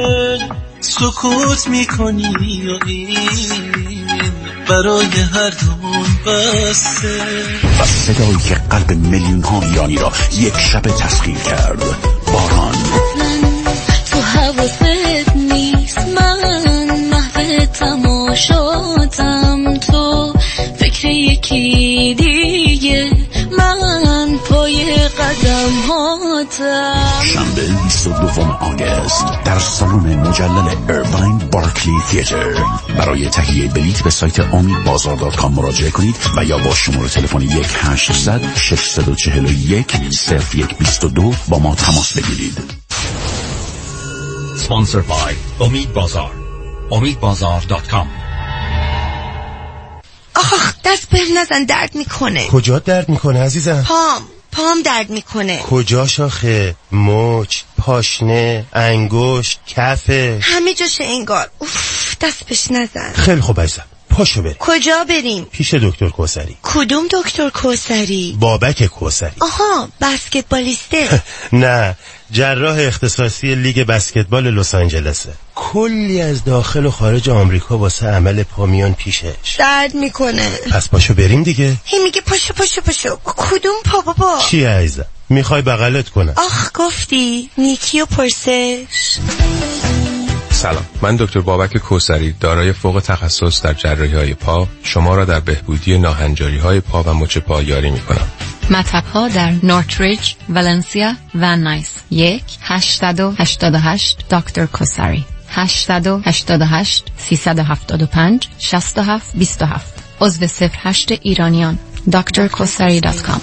سکوت میکنی و این برای هر دومون بسه. و صدایی که قلب میلیون ها ایرانی را یک شب تسخیر کرد، باران. تو حواست نیست، من محو تماشاتم، تو فکر یکی دیگه، من پای قدم هاتم. شنبه 22 آگوست در سالن مجلل ایرواین بارکلی تیاتر. برای تهیه بلیط به سایت امidbazar.com مراجعه کنید و یا با شماره تلفن 1-800-641-0122 با ما تماس بگیرید. Sponsored by امید بازار. امidbazar.com. آخ دست به نزن، درد میکنه. کجا درد میکنه عزیزم؟ پام درد میکنه. کجا شاخه؟ مچ، پاشنه، انگشت، کفه، همه جاشه انگار. اوف دست بهش نزن. خیلی خوب عزیزم، پاشو بریم. کجا بریم؟ پیش دکتر کوثری. کدوم دکتر کوثری؟ بابک کوثری. آها بسکتبالیسته. نه، جراح اختصاصی لیگ بسکتبال لس آنجلسه. کلی از داخل و خارج آمریکا واسه عمل پا میان پیشش. درد میکنه. پس پاشو بریم دیگه. هی میگه پاشو. کدوم پا بابا؟ چی عزیزم؟ میخوای بغلت کنم؟ آخ گفتی نیکی و پرسش. سلام، من دکتر بابک کوثری دارای فوق تخصص در جراحی‌های پا شما را در بهبودی ناهنجاری‌های پا و مچ پا یاری می‌کنم. مطب‌ها در نورتریج، ولنسیا و نایس. 1-888 دکتر کوثری. 888 375 6727. عضو 08 ایرانیان. drkosari.com.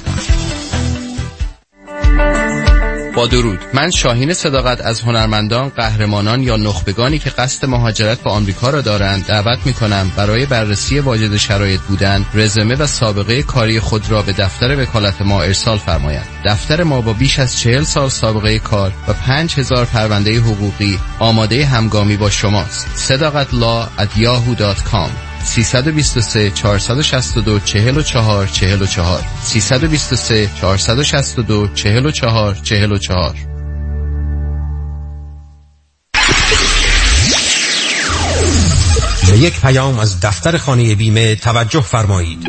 با درود، من شاهین صداقت از هنرمندان، قهرمانان یا نخبگانی که قصد مهاجرت به آمریکا را دارند دعوت می‌کنم برای بررسی واجد شرایط بودن، رزومه و سابقه کاری خود را به دفتر وکالت ما ارسال فرمایند. دفتر ما با بیش از 40 سال سابقه کار و 5000 پرونده حقوقی آماده همگامی با شماست. sadaqatlaw@yahoo.com 323 462 44 44 323 462 44 44. به یک پیام از دفتر خانه بیمه توجه فرمایید.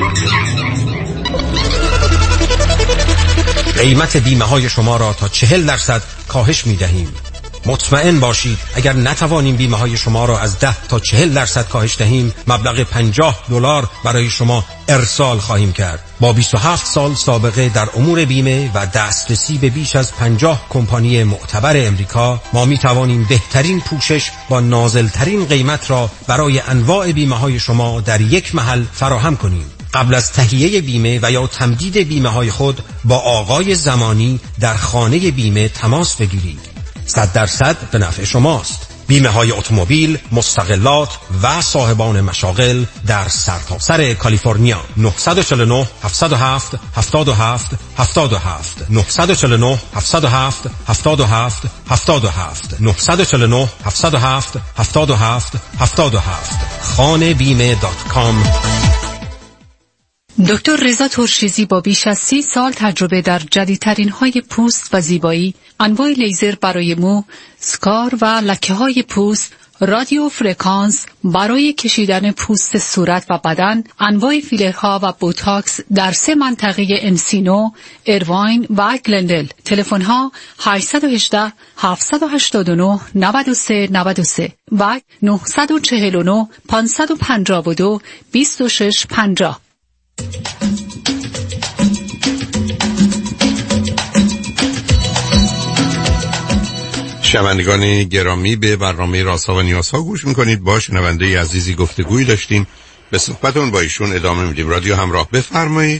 قیمت بیمه های شما را تا 40% کاهش می دهیم. مطمئن باشید اگر نتوانیم بیمه های شما را از 10 تا 40% کاهش دهیم، مبلغ $50 برای شما ارسال خواهیم کرد. با 27 سال سابقه در امور بیمه و دسترسی به بیش از 50 کمپانی معتبر امریکا، ما می توانیم بهترین پوشش با نازلترین قیمت را برای انواع بیمه های شما در یک محل فراهم کنیم. قبل از تهیه بیمه و یا تمدید بیمه های خود با آقای زمانی در خانه بیمه تماس بگیرید. 100% به نفع شماست. بیمه های اتومبیل، مستقلات و صاحبان مشاغل در سرتاسر کالیفرنیا. 949 707 77 77 949 707 77 77 949 707 77 77 khanebime.com. دکتر رضا ترشیزی با بیش از 30 سال تجربه در جدیدترین های پوست و زیبایی، انواع لیزر برای مو، سکار و لکه های پوست، رادیو فرکانس برای کشیدن پوست صورت و بدن، انواع فیلرها و بوتاکس در 3 منطقه انسینو، ایرواین و گلندل. تلفن ها 818 789 93 93 و 949 552 26 50. شنوندگان گرامی، به برنامه رازها و نیازها گوش میکنید. با شنونده عزیزی گفتگویی داشتیم، به صحبتون با ایشون ادامه میدیم. رادیو همراه، بفرمایید.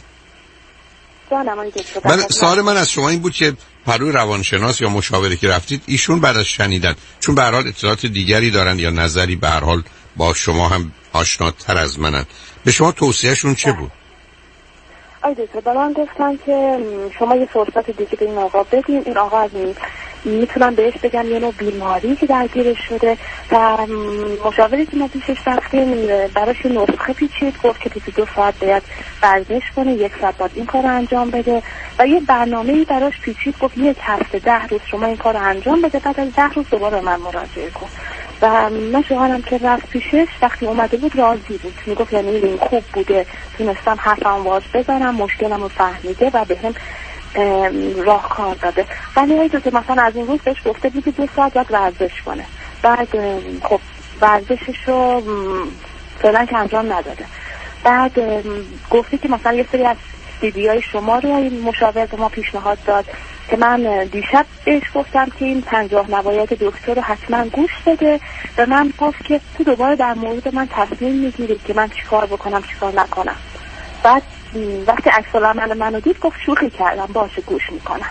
بله، سوال من از شما این بود که پروی روانشناس یا مشاوره که رفتید، ایشون بعد از شنیدن، چون به هر حال اطلاعات دیگری دارن یا نظری به هر حال با شما هم آشناتر از منن، به شما توصیهشون چه بود؟ دکتر به من گفتن که شما یه فرصت دیگه به این آقا بدین. این آقا از میتونم بهش بگم یه نوع بیماری که درگیرش شده و مشاوری که ما پیشش رفتیم براش نسخه پیچید، گفت که 22 ساعت باید ورزش کنه، 1 ساعت باید این کار رو انجام بده و یه برنامه‌ای براش پیچید، گفت 1 هفته 10 روز شما این کار رو انجام بده، بعد از 10 روز دوباره من مراجعه کن. و من شوهرم که رفت پیشش وقتی اومده بود راضی بود، میگفت یعنی این خوب بوده، تونستم حرفم واز بزنم، مشکلم رو فهمیده و به هم راهکار داده. ولی هایی که مثلا از این روز بهش گفته بود 2 ساعت باید ورزش کنه، بعد خب ورزشش رو فعلا که انجام نداده. بعد گفته که مثلا یه سری از ویدیوهای شما رو این مشاور به ما پیشنهاد داد که من دیشب بهش گفتم که این 50 نوایت دکتر رو حتما گوش بده و من گفت که تو دوباره در مورد من تصمیم میگیری که من چیکار بکنم چیکار نکنم. بعد وقتی عکس العمل منو دید گفت شوخی کردم، باشه گوش میکنم.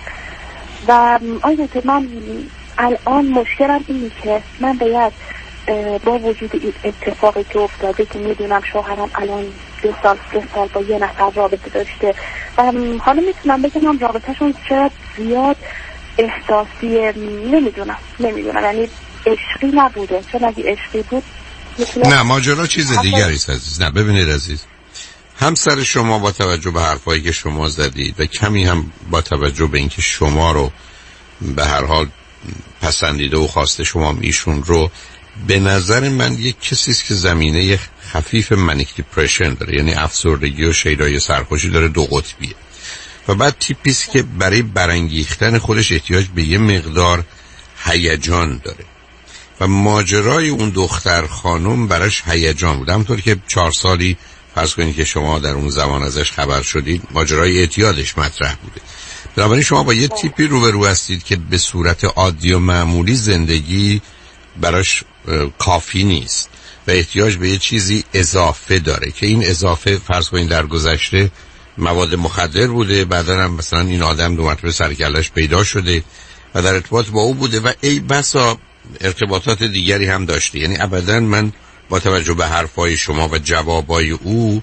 و آیا که من الان مشکلم اینه که من باید با وجود این اتفاقی که افتاده که میدونم شوهرم الان 2 سال 3 سال با یه نفر رابطه داشته و حالا میتونم بگم رابطهشون شاید زیاد احساسیه، نمیدونم یعنی عشقی نبوده، چون اگه عشقی بود نه، ماجرا چیز دیگری است عزیز. نه ببینید عزیز، همسر شما با توجه به حرفایی که شما زدید و کمی هم با توجه به اینکه شما رو به هر حال پسندیده و خواسته شما ایشون رو، به نظر من یک کسی است که زمینه خفیف منیک دیپرشن داره، یعنی افسردگی و شیدای سرخوشی داره، 2 قطبیه و بعد تیپی است که برای برانگیختن خودش احتیاج به یه مقدار هیجان داره و ماجرای اون دختر خانم براش هیجان بود. همونطور که 4 سالی فرض کنید که شما در اون زمان ازش خبر شدید، ماجرای اعتیادش مطرح بوده. بنابراین شما با یه تیپی روبرو هستید که به صورت عادی و معمولی زندگی براش کافی نیست و احتیاج به یه چیزی اضافه داره که این اضافه فرض کنید در گذشته مواد مخدر بوده، بعدا هم مثلا این آدم 2 مرتبه سرکلش پیدا شده و در ارتباط با او بوده و ای بسا ارتباطات دیگری هم داشته. یعنی ابدا من با توجه به حرفای شما و جوابای او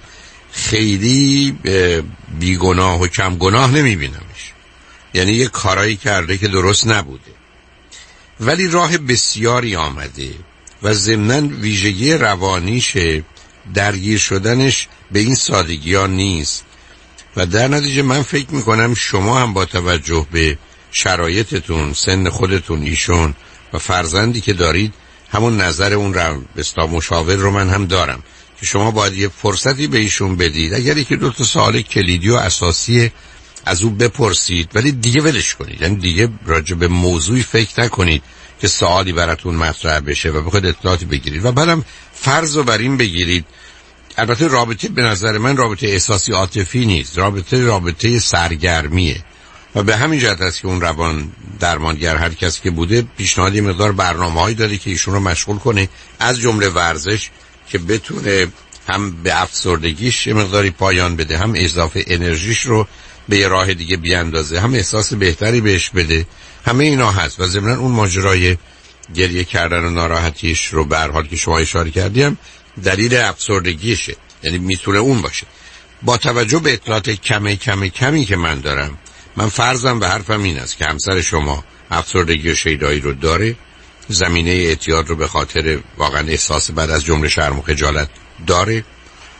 خیلی بیگناه و کم گناه نمیبینمش، یعنی یه کارایی کرده که درست نبوده ولی راه بسیاری آمده و ضمناً ویژگی روانیشه، درگیر شدنش به این سادگی ها نیست و در نتیجه من فکر میکنم شما هم با توجه به شرایطتون، سن خودتون، ایشون و فرزندی که دارید، همون نظر اون مشاور رو من هم دارم که شما باید یه فرصتی به ایشون بدید. اگر یکی 2 تا سوال کلیدی و اساسی از او بپرسید ولی دیگه ولش کنید، یعنی دیگه راجع به موضوعی فکر نکنید که سوالی براتون مطرح بشه و بخواید اطلاعاتی بگیرید و بعدم فرض رو بر این بگیرید. البته رابطه به نظر من رابطه احساسی عاطفی نیست، رابطه سرگرمیه و به همین جهت است که اون روان درمانگر هر کس که بوده پیشنهاد یه مقدار برنامه‌هایی داده که ایشون رو مشغول کنه، از جمله ورزش، که بتونه هم به افسردگیش یه مقداری پایان بده، هم اضافه انرژیش رو به یه راه دیگه بیاندازه، هم احساس بهتری بهش بده. همه اینا هست و ضمن اون ماجرای گریه کردن و ناراحتیش رو به هر حال که شما اشاره کردیم دلیل افسردگیشه، یعنی میتونه اون باشه. با توجه به اطلاعات کمی که من دارم، من فرضم و حرفم این است که همسر شما افسردگی و شیدایی رو داره، زمینه اعتیاد رو به خاطر واقعا احساس بعد از جمله شرم و خجالت داره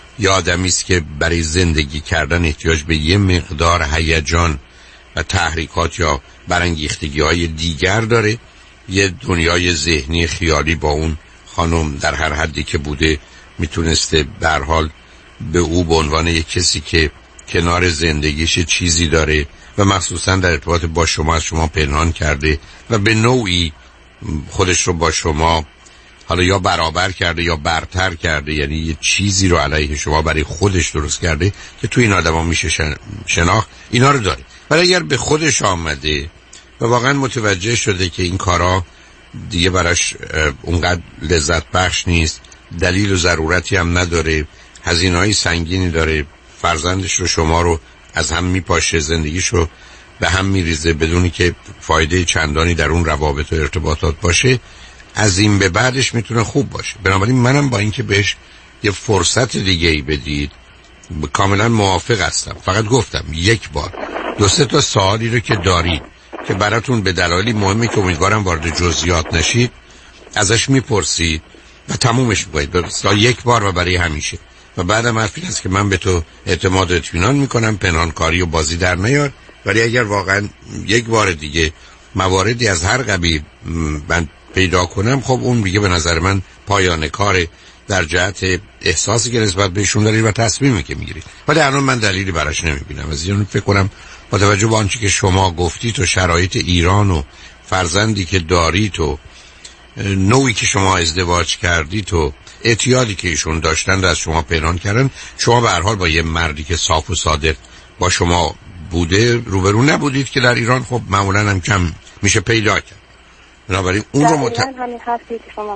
یا آدمی است که برای زندگی کردن احتیاج به یه مقدار هیجان و تحریکات یا برانگیختگی‌های دیگر داره، یه دنیای ذهنی خیالی با اون خانم در هر حدی که بوده میتونسته به هر حال به او به عنوان یک کسی که کنار زندگیش چیزی داره و مخصوصا در ارتباط با شما از شما پنهان کرده و به نوعی خودش رو با شما حالا یا برابر کرده یا برتر کرده، یعنی یه چیزی رو علیه شما برای خودش درست کرده که تو این آدم ها میشه شناخت اینا رو داره. ولی اگر به خودش آمده و واقعا متوجه شده که این کارا دیگه براش اونقدر لذت بخش نیست، دلیل و ضرورتی هم نداره، هزینه‌های سنگینی داره، فرزندش رو شما رو از هم میپاشه، زندگیش رو به هم میریزه بدونی که فایده چندانی در اون روابط و ارتباطات باشه، از این به بعدش میتونه خوب باشه. بنابراین منم با اینکه بهش یه فرصت دیگه ای بدید کاملا موافق هستم. فقط گفتم یک بار 2-3 تا سوالی رو که دارید که براتون به دلایلی مهمه که امیدوارم وارد جزئیات نشید ازش میپرسید و تمومش میکنید یک بار و برای همیشه. و بعدم حرفی هست که من به تو اعتماد و اطمینان میکنم، پنهانکاری و بازی در نیار. ولی اگر واقعا یک بار دیگه مواردی از هر قبیل من پیدا کنم، خب اون دیگه به نظر من پایان کار در جهت احساسی که نسبت بهشون دارید و تصمیمی که میگیرید. ولی الان من دلیلی براش نمیبینم. از این فکر کنم با توجه به آنچه که شما گفتید و شرایط ایران و فرزندی که دارید و نوعی که شما ازدواج کردید و اعتیادی که ایشون داشتن از شما پنهان کردن، شما به هر حال با یه مردی که صاف و صادق با شما بوده روبرو نبودید که در ایران خب معمولا هم کم میشه پیدا کرد. بنابراین اون رو همین حرفی که شما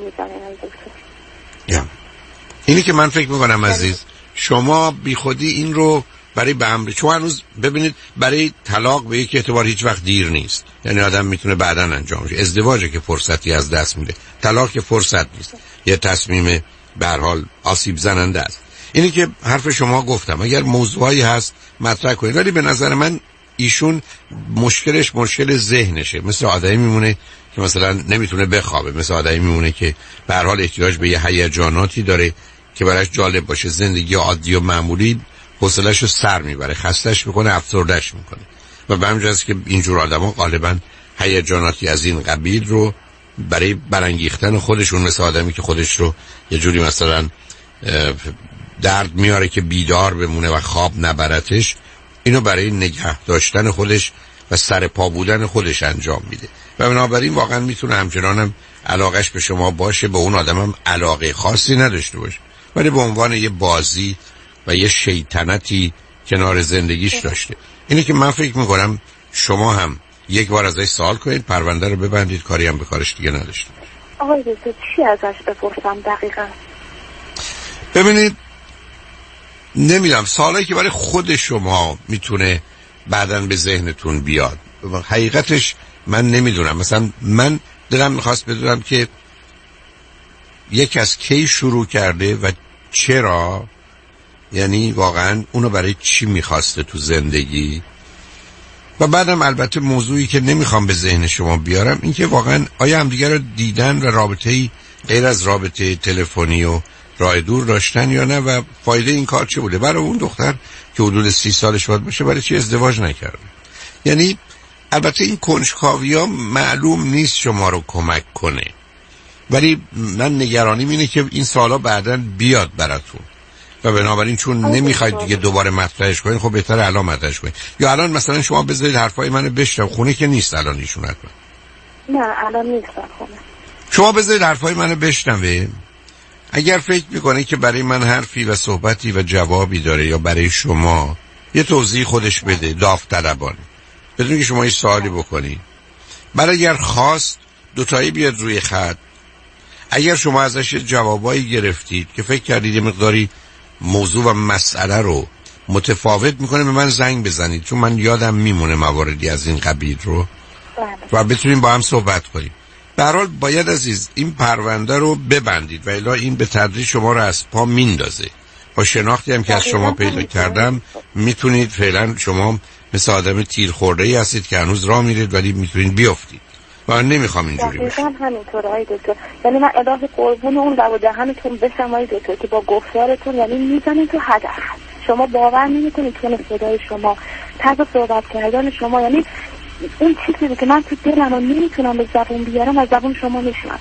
میزنید اینی که من فکر میکنم عزیز شما بی خودی این رو برای به هم، چون هنوز ببینید برای طلاق به یک اعتبار هیچ وقت دیر نیست، یعنی آدم میتونه بعداً انجام شه. ازدواجه که فرصتی از دست میده، طلاق که فرصت نیست، یه تصمیم به هر حال آسیب زننده است. اینی که حرف شما گفتم اگر موضوعی هست مطرح کنید، ولی به نظر من ایشون مشکلش مشکل ذهنشه، مثل آدمی میمونه که مثلا نمیتونه بخوابه، مثل آدمی میمونه که به هر حال احتیاج به یه هیجاناتی داره که براش جالب باشه. زندگی عادی و معمولی حوصله‌اش رو سر میبره، خسته‌اش میکنه، افسرده‌اش میکنه و به همین جاست که اینجور آدما غالبا هیجاناتی از این قبیل رو برای برانگیختن خودشون، مثل آدمی که خودش رو یه جوری مثلا درد میاره که بیدار بمونه و خواب نبرتش، اینو برای نگه داشتن خودش و سر پا بودن خودش انجام میده و بنابراین واقعا میتونه همچنانم علاقش به شما باشه، به اون آدمم علاقه خاصی نداشته باشه، ولی به عنوان یه بازی و یه شیطنتی کنار زندگیش داشته. اینه که من فکر میکنم شما هم یک بار ازش سوال کنید، پرونده رو ببندید، کاری هم به کارش دیگه نداشته باشه. آقای دکتر چی ازش بپرسم دقیقا؟ ببینید نمیدونم، سوالایی که برای خود شما میتونه بعداً به ذهنتون بیاد. حقیقتش من نمیدونم، مثلا من دلم میخواست بدونم که یک از کی شروع کرده و چرا، یعنی واقعا اونو برای چی میخواسته تو زندگی. و بعدم البته موضوعی که نمیخوام به ذهن شما بیارم این که واقعا آیا همدیگر رو دیدن و رابطه‌ای غیر از رابطه تلفنی و راه دور داشتن یا نه و فایده این کار چه بوده. برای اون دختر که حدود 30 سالش باشه برای چی ازدواج نکرده؟ یعنی البته این کنجکاوی‌ها معلوم نیست شما رو کمک کنه، ولی من نگرانیم اینه که این سوالا بعداً بیاد براتون و بنابراین چون نمیخواید دیگه دوباره مطرحش کنید، خب بهتره الان مطرحش کنید. یا الان مثلا شما بذارید حرفای منو بشنوم، خونه که نیست الان ایشون حتما. نه الان نیست خونه. شما بذارید حرفای منو بشنوه، اگر فکر میکنه که برای من حرفی و صحبتی و جوابی داره یا برای شما یه توضیح خودش بده داوطلبانه، بدون که شما یه سوالی بکنید. برای اگر خواست دوتایی بیاد روی خط، اگر شما ازش جوابایی گرفتید که فکر کردید یه مقداری موضوع و مسئله رو متفاوت میکنه، به من زنگ بزنید، چون من یادم میمونه مواردی از این قبیل رو و بتونیم با هم صحبت کنیم. به هر حال باید عزیز این پرونده رو ببندید و الا این به تدریج شما رو از پا میندازه. با شناختی هم که از شما پیدا کردم میتونید فعلا، شما مثل آدم تیر خورده ای هستید که هنوز راه میرید ولی میتونید بیافتید من نمیخوام اینجوری باشه. همینطوره آقای دکتر. یعنی من الهی قربون اون لب و دهنتون بشم آقای دکتر که با گفتارتون یعنی میزنید تو هدف. شما باور نمیکنید که صدای شما، طرز صحبت کردن شما، یعنی اون چیزی که من تو دلم نمیتونم به زبون بیارم از زبون شما میشنوم.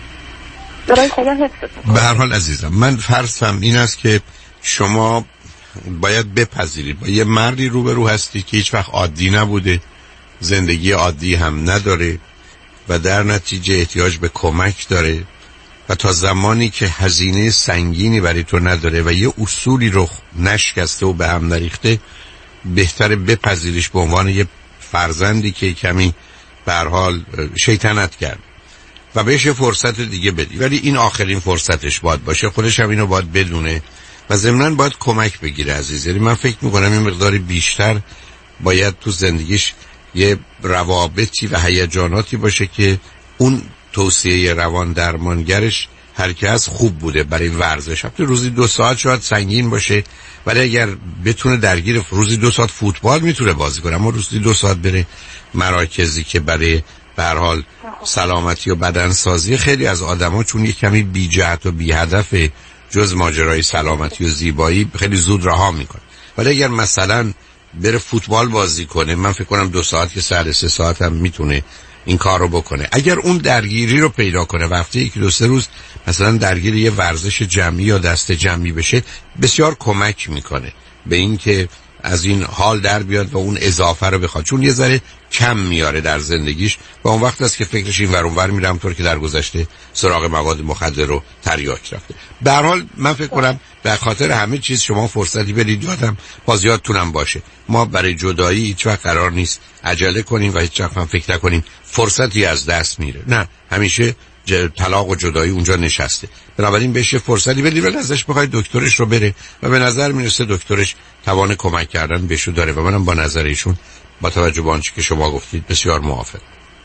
برای خدا حفظتون. به هر حال عزیزم، من فرضم این است که شما باید بپذیرید با یه مردی روبرو هستی که هیچ وقت عادی نبوده، زندگی عادی هم نداره و در نتیجه احتیاج به کمک داره و تا زمانی که هزینه سنگینی برای تو نداره و یه اصولی رو نشکسته و به هم نریخته، بهتره بپذیریش به عنوان یه فرزندی که کمی به هر حال شیطنت کرد و بهش فرصت دیگه بدی، ولی این آخرین فرصتش باید باشه. خودش هم اینو باید بدونه و ضمناً باید کمک بگیره عزیز. یعنی من فکر میکنم این مقداری بیشتر باید تو زندگیش یه روابطی و هیجاناتی باشه که اون توصیه روان درمانگرش هر کی از خوب بوده برای ورزش. البته روزی 2 ساعت شاید سنگین باشه، ولی اگر بتونه درگیر روزی 2 ساعت فوتبال میتونه بازی کنه، اما روزی 2 ساعت بره مراکزی که برای به هر حال سلامتی و بدنسازی خیلی از آدما چون یک کمی بی جهت و بی هدف جز ماجرای سلامتی و زیبایی خیلی زود رها میکنه. ولی اگر مثلا بره فوتبال بازی کنه، من فکر کنم 2 ساعت که 3 ساعت هم میتونه این کار رو بکنه. اگر اون درگیری رو پیدا کنه و هفته 1-2 روز مثلا درگیر یه ورزش جمعی یا دست جمعی بشه، بسیار کمک میکنه به این که از این حال در بیاد و اون اضافه رو بخواد، چون یه ذره کم میاره در زندگیش و اون وقت است که فکرش این ور اون ور میره، همونطور که در گذشته سراغ مواد مخدر رو تریاک رفته. به هر حال من فکر کنم به خاطر همه چیز شما فرصتی بدید، یادم بازیاتونم باشه. ما برای جدایی هیچ وقت قرار نیست عجله کنیم و هیچ وقت هم فکر نکنیم فرصتی از دست میره. نه، همیشه طلاق و جدایی اونجا نشسته. بنابراین بهش فرصتی بدید و ازش بخواید دکترش رو بره و به نظر میرسه دکترش توان کمک کردن بهشو داره و منم با نظر ایشون با توجه به آنچه که شما گفتید بسیار موافقم.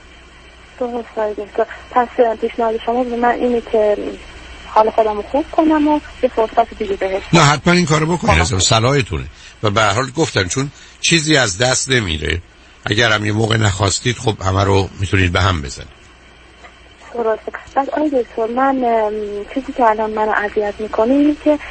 درسته. پس پیشنهاد شما به من اینه که حال خودم رو خوب کنم و یه فرصت دیگه بهش. نه حتما این کارو بکنید، صلاحتونه و به هر حال گفتن چون چیزی از دست نمیره. اگر هم یه موقع نخواستید خب همه رو میتونید به هم بزنید. درسته. بعد آقای دکتر، من چیزی که الان منو اذیت میکنه اینه که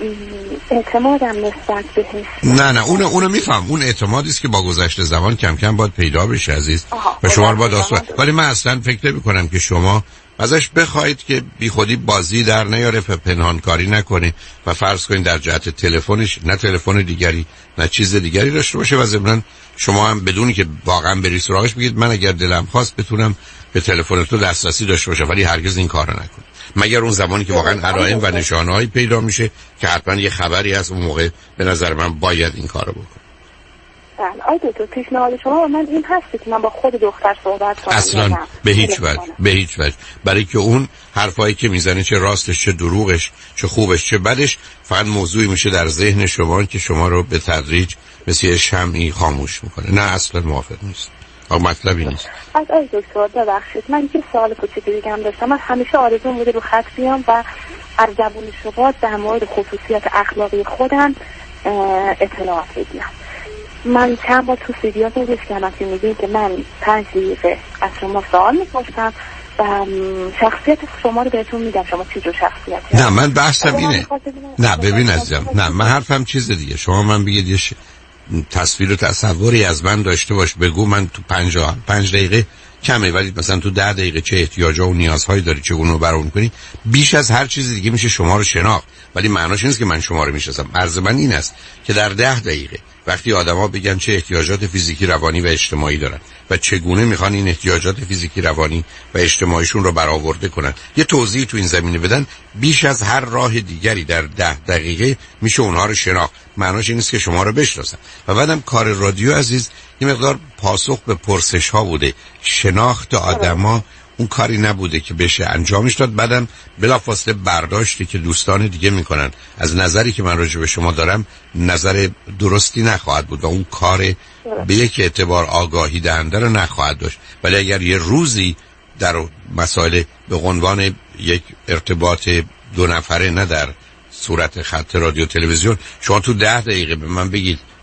اعتمادم نسبت بهش. نه اونو میفهم. اون اعتمادی است که با گذشت زمان کم کم باید پیدا بشه عزیز و شما رو باید آسان. ولی من اصلا فکر نمی‌کنم که شما ازش بخواید که بی خودی بازی در نیاره و پنهانکاری نکنه و فرض کنید در جهت تلفنش نه تلفن دیگری نه چیز دیگری داشته باشه و ضمن شما هم بدونی که واقعا بری سراغش بگید من اگر دلم خواست بتونم به تلفن تو دسترسی داشته باشم، ولی هرگز این کارو نکنید مگر اون زمانی که واقعا علائم و نشانه‌هایی پیدا میشه که حتما یه خبری از اون موقع به نظر من باید این کارو بکنم. بله آقای دکتر، پیشنهاد شما من این هست که من با خود دختر صحبت کنم؟ اصلا به هیچ وجه برای که اون حرفایی که میزنه چه راستش چه دروغش چه خوبش چه بدش فقط موضوعی میشه در ذهن شما که شما رو به تدریج مثل شمعی خاموش میکنه. نه اصلا موافق نیست. مطلبی نیست. از آقای دکتر ببخشید من یه سوال کوچیکی دیگه هم داشتم. من همیشه آرزوم بوده رو خط بیام و از زبون شما در مورد خصوصیات اخلاقی خودم اطلاعات بگیرم. من چند بار تو سیدیات رو گوش کردم که میگین که من 5 دقیقه از شما سوال میپرسم و شخصیت شما رو بهتون میگم شما چه جور شخصیتی. نه من بحثم اینه. نه ببین عزیزم، نه من حرفم چیز دیگه. شما من بگید یه تصویر و تصوری از من داشته باش، بگو من تو 5 دقیقه کمه، ولی مثلا تو 10 دقیقه چه احتیاجا و نیازهایی داری چه اونو برآورد کنی. بیش از هر چیز دیگه میشه شما رو شناخت، ولی معناش نیست که من شما رو میشناسم. عرض من این است که در 10 دقیقه وقتی آدما بگن چه احتیاجات فیزیکی، روانی و اجتماعی دارن و چگونه میخوان این احتیاجات فیزیکی، روانی و اجتماعیشون رو برآورده کنن، یه توضیح تو این زمینه بدن، بیش از هر راه دیگری در 10 دقیقه میشه اونها رو شناخت. معناش این نیست که شما رو بشناسن. و بعدم کار رادیو عزیز این مقدار پاسخ به پرسش ها بوده، شناخت آدما اون کاری نبوده که بشه انجامش داد. بعدم بلافاصله برداشتی که دوستان دیگه میکنن از نظری که من راجع به شما دارم نظر درستی نخواهد بود و اون کار به یک اعتبار آگاهی دهنده رو نخواهد داشت. ولی اگر یه روزی در مسائل به عنوان یک ارتباط 2 نفره، نه در صورت خط رادیو تلویزیون، شما تو 10 دقیقه به من بگید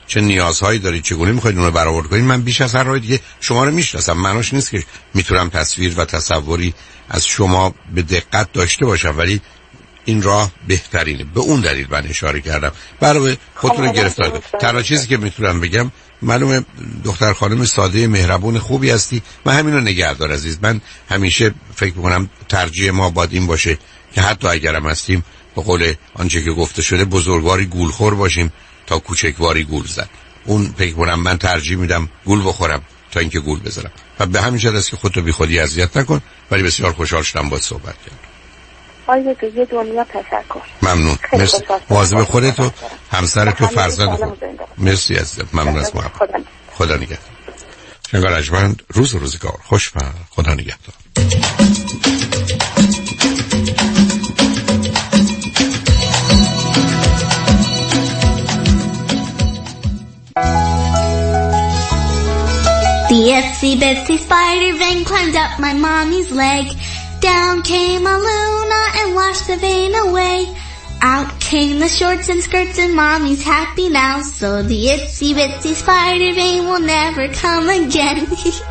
چه نیازهایی دارید، چگونه میخواید اون رو برآورد کنید. من بیش از هر راهی دیگه شما رو میشناسم، معناش نیست که میتونم تصویر و تصوری از شما به دقت داشته باشم، ولی این راه بهترینه. به اون دلیل من اشاره کردم. برای خودتون رو گرفتار کنید. تنها چیزی که میتونم بگم، معلومه دختر خانم ساده مهربون خوبی هستی، من همینو نگهدار عزیز. من همیشه فکر میکنم ترجیح ما باید این باشه که حتی اگرم هستیم به قول آنچه که گفته شده بزرگواری گولخور باشیم تا کوچکواری گول زد. اون فکر کنم من ترجیح میدم گول بخورم تا اینکه گول بزنم. و به همین جهت است که خودتو بی خودی اذیت نکن. ولی بسیار خوشحال شدم باهات صحبت کردم. آیه یه دنیا تشکر. ممنون. مرسی. مواظب خودت و همسرت و فرزند خود. مرسی عزیزم. ممنون از محبت. خدا نگهدار. شنگار اجمند، روز و روزگار خوش و خدا نگهدار. The itsy bitsy spider vein climbed up my mommy's leg. Down came a Luna and washed the vein away. Out came the shorts and skirts and mommy's happy now. So the itsy bitsy spider vein will never come again.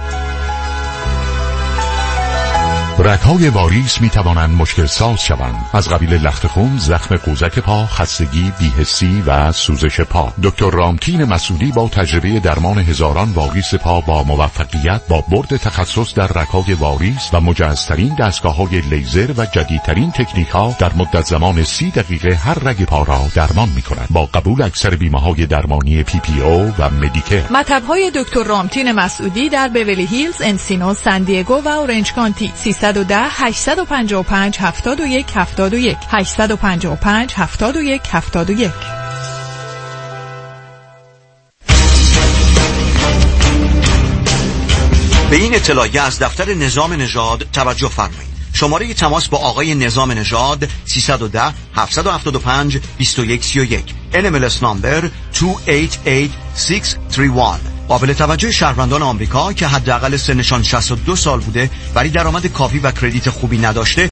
رگ‌های واریس می‌توانند مشکل ساز شوند. از قبیل لخت خون، زخم قوزک پا، خستگی، بی‌حسی و سوزش پا. دکتر رامتین مسعودی با تجربه درمان هزاران واریس پا با موفقیت با برد تخصص در رگ‌های واریس و مجهزترین دستگاه‌های لیزر و جدیدترین تکنیک‌ها در مدت زمان 30 دقیقه هر رگ پا را درمان می‌کند. با قبول اکثر بیمه‌های درمانی PPO و مدیکر. مطب‌های دکتر رامتین مسعودی در بیولی هیلز، انسینو، سان دیگو و اورنج کانتی. 855 71 71 855 71 71. به این اطلاعیه از دفتر نظام نژاد توجه فرمایید. شماره تماس با آقای نظام نژاد 310 775 2131. NMLS نامبر 288631. قابل توجه شهروندان آمریکا که حداقل سنشان 62 سال بوده ولی درآمد کافی و کردیت خوبی نداشته